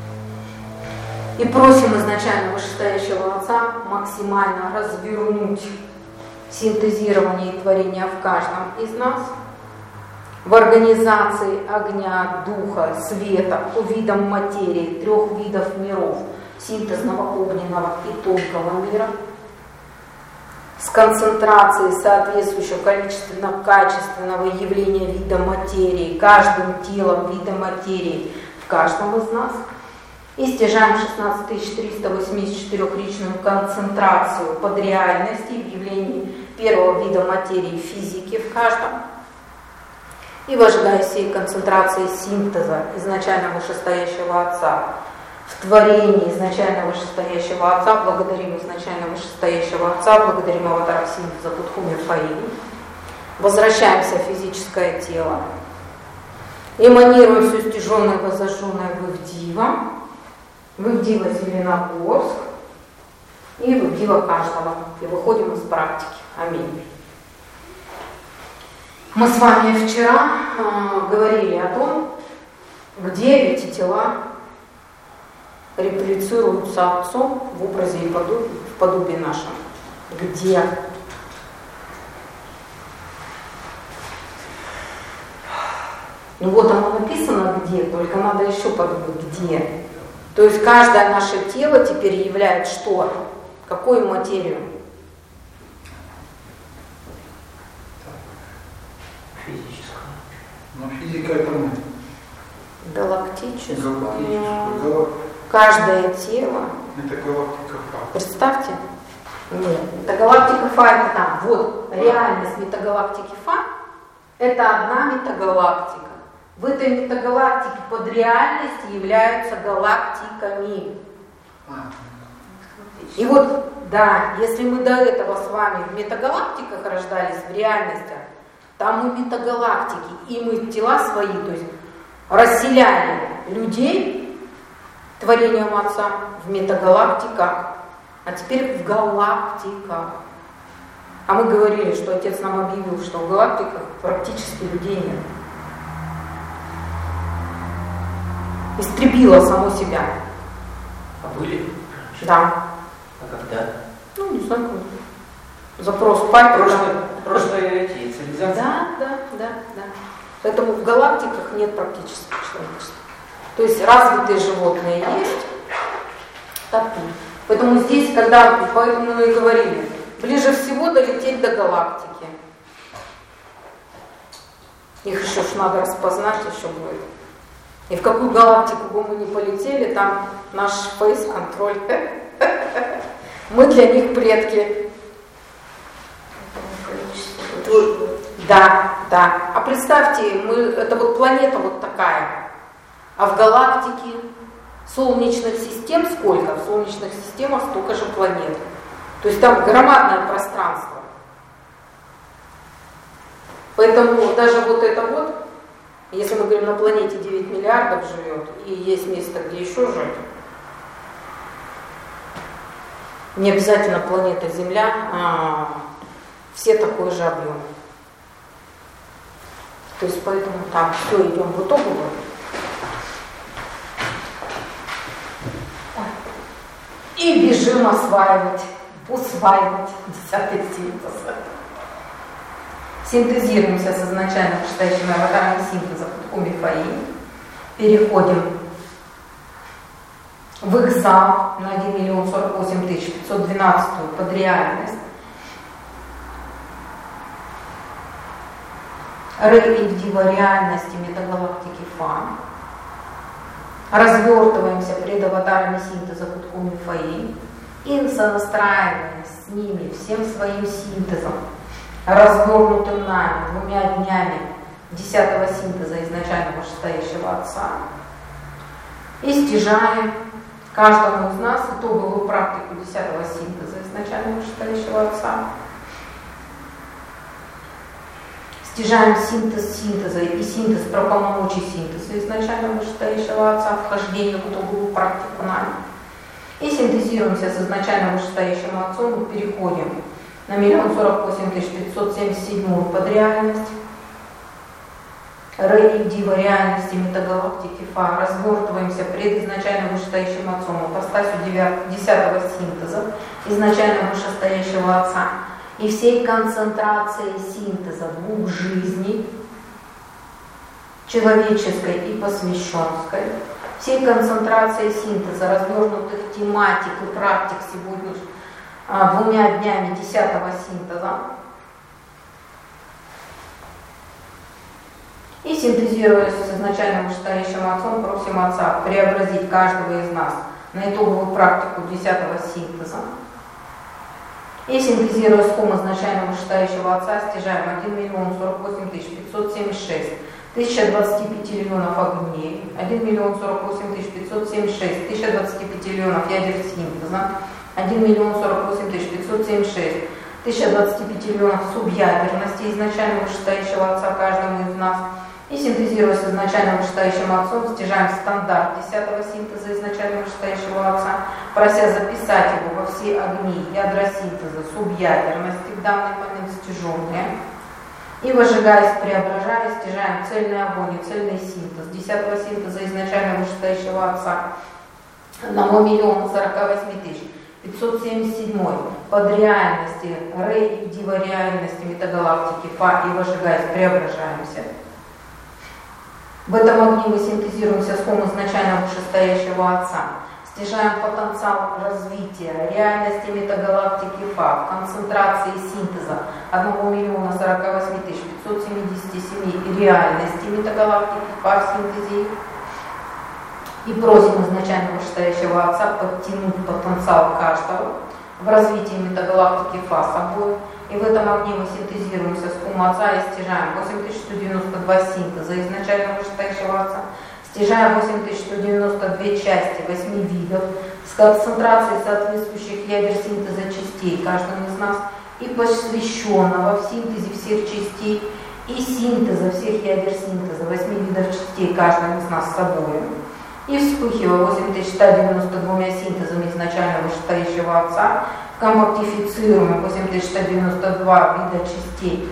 Speaker 1: И просим изначально вышестоящего Отца максимально развернуть синтезирование и творение в каждом из нас, в организации огня, духа, света по видам материи, трех видов миров, синтезного, огненного и тонкого мира, с концентрацией соответствующего количественно-качественного явления вида материи, каждым телом вида материи в каждом из нас, и стяжаем шестнадцать тысяч триста восемьдесят четырёхричную концентрацию подреальности в явлении первого вида материи физики в каждом, и вожигая всей концентрации синтеза изначально вышестоящего Отца в творении изначально вышестоящего Отца, благодарим изначально вышестоящего Отца, благодарим аватара синтеза Будхуми Фаини, возвращаемся в физическое тело, эманируем все стяженное, возожженное в Ивдива, в Ивдива Зеленогорск и в Ивдива каждого, и выходим из практики. Аминь. Мы с вами вчера э, говорили о том, где эти тела реплицируются Отцом в образе и подобии, в подобии нашем. Где? Ну вот оно написано где, только надо еще подумать где. То есть каждое наше тело теперь является что? Какую материю?
Speaker 3: Физическую.
Speaker 2: Но физика это мы.
Speaker 1: Галактическую.
Speaker 2: Галактическую.
Speaker 1: Каждое тело.
Speaker 2: Это галактика Фа.
Speaker 1: Представьте. Нет, метагалактика Фа это там. Вот реальность метагалактики Фа это одна метагалактика. В этой метагалактике под реальностью являются галактиками. И вот, да, если мы до этого с вами в метагалактиках рождались, в реальностях, там мы метагалактики, и мы тела свои, то есть расселяли людей творением Отца в метагалактиках, а теперь в галактиках. А мы говорили, что Отец нам объявил, что в галактиках практически людей нет. Истребило само себя.
Speaker 3: А были?
Speaker 1: Да.
Speaker 3: А когда?
Speaker 1: Ну, не знаю, запрос папы.
Speaker 3: Прошлые, прошлые эти цивилизации?
Speaker 1: Да, да, да, да. Поэтому в галактиках нет практически человечества. То есть развитые животные есть, так нет. Поэтому здесь, когда, поэтому мы и говорили, ближе всего долететь до галактики. Их еще ж надо распознать, еще будет. И в какую галактику бы мы ни полетели, там наш фейс-контроль. Мы для них предки. Да, да. А представьте, мы, это вот планета вот такая. А в галактике солнечных систем сколько? В солнечных системах столько же планет. То есть там громадное пространство. Поэтому даже вот это вот, если мы говорим, на планете девять миллиардов живет, и есть место, где еще жить, не обязательно планета Земля, а все такой же объем. То есть поэтому так, все, идем в итоговую. И бежим осваивать, усваивать десятый синтез. Синтезируемся с изначально вышестоящими аватарами синтеза путком Мифаи. Переходим в их зал на один миллион сорок восемь тысяч пятьсот двенадцать под реальность. Рейдива реальности метагалактики Фан. Развертываемся пред аватарами синтеза путком Мифаи и сонастраиваемся с ними всем своим синтезом, развернутым нами двумя днями десятого синтеза изначально вышестоящего Отца, и стяжаем каждому из нас итоговую практику десятого синтеза изначально вышестоящего Отца. Стяжаем синтез синтеза и синтез про полномочий синтеза изначально вышестоящего Отца, вхождение в итоговую практику нами. И синтезируемся с изначально вышестоящим Отцом и переходим на миллион сорок восемь тысяч пятьсот семьдесят семь под реальность. Рейдива реальности метагалактики Фа. Развертываемся пред изначально вышестоящим Отцом, апостасью десятого синтеза изначально вышестоящего Отца. И всей концентрацией синтеза двух жизней, человеческой и посвященской, всей концентрацией синтеза развернутых тематик и практик сегодняшних а, двумя днями десятого синтеза, и синтезируясь с изначально вышестоящим Отцом, просим Отца преобразить каждого из нас на итоговую практику десятого синтеза. И синтезируя с ком изначально вышестоящего Отца, стяжаем один миллион сорок восемь тысяч пятьсот семьдесят шесть тысяча двадцать пять миллионов огней, один миллион сорок восемь тысяч пятьсот семьдесят шесть тысяча двадцать пять миллионов ядер синтеза, один миллион сорок восемь тысяч пятьсот семьдесят шесть тысяча двадцать пять миллионов субъядерности изначально вышестоящего Отца каждому из нас. И синтезируя с изначально вышестоящим Отцом, стяжаем стандарт десятого синтеза изначально вышестоящего Отца, прося записать его во все огни ядра синтеза, субъядерности, в данный момент стяженные. И выжигаясь, преображаясь, стяжаем цельный огонь и цельный синтез десятого синтеза изначально вышестоящего Отца на миллион сорок восемь тысяч пятьсот семьдесят семь под реальности, рейдива реальности метагалактики Фа, и выжигаясь, преображаемся. В этом огне мы синтезируемся с ком изначально вышестоящего Отца, стяжаем потенциал развития реальности метагалактики Фа в концентрации синтеза один миллион сорок восемь тысяч пятьсот семьдесят семь реальности метагалактики Фа в синтезе, и просим изначально вышестоящего Отца подтянуть потенциал каждого в развитии метагалактики Фа собой. И в этом огне мы синтезируемся с ком Отца и стяжаем восемь тысяч сто девяносто два синтеза изначально вышестоящего Отца, стяжаем восемь тысяч сто девяносто две части восьми видов с концентрацией соответствующих ядер синтеза частей каждому из нас и посвященного в синтезе всех частей и синтеза всех ядер синтеза восьми видов частей каждому из нас с собой. и вспыхивая восемь тысяч сто девяносто два синтезами изначально вышестоящего Отца, компактифицируем восемь тысяч сто девяносто два вида частей,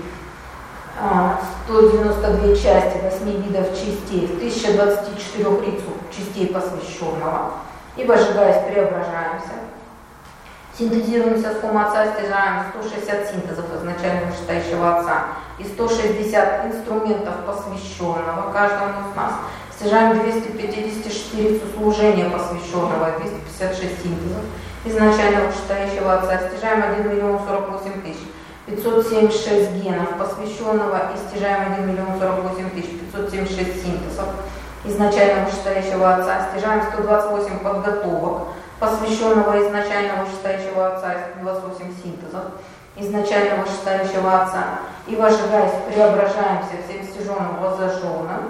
Speaker 1: сто девяносто две части, восемь видов частей, в тысяча двадцать четыре лицу частей посвященного, и, вожигаясь, преображаемся. Синтезируемся с Хом Отца, стяжаем сто шестьдесят синтезов изначально вышестоящего Отца и сто шестьдесят инструментов посвященного каждому из нас. Стяжаем двести пятьдесят четыре служения посвященного, двести пятьдесят шесть синтезов изначально вышестоящего Отца. Стяжаем один миллион сорок восемь тысяч пятьсот семьдесят шесть генов посвященного и стяжаем один миллион сорок восемь тысяч пятьсот семьдесят шесть синтезов изначально вышестоящего Отца. Стяжаем сто двадцать восемь подготовок посвященного изначально вышестоящего Отца, сто двадцать восемь синтезов изначально вышестоящего Отца, и, вожигаясь, преображаемся всем стяженным воззажженным,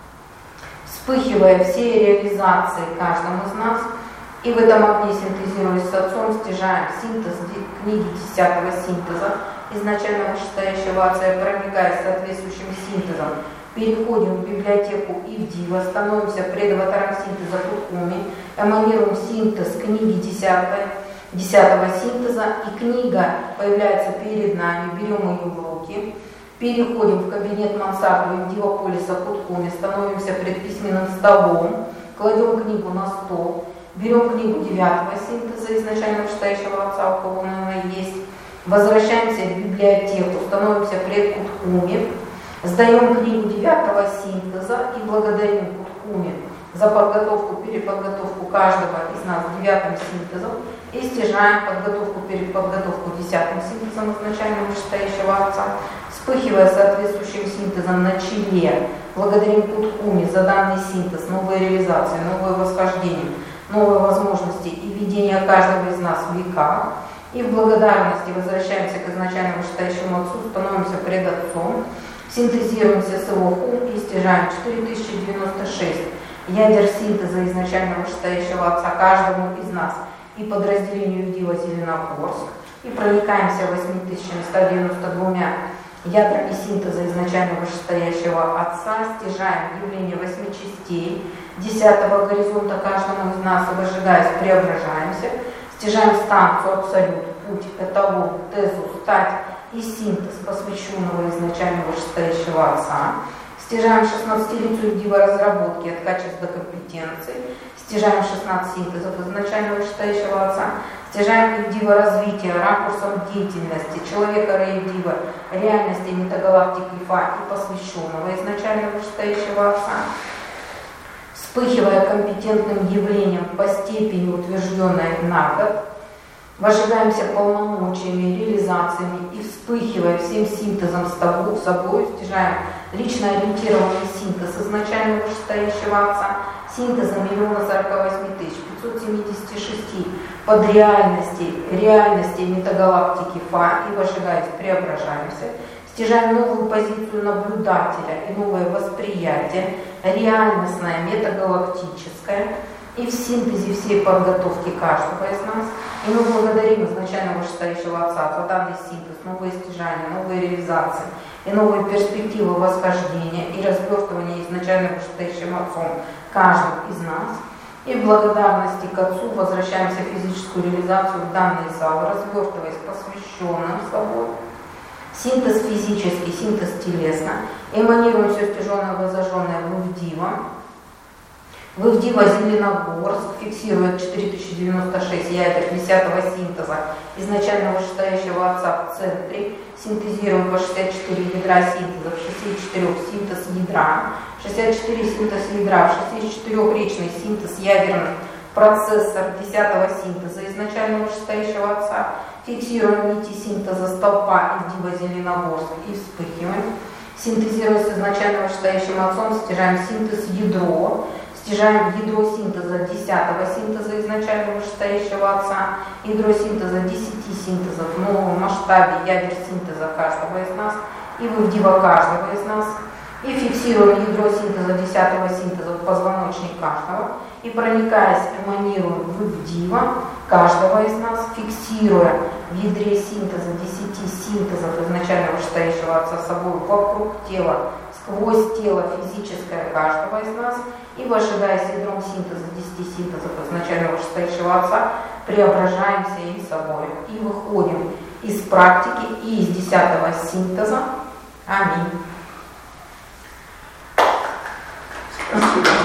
Speaker 1: вспыхивая все реализации каждому из нас, и в этом огне, синтезируясь с Отцом, стяжаем синтез книги десятого синтеза изначально вышестоящего Отца, и, проникая соответствующим синтезом, переходим в библиотеку Ивдива, становимся предаватором синтеза Куткуми, эманируем синтез книги десятого синтеза, и книга появляется перед нами, берем ее в руки, переходим в кабинет мансарду Ивдива Полиса Куткуми, становимся пред письменным столом, кладем книгу на стол, берем книгу девятого синтеза изначально вышестоящего Отца, у кого она есть, возвращаемся в библиотеку, становимся пред Куткуми, сдаем книгу девятого синтеза и благодарим Куткуми за подготовку, переподготовку каждого из нас девятым синтезом и стяжаем подготовку, переподготовку десятым синтезом изначально вышестоящего Отца, вспыхивая соответствующим синтезом на челе, благодарим Куткуми за данный синтез, новые реализации, новые восхождения, новые возможности и видение каждого из нас в веках. И в благодарности возвращаемся к изначально вышестоящему Отцу, становимся пред Отцом, синтезируемся с его Хум и стяжаем четыре тысячи девяносто шесть ядер синтеза изначально вышестоящего Отца каждому из нас и подразделению Ивдива Зеленогорск, и проникаемся восемь тысяч сто девяносто два ядрами синтеза изначально вышестоящего Отца, стяжаем явление восьми частей десятого горизонта каждому из нас, и, выжигаясь, преображаемся, стяжаем станцию, абсолют, путь, эталон, тезу, стать и синтез посвященного изначально вышестоящего Отца, стяжаем шестнадцатилицу Ивдива разработки от качеств до компетенций, стяжаем шестнадцать синтезов изначально вышестоящего Отца, стяжаем Ивдива развития ракурсом деятельности человека Ивдива, реальности метагалактики Фа и посвященного изначально вышестоящего Отца, вспыхивая компетентным явлением по степени, утвержденной на год, вожигаемся полномочиями, реализациями и, вспыхивая всем синтезом с тобой, собой, стяжаем лично ориентированный синтез изначально вышестоящего Отца, синтеза миллиона сорока восьми тысяч пятьсот семидесяти шести под реальности, реальности метагалактики Фа, и, вожигаясь, преображаемся, стяжаем новую позицию наблюдателя и новое восприятие, реальностное, метагалактическое, и в синтезе всей подготовки каждого из нас. И мы благодарим изначально вышестоящего Отца за данный синтез, новые стяжания, новые реализации и новые перспективы восхождения и развертывания изначально вышестоящим Отцом каждого из нас. И в благодарности к Отцу возвращаемся в физическую реализацию в данный зал, развертываясь посвященным собой. Синтез физический, синтез телесно. Эманируем все стяженное, воззажженное в Ивдива. В Ивдива Зеленогорск, фиксируя четыре тысячи девяносто шесть ядер десятого синтеза изначально вышестоящего Отца в центре, синтезируем по шестьдесят четыре ядра синтеза, в шестидесяти четырёх синтез ядра, шестьдесят четыре синтез ядра, в шестидесяти четырёх речный синтез ядерный процессор десятого синтеза изначально вышестоящего Отца, фиксируем нити синтеза столпа Ивдива Зеленогорск и вспыхиваем, синтезируя с изначально вышестоящим Отцом, стяжаем синтез ядро, стяжаем ядро синтеза десятого синтеза изначально вышестоящего Отца, ядро синтеза десяти синтезов в новом масштабе ядер синтеза каждого из нас и в Ивдива каждого из нас, и фиксируем ядро синтеза десятого синтеза в позвоночник каждого, и, проникаясь, эманируем в Ивдива каждого из нас, фиксируя в ядре синтеза десяти синтезов изначально вышестоящего Отца собой вокруг тела, сквозь тело физическое каждого из нас и, вожидаясь ядром синтеза, десяти синтезов изначального вышестоящего Отца, преображаемся им собой и выходим из практики и из десятого синтеза. Аминь.
Speaker 3: Спасибо.